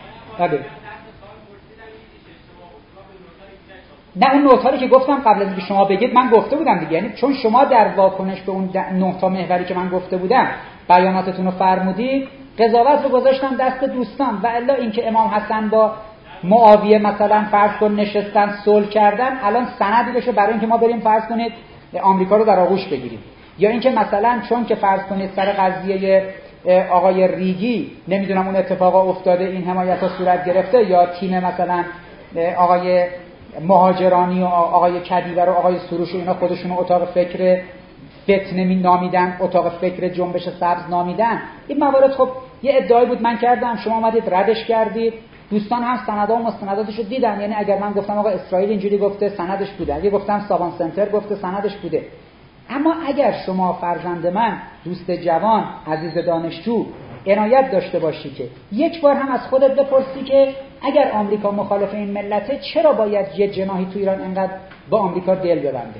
Speaker 2: نه اون نوت‌هایی که گفتم قبل از اینکه شما بگید من گفته بودم دیگه، یعنی چون شما در واکنش به اون 9 تا محوری که من گفته بودم بیاناتتون رو فرمودید، قضاوت رو گذاشتم دست دوستان. و الا اینکه امام حسن با معاویه مثلا فرض کن نشستن صلح کردن، الان سندی بشه برای اینکه ما بریم فرض کنید آمریکا رو در آغوش بگیریم، یا اینکه مثلا چون که فرض کنید سر قضیه آقای ریگی نمیدونم اون اتفاقا افتاده، این حمایت‌ها صورت گرفته، یا تیم مثلا آقای مهاجرانی و آقای کدیور و آقای سروش و اینا خودشون اتاق فکر فتنه نامیدن، اتاق فکر جنبش سبز نامیدن. این موارد خب یه ادعایی بود من کردم، شما اومدید ردش کردید. دوستان هم سندها و مستنداتش رو دیدن، یعنی اگر من گفتم آقا اسرائیل اینجوری گفته سندش بوده، اگه گفتم سابان سنتر گفته سندش بوده. اما اگر شما فرزند من، دوست جوان، عزیز دانشجو، عنایت داشته باشی که یک بار هم از خودت بپرسی که اگر آمریکا مخالف این ملته، چرا باید یه جناحی تو ایران انقدر با آمریکا دل ببنده؟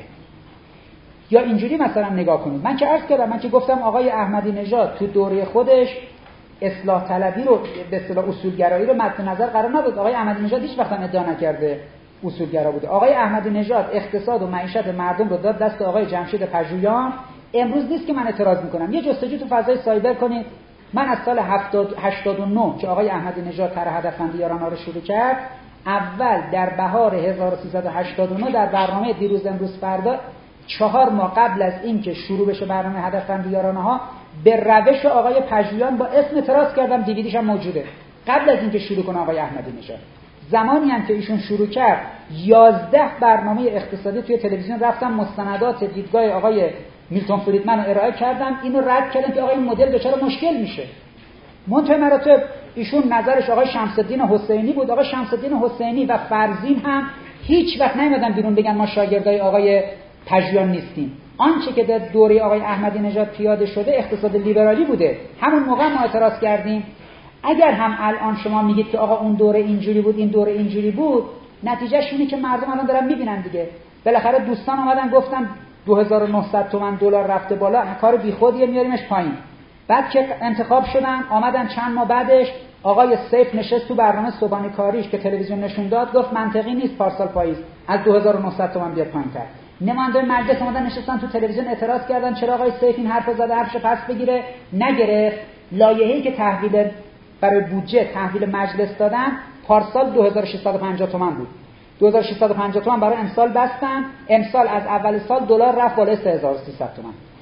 Speaker 2: یا اینجوری مثلا نگاه کنید. من که عرض کردم، من که گفتم آقای احمدی نژاد تو دوره خودش اصلاح طلبی رو به اصطلاح اصولگرایی رو مد نظر قرار نداد. آقای احمدی نژاد هیچ وقت ادعا نکرده اصولگرا بوده. آقای احمدی نژاد اقتصاد و معیشت مردم رو داد دست آقای جمشید پژویان. امروز نیست که من اعتراض میکنم، یه جستجو تو فضای سایبر کنید. من از سال 89 که آقای احمدی نژاد طرح هدفمندی یارانه رو شروع کرد، اول در بهار 1389 در برنامه دیروز امروز فردا 4 ماه قبل از این که شروع بشه برنامه هدفمندی یارانه ها، به روش آقای پژویان با اسم اعتراض کردم، دیویدیش هم موجوده. قبل از این که شروع کنه آقای احمدی نژاد، زمانی هم که ایشون شروع کرد 11 برنامه اقتصادی توی تلویزیون رفتم، مستندات دیدگاه آقای میلتون فریدمن رو ارائه کردم، اینو رد کردم که آقا این مدل دچار مشکل میشه. منتهی مراتب ایشون نظرش آقای شمس الدین حسینی بود. آقای شمس الدین حسینی و فرزین هم هیچ وقت نیومدن بیرون بگن ما شاگردای آقای پژویان نیستیم. آنچه که در دوره آقای احمدی نژاد پیاده شده اقتصاد لیبرالی بوده، همون موقع ما اعتراض کردیم. اگر هم الان شما میگید که آقا اون دوره اینجوری بود، این دوره اینجوری بود، نتیجهش اینه که مردم الان دارن میبینن دیگه. بالاخره دوستان اومدن گفتن 2900 تومان دلار رفته بالا، کار بیخودیه، میاریمش پایین. بعد که انتخاب شدن آمدن چند ماه بعدش آقای سیف نشست تو برنامه صبحانه کاریش که تلویزیون نشون داد، گفت منطقی نیست پارسال پاییز از 2900 تومان بیاد پایین‌تر. نماینده مجلس اومدن نشستن تو تلویزیون اعتراض کردن چرا آقای سیف این حرفو زده، حرفش پس بگیره. نگرفت. لایحه‌ای که تحویل برای بودجه تحویل مجلس دادن پارسال 2650 تومان بود. 2650 تومان برای امسال بستن. امسال از اول سال دلار رفت بالای 3300 تومان.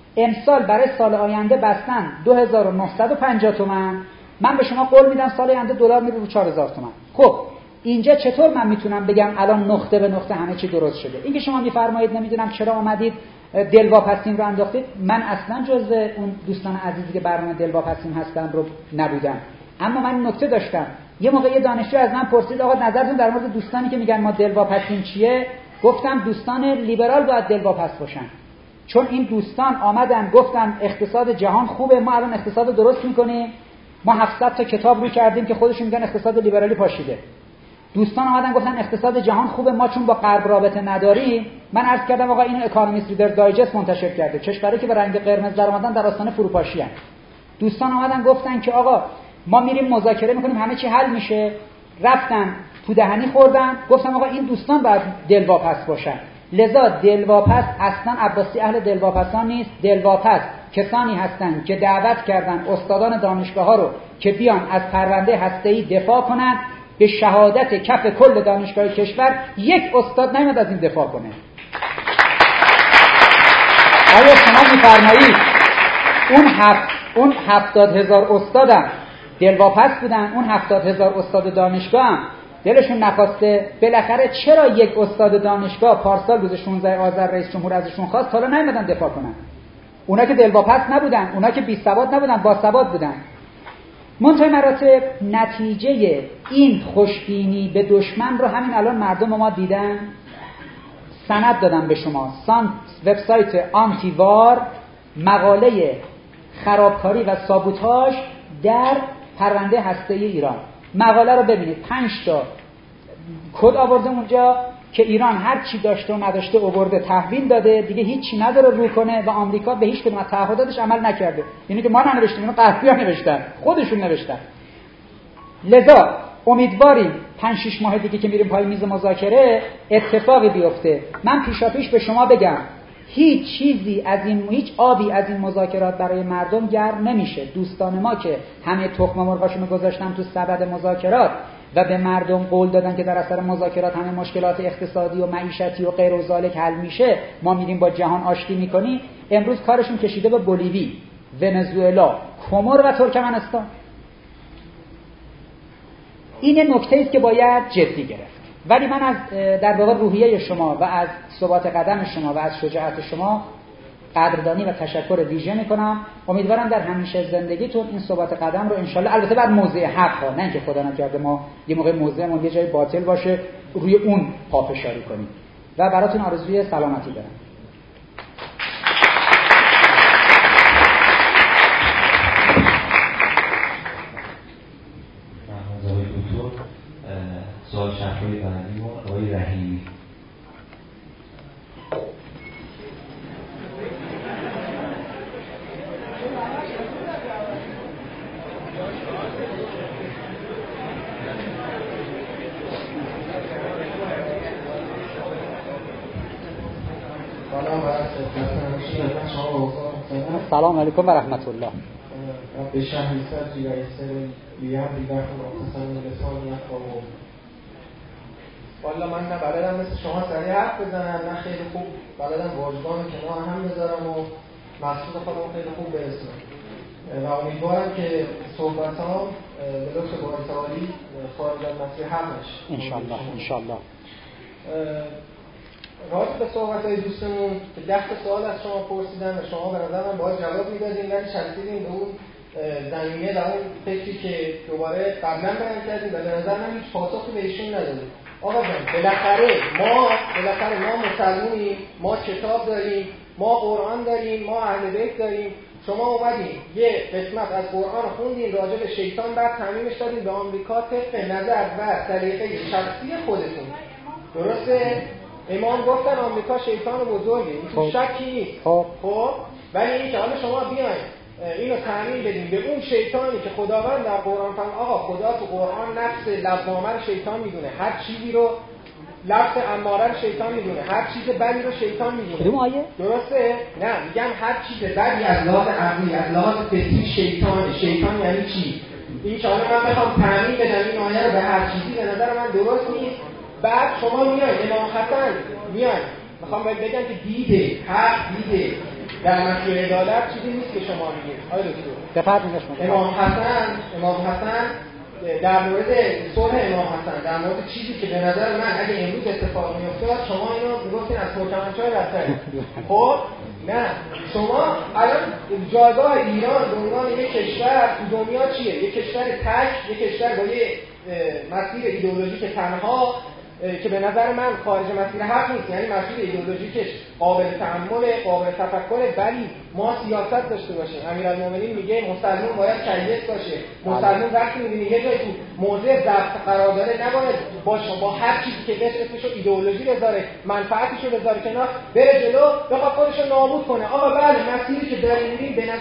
Speaker 2: امسال برای سال آینده بستن 2950 تومان. من به شما قول میدم سال آینده دلار میره رو 4000 تومان. خب اینجا چطور من میتونم بگم الان نقطه به نقطه همه چی درست شده؟ اینکه شما میفرمایید نمیدونم چرا اومدید دلواپسین رو انداختید، من اصلا جزء اون دوستان عزیزی که برنامه دلواپسین هستن رو نبودم. اما من نکته داشتم. یه موقع یه دانشجو از من پرسید آقا نظرتون در مورد دوستانی که میگن ما دلواپسین چیه؟ گفتم دوستان لیبرال باید دلواپس باشن، چون این دوستان آمدن گفتن اقتصاد جهان خوبه، ما الان اقتصاد درست میکنیم، ما 700 تا کتاب رو کردیم که خودشون میگن اقتصاد لیبرالی پاشیده. دوستان آمدن گفتن اقتصاد جهان خوبه، ما چون با غرب رابطه نداریم. من عرض کردم آقا اینو اکونومیست ریدر دایجست منتشر کرده، کشوری که به رنگ قرمز در اومدن در آستانه فروپاشی هستن. دوستان آمدن گفتن که آقا ما میریم مذاکره میکنیم همه چی حل میشه، رفتن تو دهنی خوردن. گفتم آقا این دوستان باید دلواپس باشن. لذا دلواپس اصلا عباسی اهل دلواپسان نیست. دلواپس کسانی هستند که دعوت کردن استادان دانشگاه‌ها رو که بیان از پرونده هسته‌ای دفاع کنن. به شهادت کف کل دانشگاه کشور یک استاد نیامد از این دفاع کنه. آیا شما می‌فرمایید اون 70,000 استادم دلواپس بودن؟ اون 70,000 استاد دانشگاه هم دلشون نخواسته؟ بالاخره چرا یک استاد دانشگاه پارسال روز 16 آذر رئیس جمهور ازشون خواست حالا نیومدن دفاع کنن؟ اونا که دلواپس نبودن، اونا که بی سواد نبودن، با سواد بودن. منتهی مراتب نتیجه این خوشبینی به دشمن رو همین الان مردم ما دیدن. سند دادم به شما، وبسایت آنتیوار مقاله خرابکاری و سابوتاژ در پرونده هسته‌ای ایران. مقاله رو ببینید، 5 تا کد آورده اونجا که ایران هر چی داشته و نداشته آورده تحویل داده، دیگه هیچ چی نداره رو کنه و آمریکا به هیچ کدوم از تعهداتش عمل نکرده. یعنی که ما ننوشتیم، اینو غربی‌ها نوشتن، خودشون نوشتن. لذا امیدواریم 5-6 ماه دیگه که میریم پای میز مذاکره اتفاقی بیفته. من پیشاپیش به شما بگم هیچ آبی از این مذاکرات برای مردم گرم نمیشه. دوستان ما که همه تخم مرغاشونو گذاشتن تو سبد مذاکرات و به مردم قول دادن که در اثر مذاکرات همه مشکلات اقتصادی و معیشتی و غیر و ذالک حل میشه، ما میریم با جهان آشتی میکنیم، امروز کارشون کشیده به بولیوی، ونزوئلا، کمر و ترکمنستان. این نکته است که باید جدی گرفت. ولی من از در واقع روحیه شما و از ثبات قدم شما و از شجاعت شما قدردانی و تشکر ویژه میکنم. امیدوارم در همیشه زندگیتون این ثبات قدم رو انشالله، البته بر موضع حق ها، نه اینکه خدا نکرده ما یه موقع موضعمون یه جای باطل باشه روی اون پافشاری کنیم. و براتون آرزوی سلامتی دارم.
Speaker 3: سوال شفایی بعدی ما آقای رحیمی.
Speaker 2: سلام علیکم و رحمت الله.
Speaker 5: به شهری سرجی رئیس لیابی داخل اقتصان رسانی اخواه. والا من نه بلدم مثل شما سریع حرف بزنم، نه خیلی خوب بلدم واژگان کنار هم بذارم و مقصود خودم خیلی خوب برسونم و امیدوارم که صحبتام به لطف بارتعالی خارج از مسیر حق نشه
Speaker 2: انشالله.
Speaker 5: راجع به صحبت‌های دوستمون که 10 سوال از شما پرسیدن و شما به نظر من باید جواب میدادیم، ولی چسبیدیم به اون زمینه و اون فکری که دوباره قبلا بیان کردیم و به نظر من هیچ پاسخی بهشون ندادیم. آقا جان بالاخره ما مسلمونیم، ما کتاب داریم، ما قرآن داریم، ما اهل بیت داریم. شما اومدین یه قسمت از قرآن خوندین راجع به شیطان، بعد تعمیمش دادین به آمریکا طبق نظر و سلیقه شخصی خودتون. درسته؟ امام گفتن آمریکا شیطان بزرگه، این شکی نیست. خب ولی این که حالا شما بیاین اینو تعمیم بدین به اون شیطانی که خداوند در قرآن فرمود. آقا خدا تو قرآن نفس لوامه رو شیطان میدونه، هر چیزی رو لفظ اماره رو شیطان میدونه، هر چیز بدی رو شیطان میدونه. درسته؟ نه میگم هر چیز بدی از لحاظ عقلی، از لحاظ فطری شیطانه. شیطان یعنی چی؟ این که حالا من بخوام تعمیم بدم این آیه رو به هر چیزی به نظر من درست نیست. بعد شما میاین امام حسن میاین میخوام بگم که دیده حق دیده در مسیر عدالت چیزی نیست که شما میگید. آقای دکتر
Speaker 1: بفرمایید.
Speaker 5: امام حسن در مورد صلح امام حسن، در مورد چیزی که به نظر من اگه امروز اتفاق میافتاد شما اینو میگفتین از ترکمنچای بدتر. خب نه، شما الان جایگاه ایران به عنوان یک کشور تو دنیا چیه؟ یک کشور تک، یک کشور با یه مسیر ایدئولوژیک تنها که به نظر من خارج مسیر حق نیست، یعنی مسیر ایدئولوژیکش قابل تأمل، قابل تفکره، ولی ما سیاست داشته باشیم. امیرالمومنین میگه مسلمان باید شریعت باشه. مسلمان وقتی میبینه یه جایی تو موضع ضعف قرار داره نباید با هر چیزی که بهش اسمشو ایدئولوژی بذاره، منفعتشو بذاره کنار، بره جلو بخواد خودشو نابود کنه. آقا بله، مسیری که داریم میریم به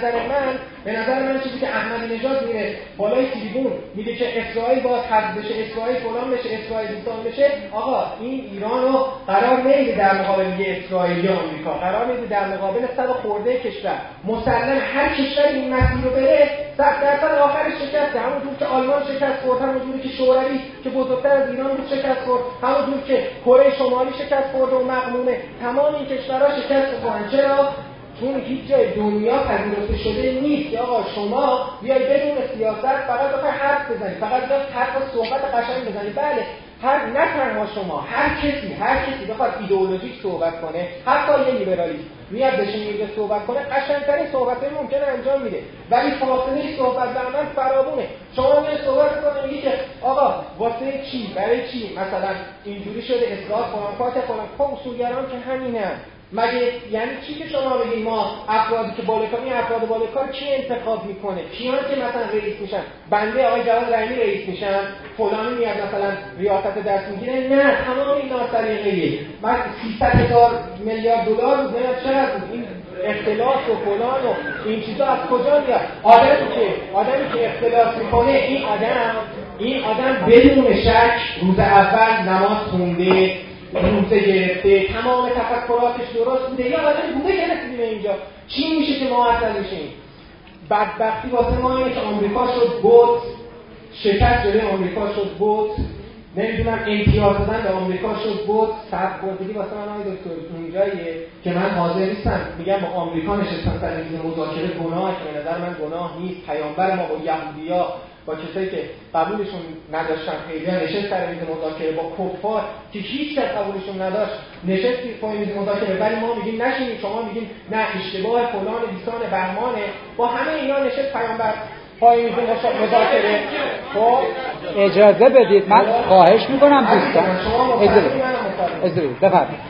Speaker 5: نظر من چیزی که احمدی نژاد میره بالای تریبون میگه که اسرائیل باید حذف بشه، اسرائیل فلان بشه، اسرائیل دوستان بشه. آقا این ایرانو قرار نمیده در مقابل یه اسرائیل یا آمریکا، قرار نمیده در مقابل صد خورده کشور. مسلم هر کشوری این مسیر رو بره 100% آخرش شکسته. همونجور که آلمان شکست خورد، همونجوری که شوروی که بزرگتر از ایران بود شکست خورد، همونجور که کره شمالی شکست خورد و مقمومه، تمام این کشورها شکست خوردن. چرا؟ چون هیچ جای دنیا پذیرفته شده نیست که آقا شما بیاید بدون سیاست فقط بخوای حرف بزنید، فقط بیاید حرف و صحبت قشنگ بزنید. بله، نه تنها شما، هر کسی بخواد ایدئولوژیک صحبت کنه، حتی یه لیبرالیست میاد بشینه اینجا صحبت کنه، قشنگترین صحبتایی ممکنه انجام میده، ولی فاصله صحبت و عمل فراوونه. شما میاد صحبت کنه میگی که آقا واسه چی، برای چی مثلا اینجوری شده، اصلاح فلان خب اصولگران که همینه. مگه یعنی چی که شما بگید ما افرادی که بالکاری، افراد بالکار کی انتخاب میکنه؟ کیان که مثلا رئیس میشن؟ بنده آقای جواد رحیمی رئیس میشن، فلانی میاد مثلا ریاست دست میگیره؟ نه، تمام این ناسلیقه‌ایه. من 300,000 میلیارد دلار بود، نه چقدر بود این اختلاس و فلان و این چیزا از کجا میاد؟ آدمی که اختلاس میکنه، این آدم بدون شک روز اول نماز خونده، روزه گرفته، تمام تفکراتش درست بوده، یا آدم بوده که رسیدیم اینجا. چی میشه که ما اصلا میشیم؟ بدبختی واسه ما اینه که آمریکا شد بوت، شکست جلوی آمریکا شد بوت، نمیدونم امتیاز دادن به آمریکا شد بوت. سرخوردگی واسه من آقای دکتر اونجاییه که من حاضر نیستم میگم با آمریکا نشستم سر میز مذاکره گناه، که به نظر من گناه نیست. پیامبر ما با یهودیا، با کسایی که قبولشون نداشتن خیلی نشست سر میز مذاکره، با کفار که هیچ کس قبولشون نداشت نشست پای میز مذاکره، ولی ما میگیم نشینیم، شما میگیم نه اشتباه فلان بیسان بهمانه. با همه اینا نشست پیامبر پای میز مذاکره. خب
Speaker 1: اجازه بدید من خواهش میکنم دوستان، اجازه بدید بفرمایید.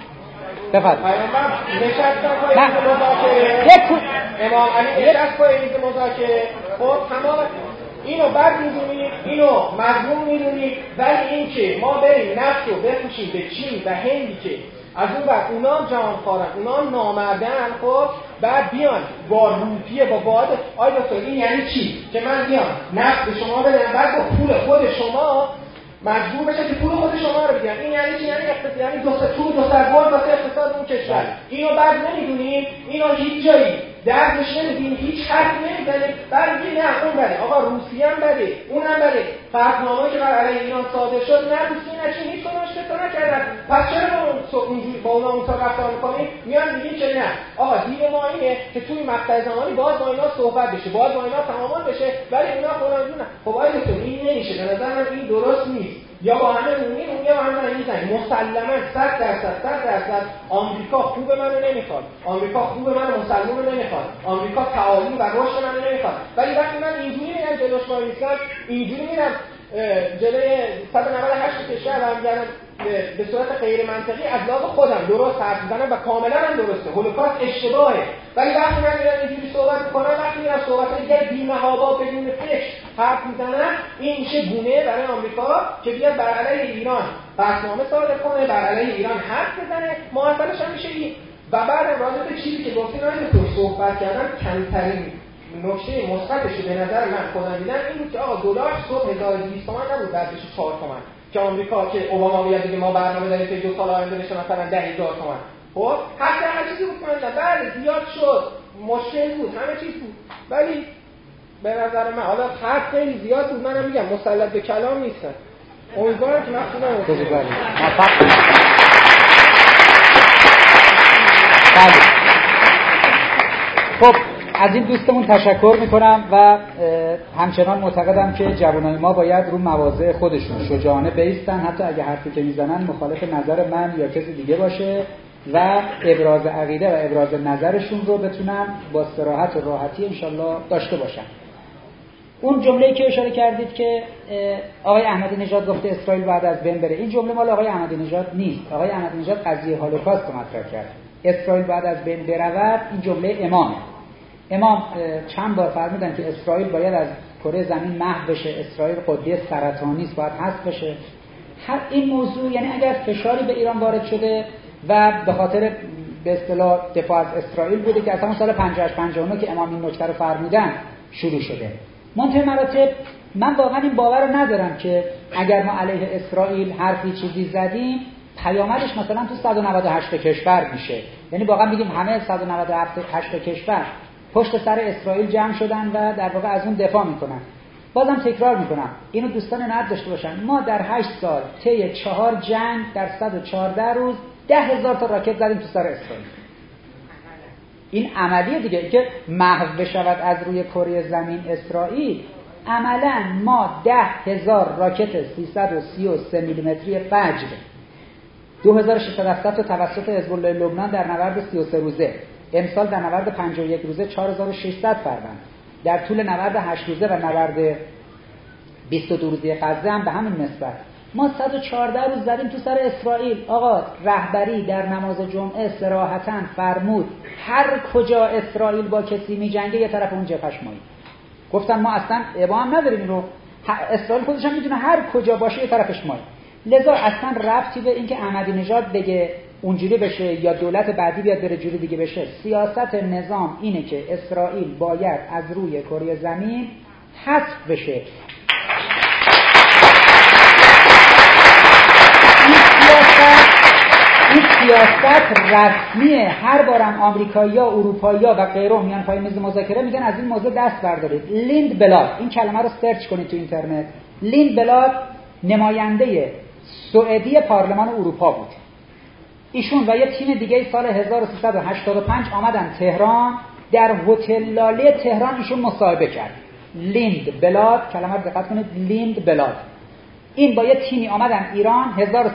Speaker 5: پیامبر نشست پای میز مذاکره، امام علی نشست پای میز مذاکره. خب تمام اینو بعد میدونید، اینو مضمون میدونید، ولی این که ما بریم نفت رو بفروشیم به چین و هندی که از اون بعد اونا جهانخوارن، اونا نامردن، خب بعد بیان با روپیه با باید دکتر این یعنی چی؟ که من بیان نفت به شما بدم، بعد با پول خود شما مجبور بشه که پول خود شما رو بدن. این یعنی چی؟ یعنی اقتصاد، یعنی دو سربار واسه اقتصاد اون کشور. اینو بعد نمیدونیم، اینو هیچ جایی درکش نمیدیم، هیچ حرفی نمیزنیم. بعد میگه نه اون بده، آقا روسیه هم بده، اونم بده. فرقنامه‌ای که بر علیه ایران صادر شد نه روسیه نه چین هیچ کدومش فکر نکردن. پس چرا با اونا اونطور رفتار می‌کنیم؟ میان میگیم که نه آقا دین ما اینه که توی مقطع زمانی باید با اینا صحبت بشه، باید با اینا تعامل بشه، ولی اونا فلان جونه. خب آقا این نمیشه، به نظر من این درست نیست. یا با همه مونین اون یا با همه میزنیم. مسلماً 100% آمریکا خوب منو نمیخواد، آمریکا خوب من مسلمان رو نمیخواد، آمریکا تعالی و رشد منو نمیخواد. ولی وقتی من اینجوری میرم جلوش وای میستم، اینجوری میرم جلوی 198 کشور و میگم به صورت غیر منطقی از لحاظ خودم درست حرف میزنم و کاملا هم درسته، هولوکاست اشتباهه، ولی وقتی من میرم اینجوری صحبت میکنم، وقتی میرم صحبت دیگه بی‌محابا بدون فکر حرف میزنم، این میشه گونه برای آمریکا که بیاد بر علیه ایران برنامه صادر کنه، بر علیه ایران حرف بزنه، معطلش هم میشه این. و بعد راجع به چیزی که گفتین تو صحبت کردن، کمترین نکته مثبتش به نظر من خودم دیدم این بود که آقا دلار صبح 1200 تومان نبود، بعد بشه 4 تومان، که آمریکا که اوباما بیاد بگه ما برنامه داریم که 2 سال آینده بشه مثلا 10,000 تومان. خب حتی هر چیزی بود که بله زیاد شد، مشکل بود، همه چیز بود، ولی به نظر من حالا حرف خیلی زیاد بود. منم میگم مسلط به کلام نیستم، امیدوارم که مقصودم
Speaker 1: بله خب از این دوستمون تشکر میکنم و همچنان معتقدم که جوانای ما باید رو مواضع خودشون شجاعانه بایستن، حتی اگه حرفی که میزنن مخالف نظر من یا کسی دیگه باشه و ابراز عقیده و ابراز نظرشون رو بتونن با صراحت و راحتی انشالله داشته باشن. اون جمله‌ای که اشاره کردید که آقای احمدی نژاد گفته اسرائیل بعد از بین بره، این جمله مال آقای احمدی نژاد نیست. آقای احمدی نژاد قضیه هولوکاست رو مطرح کرد. اسرائیل بعد از بین برود این جمله امامه. امام چند بار فرمودن که اسرائیل باید از کره زمین محو بشه، اسرائیل قده سرطانی است باید حذف بشه. هر این موضوع یعنی اگر فشاری به ایران وارد شده و به خاطر به اصطلاح دفاع از اسرائیل بوده که از همون سال 58 59 که امام این نکته رو فرمودن شروع شده. منتهی مراتب من واقعا این باور رو ندارم که اگر ما علیه اسرائیل حرفی چیزی زدیم پیامدش مثلا تو 198 کشور میشه، یعنی واقعا بگیم همه 198 کشور پشت سر اسرائیل جمع شدن و در واقع از اون دفاع میکنن. بازم تکرار میکنم اینو دوستان ند داشته باشن، ما در 8 سال طی 4 جنگ در 114 روز 10,000 تا راکت زدیم تو سر اسرائیل. این عملیه دیگه که محو بشود از روی کره زمین اسرائیل. عملا ما 10,000 راکت 333 میلیمتری فجر 2670 تا توسط حزب الله لبنان در نبرد 33 روزه، امسال در نبرد 51 روزه 4600 فروند، در طول نبرد 8 روزه و نبرد 22 روزه غزه هم به همین نسبت ما 114 روز زدیم تو سر اسرائیل. آقا رهبری در نماز جمعه صراحتاً فرمود هر کجا اسرائیل با کسی می‌جنگه یه طرف اون جبهش مایی. گفتم ما اصلا ابهام نداریم اینو، اسرائیل خودش هم میدونه هر کجا باشه یه طرفش مایی. لذا اصلا ربطی به اینکه احمدی نژاد بگه اونجوری بشه یا دولت بعدی بیاد بره جوری دیگه بشه. سیاست نظام اینه که اسرائیل باید از روی کره زمین حذف بشه. این سیاست رسمیه. هر بارم آمریکایی‌ها، اروپایی‌ها و غیره میان پای میز مذاکره میگن از این موضوع دست بردارید. لیند بلاد، این کلمه رو سرچ کنید تو اینترنت. لیند بلاد نماینده سوئدی پارلمان اروپا بود. ایشون و یه تیم دیگه سال 1385 آمدن تهران، در هتل لاله تهران ایشون مصاحبه کرد. لیند بلاد، کلمه رو دقت کنید، لیند بلاد. این با یه تیمی آمدن ایران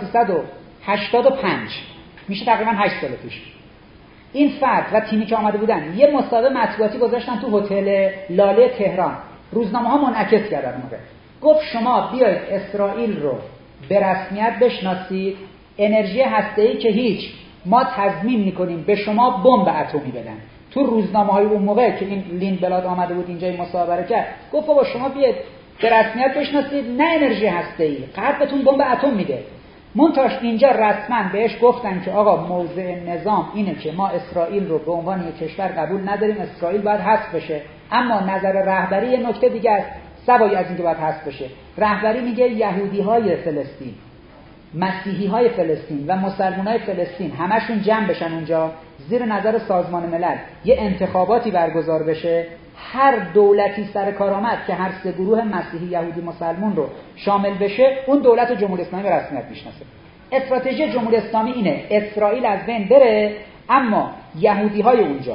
Speaker 1: 1385، میشه تقریبا 8 سال پیش. این فرد و تیمی که آمده بودن یه مصاحبه مطبوعاتی گذاشتن تو هتل لاله تهران. روزنامه‌ها منعکس کردن موقع. گفت شما بیاید اسرائیل رو به رسمیت بشناسید، انرژی هسته‌ای که هیچ، ما تضمین می‌کنیم به شما بمب اتمی بدن. تو روزنامه‌های اون موقع که این لیند بلاد آمده بود اینجا مصاحبه کرد، گفت بابا شما بیاید به رسمیت بشناسید، نه انرژی هسته‌ای، قرار بهتون بمب اتم میده. منتاش اینجا رسما بهش گفتن که آقا موضع نظام اینه که ما اسرائیل رو به عنوان یک کشور قبول نداریم، اسرائیل باید حذف بشه. اما نظر رهبری یه نکته دیگه است، سوای از اینکه باید حذف بشه. رهبری میگه یهودی‌های فلسطین، مسیحی‌های فلسطین و مسلمان‌های فلسطین همشون جمع بشن اونجا، زیر نظر سازمان ملل یه انتخاباتی برگزار بشه، هر دولتی سر کار آمد که هر سه گروه مسیحی، یهودی، مسلمان رو شامل بشه، اون دولت جمهوری اسلامی به رسمیت میشناسه. استراتژی جمهوری اسلامی اینه اسرائیل از بین بره، اما یهودی‌های اونجا،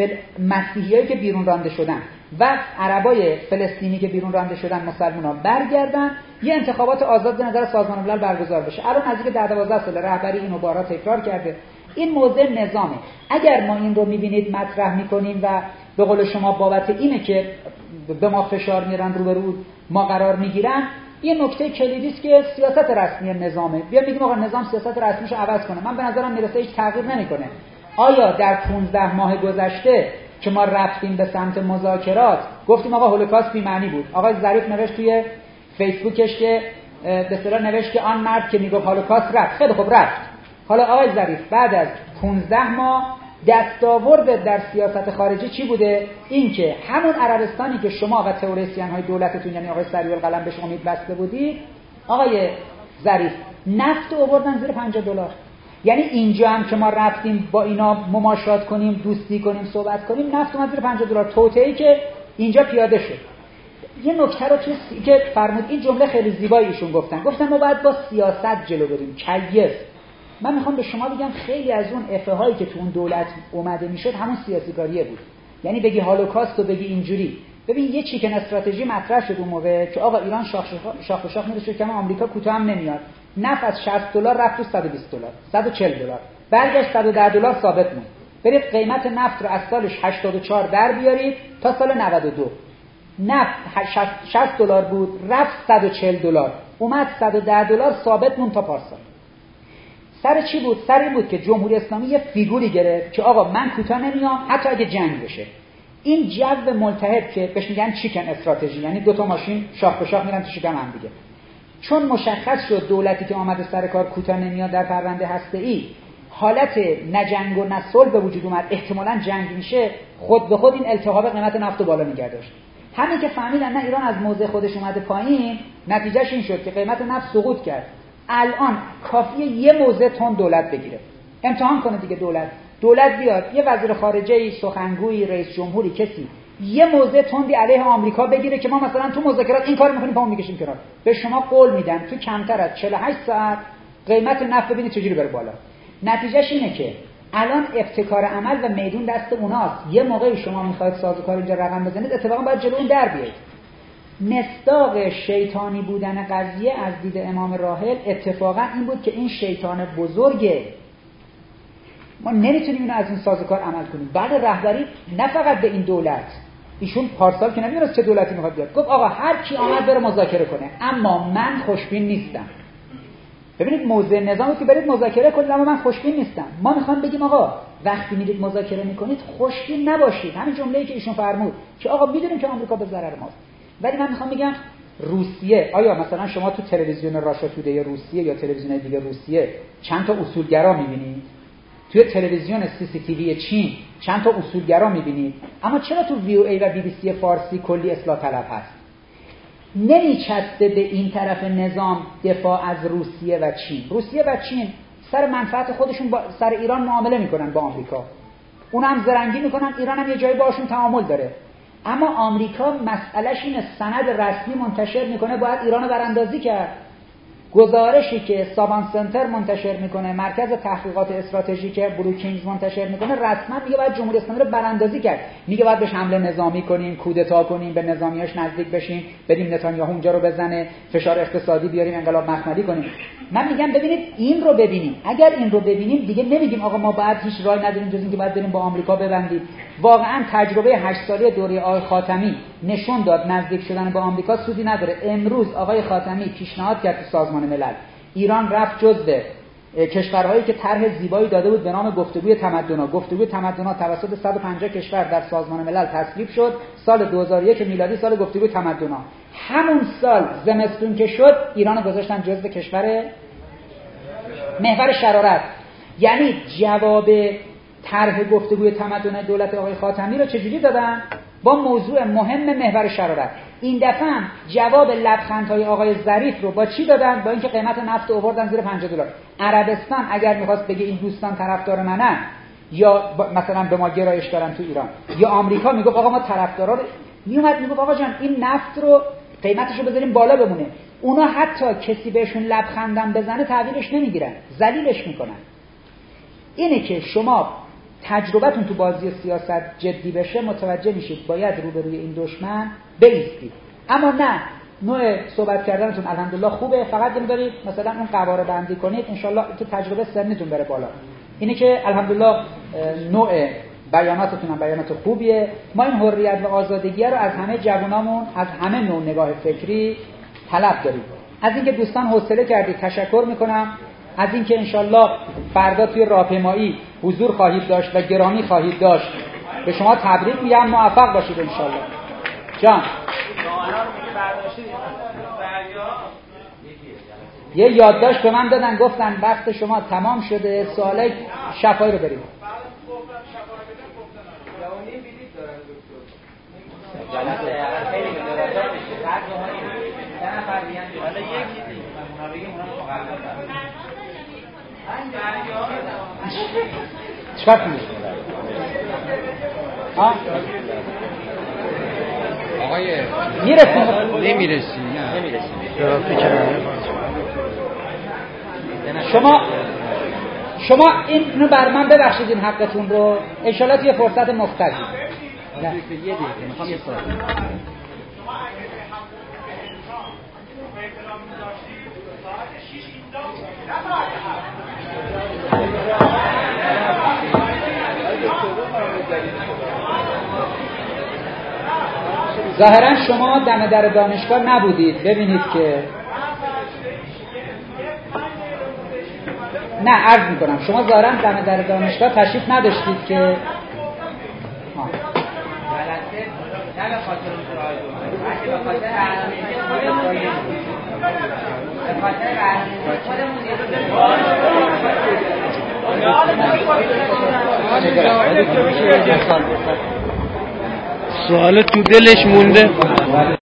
Speaker 1: مسیحیایی که بیرون رانده شدن و عربای فلسطینی که بیرون رانده شدن، مسلمان‌ها برگردن، یه انتخابات آزاد به نظر سازمان ملل برگزار بشه. الان نزدیک 12 سال رهبری اینو بارها تکرار کرده. این موضوع نظامه. اگر ما این رو می‌بینید مطرح می‌کنیم و به قول شما بابت اینه که به ما فشار میارن رو ما قرار میگیرن، یه نکته کلیدی است که سیاست رسمی نظامه. بیا میگیم آقا نظام سیاست رسمیشو عوض کنه. من به نظرم میرسه هیچ تغییر نمیکنه. آیا در 15 ماه گذشته که ما رفتیم به سمت مذاکرات گفتیم آقا هولوکاست بی‌معنی بود؟ آقای ظریف نوشت توی فیسبوکش که به اصطلاح نوشت که آن مرد که میگفت هولوکاست رفت. خیلی خوب رفت. حالا آقای ظریف بعد از 15 ماه دستاورد در سیاست خارجی چی بوده؟ این که همون عربستانی که شما و تئوریسین‌های دولتتون یعنی آقای سریع القلم بهش امید بسته بودید، آقای ظریف نفت آوردن زیر $50. یعنی اینجا هم که ما رفتیم با اینا مماشات کنیم، دوستی کنیم، صحبت کنیم، نفت اومد زیر $50. توطئه‌ای که اینجا پیاده شد. یه نکته رو که فرمود، این جمله خیلی زیبایی ایشون گفتن ما باید با سیاست جلو بریم، کیف. من میخوام به شما بگم خیلی از اون افه هایی که تو اون دولت اومده میشد همون سیاسی کاریه بود. یعنی بگی هولوکاست و بگی اینجوری. ببین یه چیکن استراتژی مطرح شد اون موقع که آقا ایران شاخ به شاخ میره شد که آمریکا کوتاه هم نمیاد. نفت از $60 رفت تو $120، $140. برگشت $110 ثابت موند. برید قیمت نفت رو از سالش 84 در بیارید تا سال 92. نفت $60 بود، رفت $140. اومد $110 ثابت موند تا پارسال. سر چی بود؟ سر این بود که جمهوری اسلامی یه فیگوری گرفت که آقا من کوتاه نمیام حتی اگه جنگ بشه. این جو ملتهب که بهش میگن چیکن استراتژی، یعنی دو تا ماشین شاخ به شاخ میرن تو شکم هم دیگه. چون مشخص شد دولتی که آمده سر کار کوتاه نمیاد در پرونده هسته‌ای، حالت نه جنگ و نه صلح به وجود اومد، احتمالاً جنگ میشه، خود به خود این التهاب قیمت نفت رو بالا نگه داشت. همین که فهمیدن نه ایران از موضع خودش اومده پایین، نتیجهش این شد که قیمت نفت سقوط کرد. الان کافیه یه موضع تند دولت بگیره، امتحان کنه دیگه. دولت بیاد یه وزیر خارجه‌ای، سخنگویی، رئیس جمهوری، کسی یه موضع تندی علیه آمریکا بگیره که ما مثلا تو مذاکرات این کارو می‌کنیم، پامون میکشیم کنار. به شما قول میدن تو کمتر از 48 ساعت قیمت نفت ببینید چجوری بره بالا. نتیجهش اینه که الان ابتکار عمل و میدون دست اوناست. یه موقعی شما می‌خواید سازوکار اینجا رقم بزنید، اتفاقا باید جلو اون در بیایید. مصداق شیطانی بودن قضیه از دید امام راحل اتفاقا این بود که این شیطان بزرگه، ما نمیتونیم اینو از این سازوکار عمل کنیم. بعد رهبری نه فقط به این دولت، ایشون پارسال که نمیدونست چه دولتی میخواد بیاد، گفت آقا هر کی آمد بره مذاکره کنه، اما من خوشبین نیستم. ببینید موضع نظام بود که برید مذاکره کنید، اما من خوشبین نیستم. ما میخوام بگیم آقا وقتی میرید مذاکره میکنید خوشبین نباشید. همین جمله‌ای که ایشون فرمود که آقا میدونیم که آمریکا به ضرر ماست، ولی من میخوام بگم روسیه، آیا مثلا شما تو تلویزیون راشا تودی روسیه یا تلویزیون دیگه روسیه چند تا اصولگرا میبینید؟ توی تلویزیون CCTV چین چند تا اصولگرا میبینید؟ اما چرا تو VOA و BBC فارسی کلی اصلاح طلب هست؟ نمیچسته به این طرف نظام دفاع از روسیه و چین. روسیه و چین سر منفعت خودشون با سر ایران معامله میکنن با آمریکا، اون هم زرنگی میکنن، ایران هم یه جایی باشون تعامل داره. اما آمریکا مسئلهش اینه سند رسمی منتشر میکنه باید ایرانو براندازی کرد. گزارشی که سابان سنتر منتشر میکنه، مرکز تحقیقات استراتژیک بروکینگز منتشر میکنه، رسما میگه باید جمهوری اسلامی رو براندازی کرد. میگه باید بهش حمله نظامی کنیم، کودتا کنیم، به نظامیاش نزدیک بشیم، بریم نتانیاهو اونجا رو بزنه، فشار اقتصادی بیاریم، انقلاب مخملی کنیم. من میگم ببینید این رو ببینیم. اگر این رو ببینیم دیگه نمیگیم آقا ما باید هیچ راهی نداریم جز اینکه باید بریم با آمریکا ببندیم. واقعا تجربه 8 ساله دوره آقای خاتمی نشون داد نزدیک شدن با آمریکا سودی نداره. امروز آقای خاتمی پیشنهاد کرد تو سازمان ملل، ایران رفت جزو کشورهایی که طرح زیبایی داده بود به نام گفتگوی تمدن‌ها. گفتگوی تمدن‌ها توسط 150 کشور در سازمان ملل تصویب شد. سال 2001 میلادی سال گفتگوی تمدن‌ها. همون سال زمستون که شد ایران گذاشتن جزو کشور محور شرارت. یعنی جواب طرح گفتگوی تمدن دولت آقای خاتمی رو چجوری دادن؟ با موضوع مهم محور شرارت. این دفعه هم جواب لبخندهای آقای ظریف رو با چی دادن؟ با اینکه قیمت نفت رو آوردن زیر $50. عربستان اگر می‌خواست بگه این دوستان طرفدار منن یا مثلا به ما گرایش دارن تو ایران، یا آمریکا میگفت آقا ما طرفدارا رو میومد میگفت آقا جان این نفت رو قیمتش رو بذاریم بالا بمونه. اونا حتی کسی بهشون لبخندم بزنه تحویلش نمیگیرن، ذلیلش میکنن. اینه که شما تجربتون تو بازی سیاست جدی بشه متوجه میشید باید روبروی این دشمن بایستید. اما نه، نوع صحبت کردنتون الحمدلله خوبه، فقط نمیذارید مثلا اون قواره بندی کنید، انشالله تو تجربه سنتون بره بالا. اینه که الحمدلله نوع بیاناتتون هم بیانات خوبیه. ما این حریت و آزادگی رو از همه جوانامون، از همه نوع نگاه فکری طلب داریم. از اینکه دوستان حوصله کردید تشکر میکنم. از اینکه انشالله فردا توی راهپیمایی حضور خواهید داشت و گرامی خواهید داشت، به شما تبریک میگم، موفق باشید انشالله. جان یه یادداشت به من دادن گفتن وقت شما تمام شده، سوالای شفایی رو بریم. چکار کنید؟
Speaker 2: آقای
Speaker 1: میرسیم؟
Speaker 2: نمیرسیم.
Speaker 1: شما اینو بر من ببخشید این حقتون رو، انشالله توی فرصت مختصری یه دقیقه میخوام یه سوال. ظاهرا شما دم در دانشگاه نبودید ببینید که نه عرض میکنم شما ظاهرا دم در دانشگاه تشریف نداشتید که
Speaker 6: نه به خاطر سوال به خاطر برنامه‌ریزی خودمون به خاطر برنامه‌ریزی خودمون
Speaker 5: سوال تو دلش مونده.